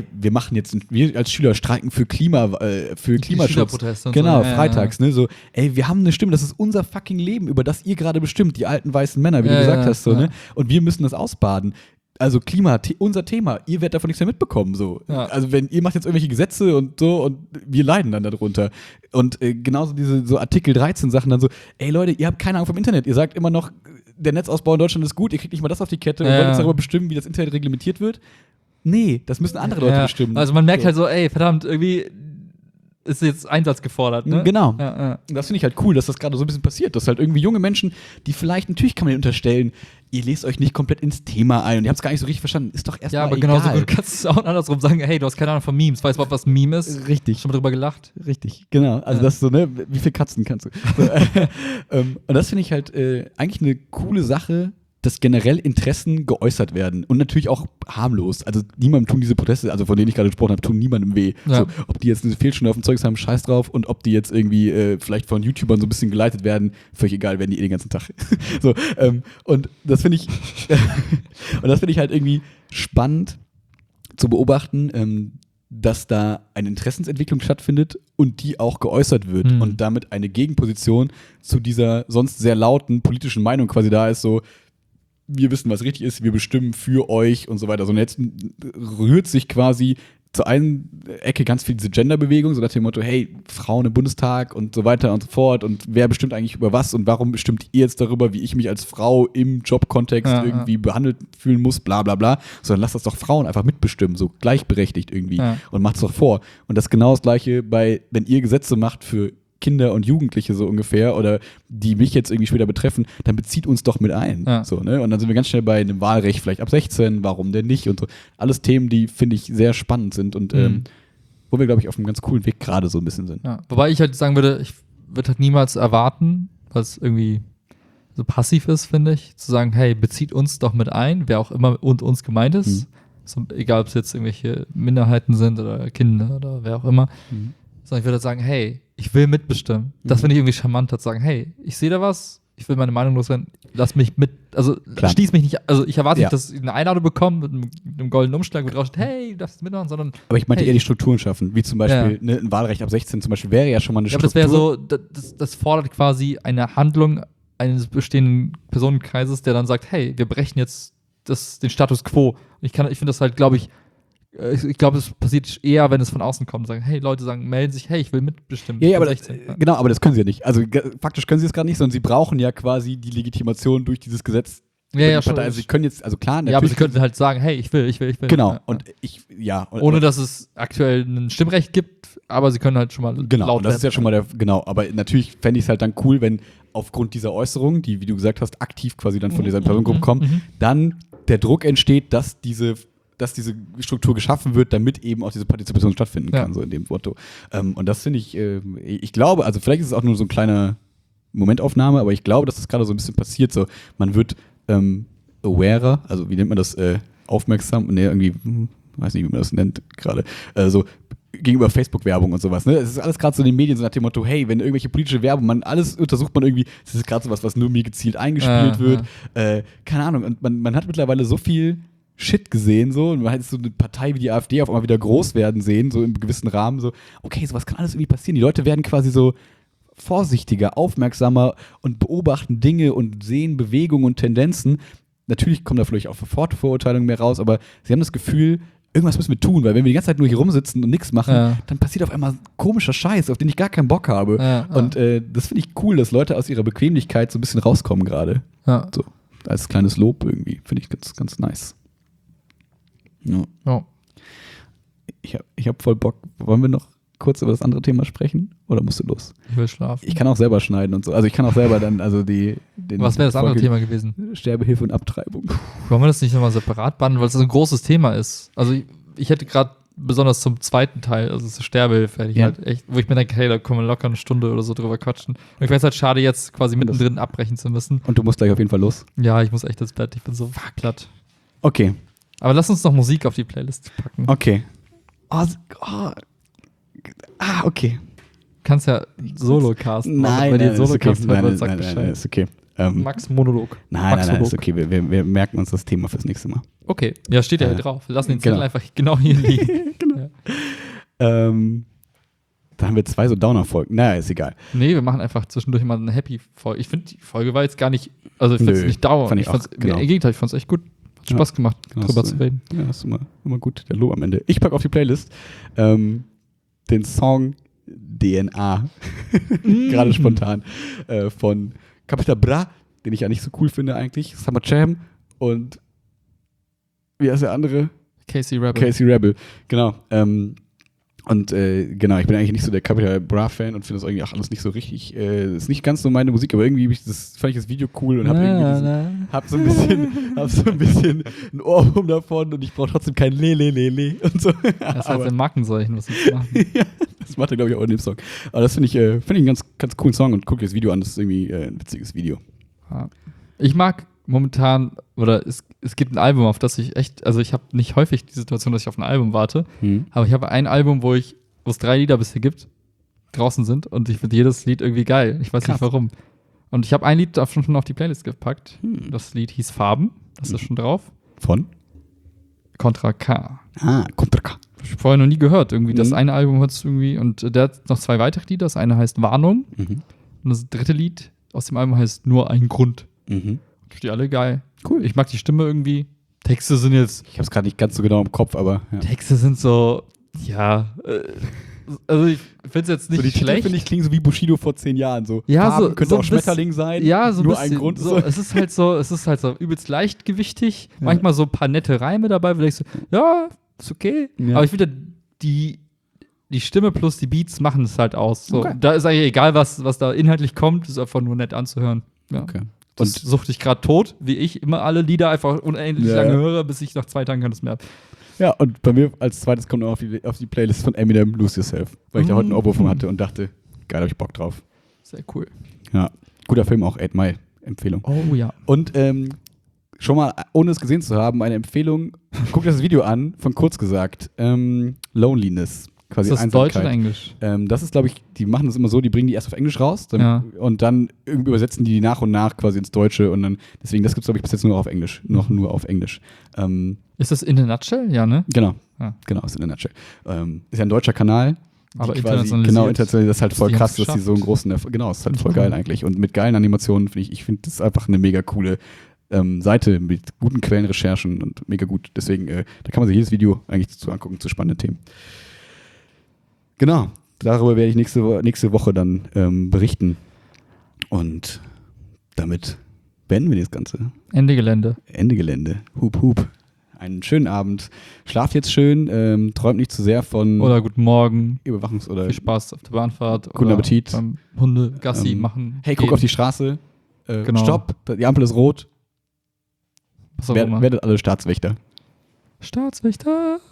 [SPEAKER 2] wir als Schüler streiken für Klimaschutz. Genau, so. Freitags, ne, so, ey, wir haben eine Stimme, das ist unser fucking Leben, über das ihr gerade bestimmt, die alten weißen Männer, wie du gesagt hast, so, ne, und wir müssen das ausbaden. Also Klima, unser Thema, ihr werdet davon nichts mehr mitbekommen, so. Ja. Also wenn ihr macht jetzt irgendwelche Gesetze und so und wir leiden dann darunter. Und genauso diese so Artikel 13 Sachen dann so, ey Leute, ihr habt keine Ahnung vom Internet, ihr sagt immer noch, der Netzausbau in Deutschland ist gut, ihr kriegt nicht mal das auf die Kette und wollt jetzt darüber bestimmen, wie das Internet reglementiert wird. Nee, das müssen andere Leute bestimmen.
[SPEAKER 1] Also man merkt halt so, ey, verdammt, irgendwie ist jetzt Einsatz gefordert, ne?
[SPEAKER 2] Genau. Das finde ich halt cool, dass das gerade so ein bisschen passiert, dass halt irgendwie junge Menschen, die vielleicht, natürlich kann man ihnen unterstellen, ihr lest euch nicht komplett ins Thema ein und ihr habt es gar nicht so richtig verstanden, ist doch erstmal egal. Ja, aber genauso
[SPEAKER 1] gut kannst du auch andersrum sagen, hey, du hast keine Ahnung von Memes, weißt du, was ein Meme ist?
[SPEAKER 2] Richtig.
[SPEAKER 1] Schon mal drüber gelacht?
[SPEAKER 2] Richtig, genau. Also das ist so, ne, wie viele Katzen kannst du? So, und das finde ich halt eigentlich eine coole Sache, dass generell Interessen geäußert werden und natürlich auch harmlos. Also niemandem tun diese Proteste, also von denen ich gerade gesprochen habe, tun niemandem weh. Ja. So, ob die jetzt eine Fehlstunde auf dem Zeugs haben, scheiß drauf, und ob die jetzt irgendwie vielleicht von YouTubern so ein bisschen geleitet werden, völlig egal, werden die den ganzen Tag. So, und das finde ich halt irgendwie spannend zu beobachten, dass da eine Interessensentwicklung stattfindet und die auch geäußert wird und damit eine Gegenposition zu dieser sonst sehr lauten politischen Meinung quasi da ist, so, wir wissen, was richtig ist, wir bestimmen für euch und so weiter. So, und jetzt rührt sich quasi zur einen Ecke ganz viel diese Genderbewegung, so nach dem Motto, hey, Frauen im Bundestag und so weiter und so fort, und wer bestimmt eigentlich über was und warum bestimmt ihr jetzt darüber, wie ich mich als Frau im Jobkontext irgendwie behandelt fühlen muss, bla bla bla, sondern lasst das doch Frauen einfach mitbestimmen, so gleichberechtigt irgendwie und macht's doch vor. Und das ist genau das Gleiche wenn ihr Gesetze macht für Kinder und Jugendliche so ungefähr oder die mich jetzt irgendwie später betreffen, dann bezieht uns doch mit ein. Ja. So, ne? Und dann sind wir ganz schnell bei einem Wahlrecht vielleicht ab 16, warum denn nicht und so. Alles Themen, die, finde ich, sehr spannend sind und wo wir, glaube ich, auf einem ganz coolen Weg gerade so ein bisschen sind.
[SPEAKER 1] Ja. Wobei ich halt sagen würde, ich würde halt niemals erwarten, was irgendwie so passiv ist, finde ich, zu sagen, hey, bezieht uns doch mit ein, wer auch immer und uns gemeint ist. So, egal, ob es jetzt irgendwelche Minderheiten sind oder Kinder oder wer auch immer. Sondern ich würde halt sagen, hey, ich will mitbestimmen. Das finde ich irgendwie charmant, zu sagen, hey, ich sehe da was, ich will meine Meinung loswerden, lass mich mit, also schließ mich nicht, also ich erwarte nicht, dass ich eine Einladung bekomme mit einem goldenen Umschlag, wo drauf steht, hey, darfst du mitmachen, sondern
[SPEAKER 2] aber ich meinte eher die Strukturen schaffen, wie zum Beispiel ein Wahlrecht ab 16 zum Beispiel wäre ja schon mal eine Struktur.
[SPEAKER 1] Aber das wäre so, das fordert quasi eine Handlung eines bestehenden Personenkreises, der dann sagt, hey, wir brechen jetzt den Status quo. Ich finde das halt, glaube ich, es passiert eher, wenn es von außen kommt. Sagen, hey, Leute melden sich, hey, ich will mitbestimmen.
[SPEAKER 2] Ja, aber 16. Genau, aber das können sie ja nicht. Also faktisch können sie es gerade nicht, sondern sie brauchen ja quasi die Legitimation durch dieses Gesetz.
[SPEAKER 1] Ja, schon.
[SPEAKER 2] Also sie können jetzt, also klar, natürlich.
[SPEAKER 1] Ja, aber sie könnten halt sagen, hey, ich will.
[SPEAKER 2] Genau. Und
[SPEAKER 1] ohne, dass es aktuell ein Stimmrecht gibt, aber sie können halt schon mal
[SPEAKER 2] laut werden. Das ist ja schon mal aber natürlich fände ich es halt dann cool, wenn aufgrund dieser Äußerung, die, wie du gesagt hast, aktiv quasi dann von dieser Personengruppe kommen, dann der Druck entsteht, dass diese Struktur geschaffen wird, damit eben auch diese Partizipation stattfinden kann, so in dem Motto. Und das finde ich glaube, also vielleicht ist es auch nur so ein kleiner Momentaufnahme, aber ich glaube, dass das gerade so ein bisschen passiert. So, man wird awarer, also wie nennt man das, aufmerksam, irgendwie, weiß nicht, wie man das nennt gerade, so gegenüber Facebook-Werbung und sowas. Ne? Es ist alles gerade so in den Medien so nach dem Motto, hey, wenn irgendwelche politische Werbung, alles untersucht man irgendwie, das ist gerade sowas, was nur mir gezielt eingespielt wird. Keine Ahnung, und man hat mittlerweile so viel Shit gesehen, so, und man hat so eine Partei wie die AfD auf einmal wieder groß werden sehen, so im gewissen Rahmen, so, okay, sowas kann alles irgendwie passieren. Die Leute werden quasi so vorsichtiger, aufmerksamer und beobachten Dinge und sehen Bewegungen und Tendenzen. Natürlich kommen da vielleicht auch Vorurteilungen mehr raus, aber sie haben das Gefühl, irgendwas müssen wir tun, weil wenn wir die ganze Zeit nur hier rumsitzen und nichts machen, dann passiert auf einmal komischer Scheiß, auf den ich gar keinen Bock habe. Und das finde ich cool, dass Leute aus ihrer Bequemlichkeit so ein bisschen rauskommen gerade. So, als kleines Lob irgendwie, finde ich ganz, ganz nice. Ja. Ich hab voll Bock. Wollen wir noch kurz über das andere Thema sprechen? Oder musst du los?
[SPEAKER 1] Ich will schlafen.
[SPEAKER 2] Ich kann auch selber schneiden und so. Also ich kann auch selber dann, also
[SPEAKER 1] was wäre das andere Thema gewesen?
[SPEAKER 2] Sterbehilfe und Abtreibung.
[SPEAKER 1] Wollen wir das nicht nochmal separat behandeln, weil es ein großes Thema ist? Also ich hätte gerade besonders zum zweiten Teil, also zur Sterbehilfe, hätte ich
[SPEAKER 2] Ja.
[SPEAKER 1] halt echt, wo ich mir denke, hey, da können wir locker eine Stunde oder so drüber quatschen. Und ich weiß halt, schade, jetzt quasi mittendrin abbrechen zu müssen.
[SPEAKER 2] Und du musst gleich auf jeden Fall los.
[SPEAKER 1] Ja, ich muss echt ins Bett, ich bin so platt.
[SPEAKER 2] Okay,
[SPEAKER 1] Aber lass uns noch Musik auf die Playlist packen.
[SPEAKER 2] okay. Okay.
[SPEAKER 1] Kannst ja Solo casten.
[SPEAKER 2] Nein,
[SPEAKER 1] bei dir
[SPEAKER 2] ist
[SPEAKER 1] Solo
[SPEAKER 2] okay.
[SPEAKER 1] casten,
[SPEAKER 2] Nein,
[SPEAKER 1] sag
[SPEAKER 2] nein,
[SPEAKER 1] Bescheid.
[SPEAKER 2] ist okay.
[SPEAKER 1] Max Monolog.
[SPEAKER 2] Nein,
[SPEAKER 1] Max
[SPEAKER 2] ist okay. Wir merken uns das Thema fürs nächste Mal.
[SPEAKER 1] Okay, ja, steht ja hier drauf. Wir lassen den Zettel
[SPEAKER 2] genau.
[SPEAKER 1] einfach genau hier liegen.
[SPEAKER 2] Genau.
[SPEAKER 1] Ja.
[SPEAKER 2] Da haben wir 2 so Downer-Folgen. Naja, ist egal.
[SPEAKER 1] Nee, wir machen einfach zwischendurch mal eine Happy-Folge. Ich finde, die Folge war jetzt gar nicht, also ich finde es
[SPEAKER 2] Nö,
[SPEAKER 1] nicht dauernd.
[SPEAKER 2] fand ich auch, genau.
[SPEAKER 1] Im Gegenteil, ich fand es echt gut. Hat Spaß gemacht,
[SPEAKER 2] Genau,
[SPEAKER 1] drüber
[SPEAKER 2] das,
[SPEAKER 1] zu reden.
[SPEAKER 2] Ja, das ist immer gut, der Lob am Ende. Ich packe auf die Playlist den Song DNA, gerade spontan, von Capital Bra, den ich ja nicht so cool finde eigentlich, Summer Jam und wie heißt der andere?
[SPEAKER 1] Casey Rebel.
[SPEAKER 2] Casey Rebel, genau. Genau, ich bin eigentlich nicht so der Capital Bra Fan und finde das irgendwie auch alles nicht so richtig, ist nicht ganz so meine Musik, aber irgendwie fand ich das Video cool und hab so ein bisschen ein Ohrwurm davon und ich brauche trotzdem kein Le und so.
[SPEAKER 1] Das ist halt ein Markenzeichen, was wir machen.
[SPEAKER 2] Ja, das macht er, glaube ich, auch in dem Song. Aber das finde ich einen ganz coolen Song und guck dir das Video an, das ist irgendwie ein witziges Video.
[SPEAKER 1] Ja. Ich mag momentan, oder es gibt ein Album, auf das ich echt, also ich habe nicht häufig die Situation, dass ich auf ein Album warte, aber ich habe ein Album, wo es 3 Lieder bisher gibt, draußen sind und ich finde jedes Lied irgendwie geil. Ich weiß
[SPEAKER 2] Krass.
[SPEAKER 1] nicht warum. Und ich habe ein Lied schon auf die Playlist gepackt. Das Lied hieß Farben, das ist schon drauf.
[SPEAKER 2] Von?
[SPEAKER 1] Contra K.
[SPEAKER 2] Contra K.
[SPEAKER 1] Hab ich vorher noch nie gehört. Irgendwie das
[SPEAKER 2] Mhm.
[SPEAKER 1] eine Album hat es irgendwie, und der hat noch 2 weitere Lieder. Das eine heißt Warnung und das dritte Lied aus dem Album heißt Nur ein Grund. Die alle geil.
[SPEAKER 2] Cool.
[SPEAKER 1] Ich mag die Stimme irgendwie. Texte sind jetzt,
[SPEAKER 2] Ich habe es gerade nicht ganz so genau im Kopf, aber ja.
[SPEAKER 1] Texte sind so, ja, also ich finde es jetzt nicht
[SPEAKER 2] So die Titel,
[SPEAKER 1] schlecht.
[SPEAKER 2] finde ich, klingen so wie Bushido vor 10 Jahren. So.
[SPEAKER 1] Ja,
[SPEAKER 2] Farben
[SPEAKER 1] so-
[SPEAKER 2] könnte
[SPEAKER 1] so
[SPEAKER 2] auch
[SPEAKER 1] ein bisschen-
[SPEAKER 2] Schmetterling sein.
[SPEAKER 1] Ja, so ein
[SPEAKER 2] nur
[SPEAKER 1] bisschen.
[SPEAKER 2] ein Grund.
[SPEAKER 1] So, es ist halt so übelst leichtgewichtig.
[SPEAKER 2] Ja.
[SPEAKER 1] Manchmal so ein paar nette Reime dabei, wo du denkst, ja, ist okay.
[SPEAKER 2] Ja.
[SPEAKER 1] Aber ich finde, die Stimme plus die Beats machen es halt aus. So.
[SPEAKER 2] Okay.
[SPEAKER 1] Da ist eigentlich egal, was da inhaltlich kommt, ist einfach nur nett anzuhören. Ja.
[SPEAKER 2] Okay.
[SPEAKER 1] Das
[SPEAKER 2] Und
[SPEAKER 1] suchte ich gerade tot, wie ich immer alle Lieder einfach unendlich
[SPEAKER 2] Ja,
[SPEAKER 1] lange
[SPEAKER 2] ja.
[SPEAKER 1] höre, bis ich nach 2 Tagen keines mehr habe.
[SPEAKER 2] ja, und bei mir als zweites kommt noch auf die Playlist von Eminem, Lose Yourself, weil ich da heute einen Ohrwurm von hatte und dachte, geil, hab ich Bock drauf.
[SPEAKER 1] Sehr cool.
[SPEAKER 2] Ja, guter Film auch, 8 Mile, Empfehlung.
[SPEAKER 1] Oh ja.
[SPEAKER 2] Und schon mal, ohne es gesehen zu haben, eine Empfehlung, guckt das Video an, von kurz gesagt, Loneliness, quasi
[SPEAKER 1] Ist das Deutsch oder Englisch?
[SPEAKER 2] Das ist, glaube ich, die machen das immer so, die bringen die erst auf Englisch raus
[SPEAKER 1] Ja.
[SPEAKER 2] und dann irgendwie übersetzen die nach und nach quasi ins Deutsche und dann, deswegen, das gibt es, glaube ich, bis jetzt nur auf Englisch, nur auf Englisch.
[SPEAKER 1] Ist das in a nutshell? Ja, ne?
[SPEAKER 2] Genau,
[SPEAKER 1] Ja.
[SPEAKER 2] genau, ist in der Nutshell. Ist ja ein deutscher Kanal. die
[SPEAKER 1] Aber
[SPEAKER 2] quasi,
[SPEAKER 1] internationalisiert.
[SPEAKER 2] Genau, internationalisiert, das ist halt voll
[SPEAKER 1] Die
[SPEAKER 2] krass,
[SPEAKER 1] haben's
[SPEAKER 2] dass die so einen großen genau, das ist halt voll geil eigentlich. Und mit geilen Animationen ich finde das einfach eine mega coole Seite mit guten Quellenrecherchen und mega gut. Deswegen, da kann man sich jedes Video eigentlich zu angucken zu spannenden Themen. Genau, darüber werde ich nächste Woche dann berichten. Und damit beenden wir das Ganze.
[SPEAKER 1] Ende Gelände.
[SPEAKER 2] Ende Gelände. Hup, hup. Einen schönen Abend. Schlaft jetzt schön, träumt nicht zu sehr von
[SPEAKER 1] Oder guten Morgen.
[SPEAKER 2] Überwachungs- oder
[SPEAKER 1] Viel Spaß auf der Bahnfahrt.
[SPEAKER 2] Guten
[SPEAKER 1] oder
[SPEAKER 2] Appetit.
[SPEAKER 1] Beim Hunde-Gassi machen.
[SPEAKER 2] hey, guck auf die Straße.
[SPEAKER 1] Genau.
[SPEAKER 2] Stopp, die Ampel ist rot.
[SPEAKER 1] Was auch immer.
[SPEAKER 2] Werdet alle Staatswächter.
[SPEAKER 1] Staatswächter.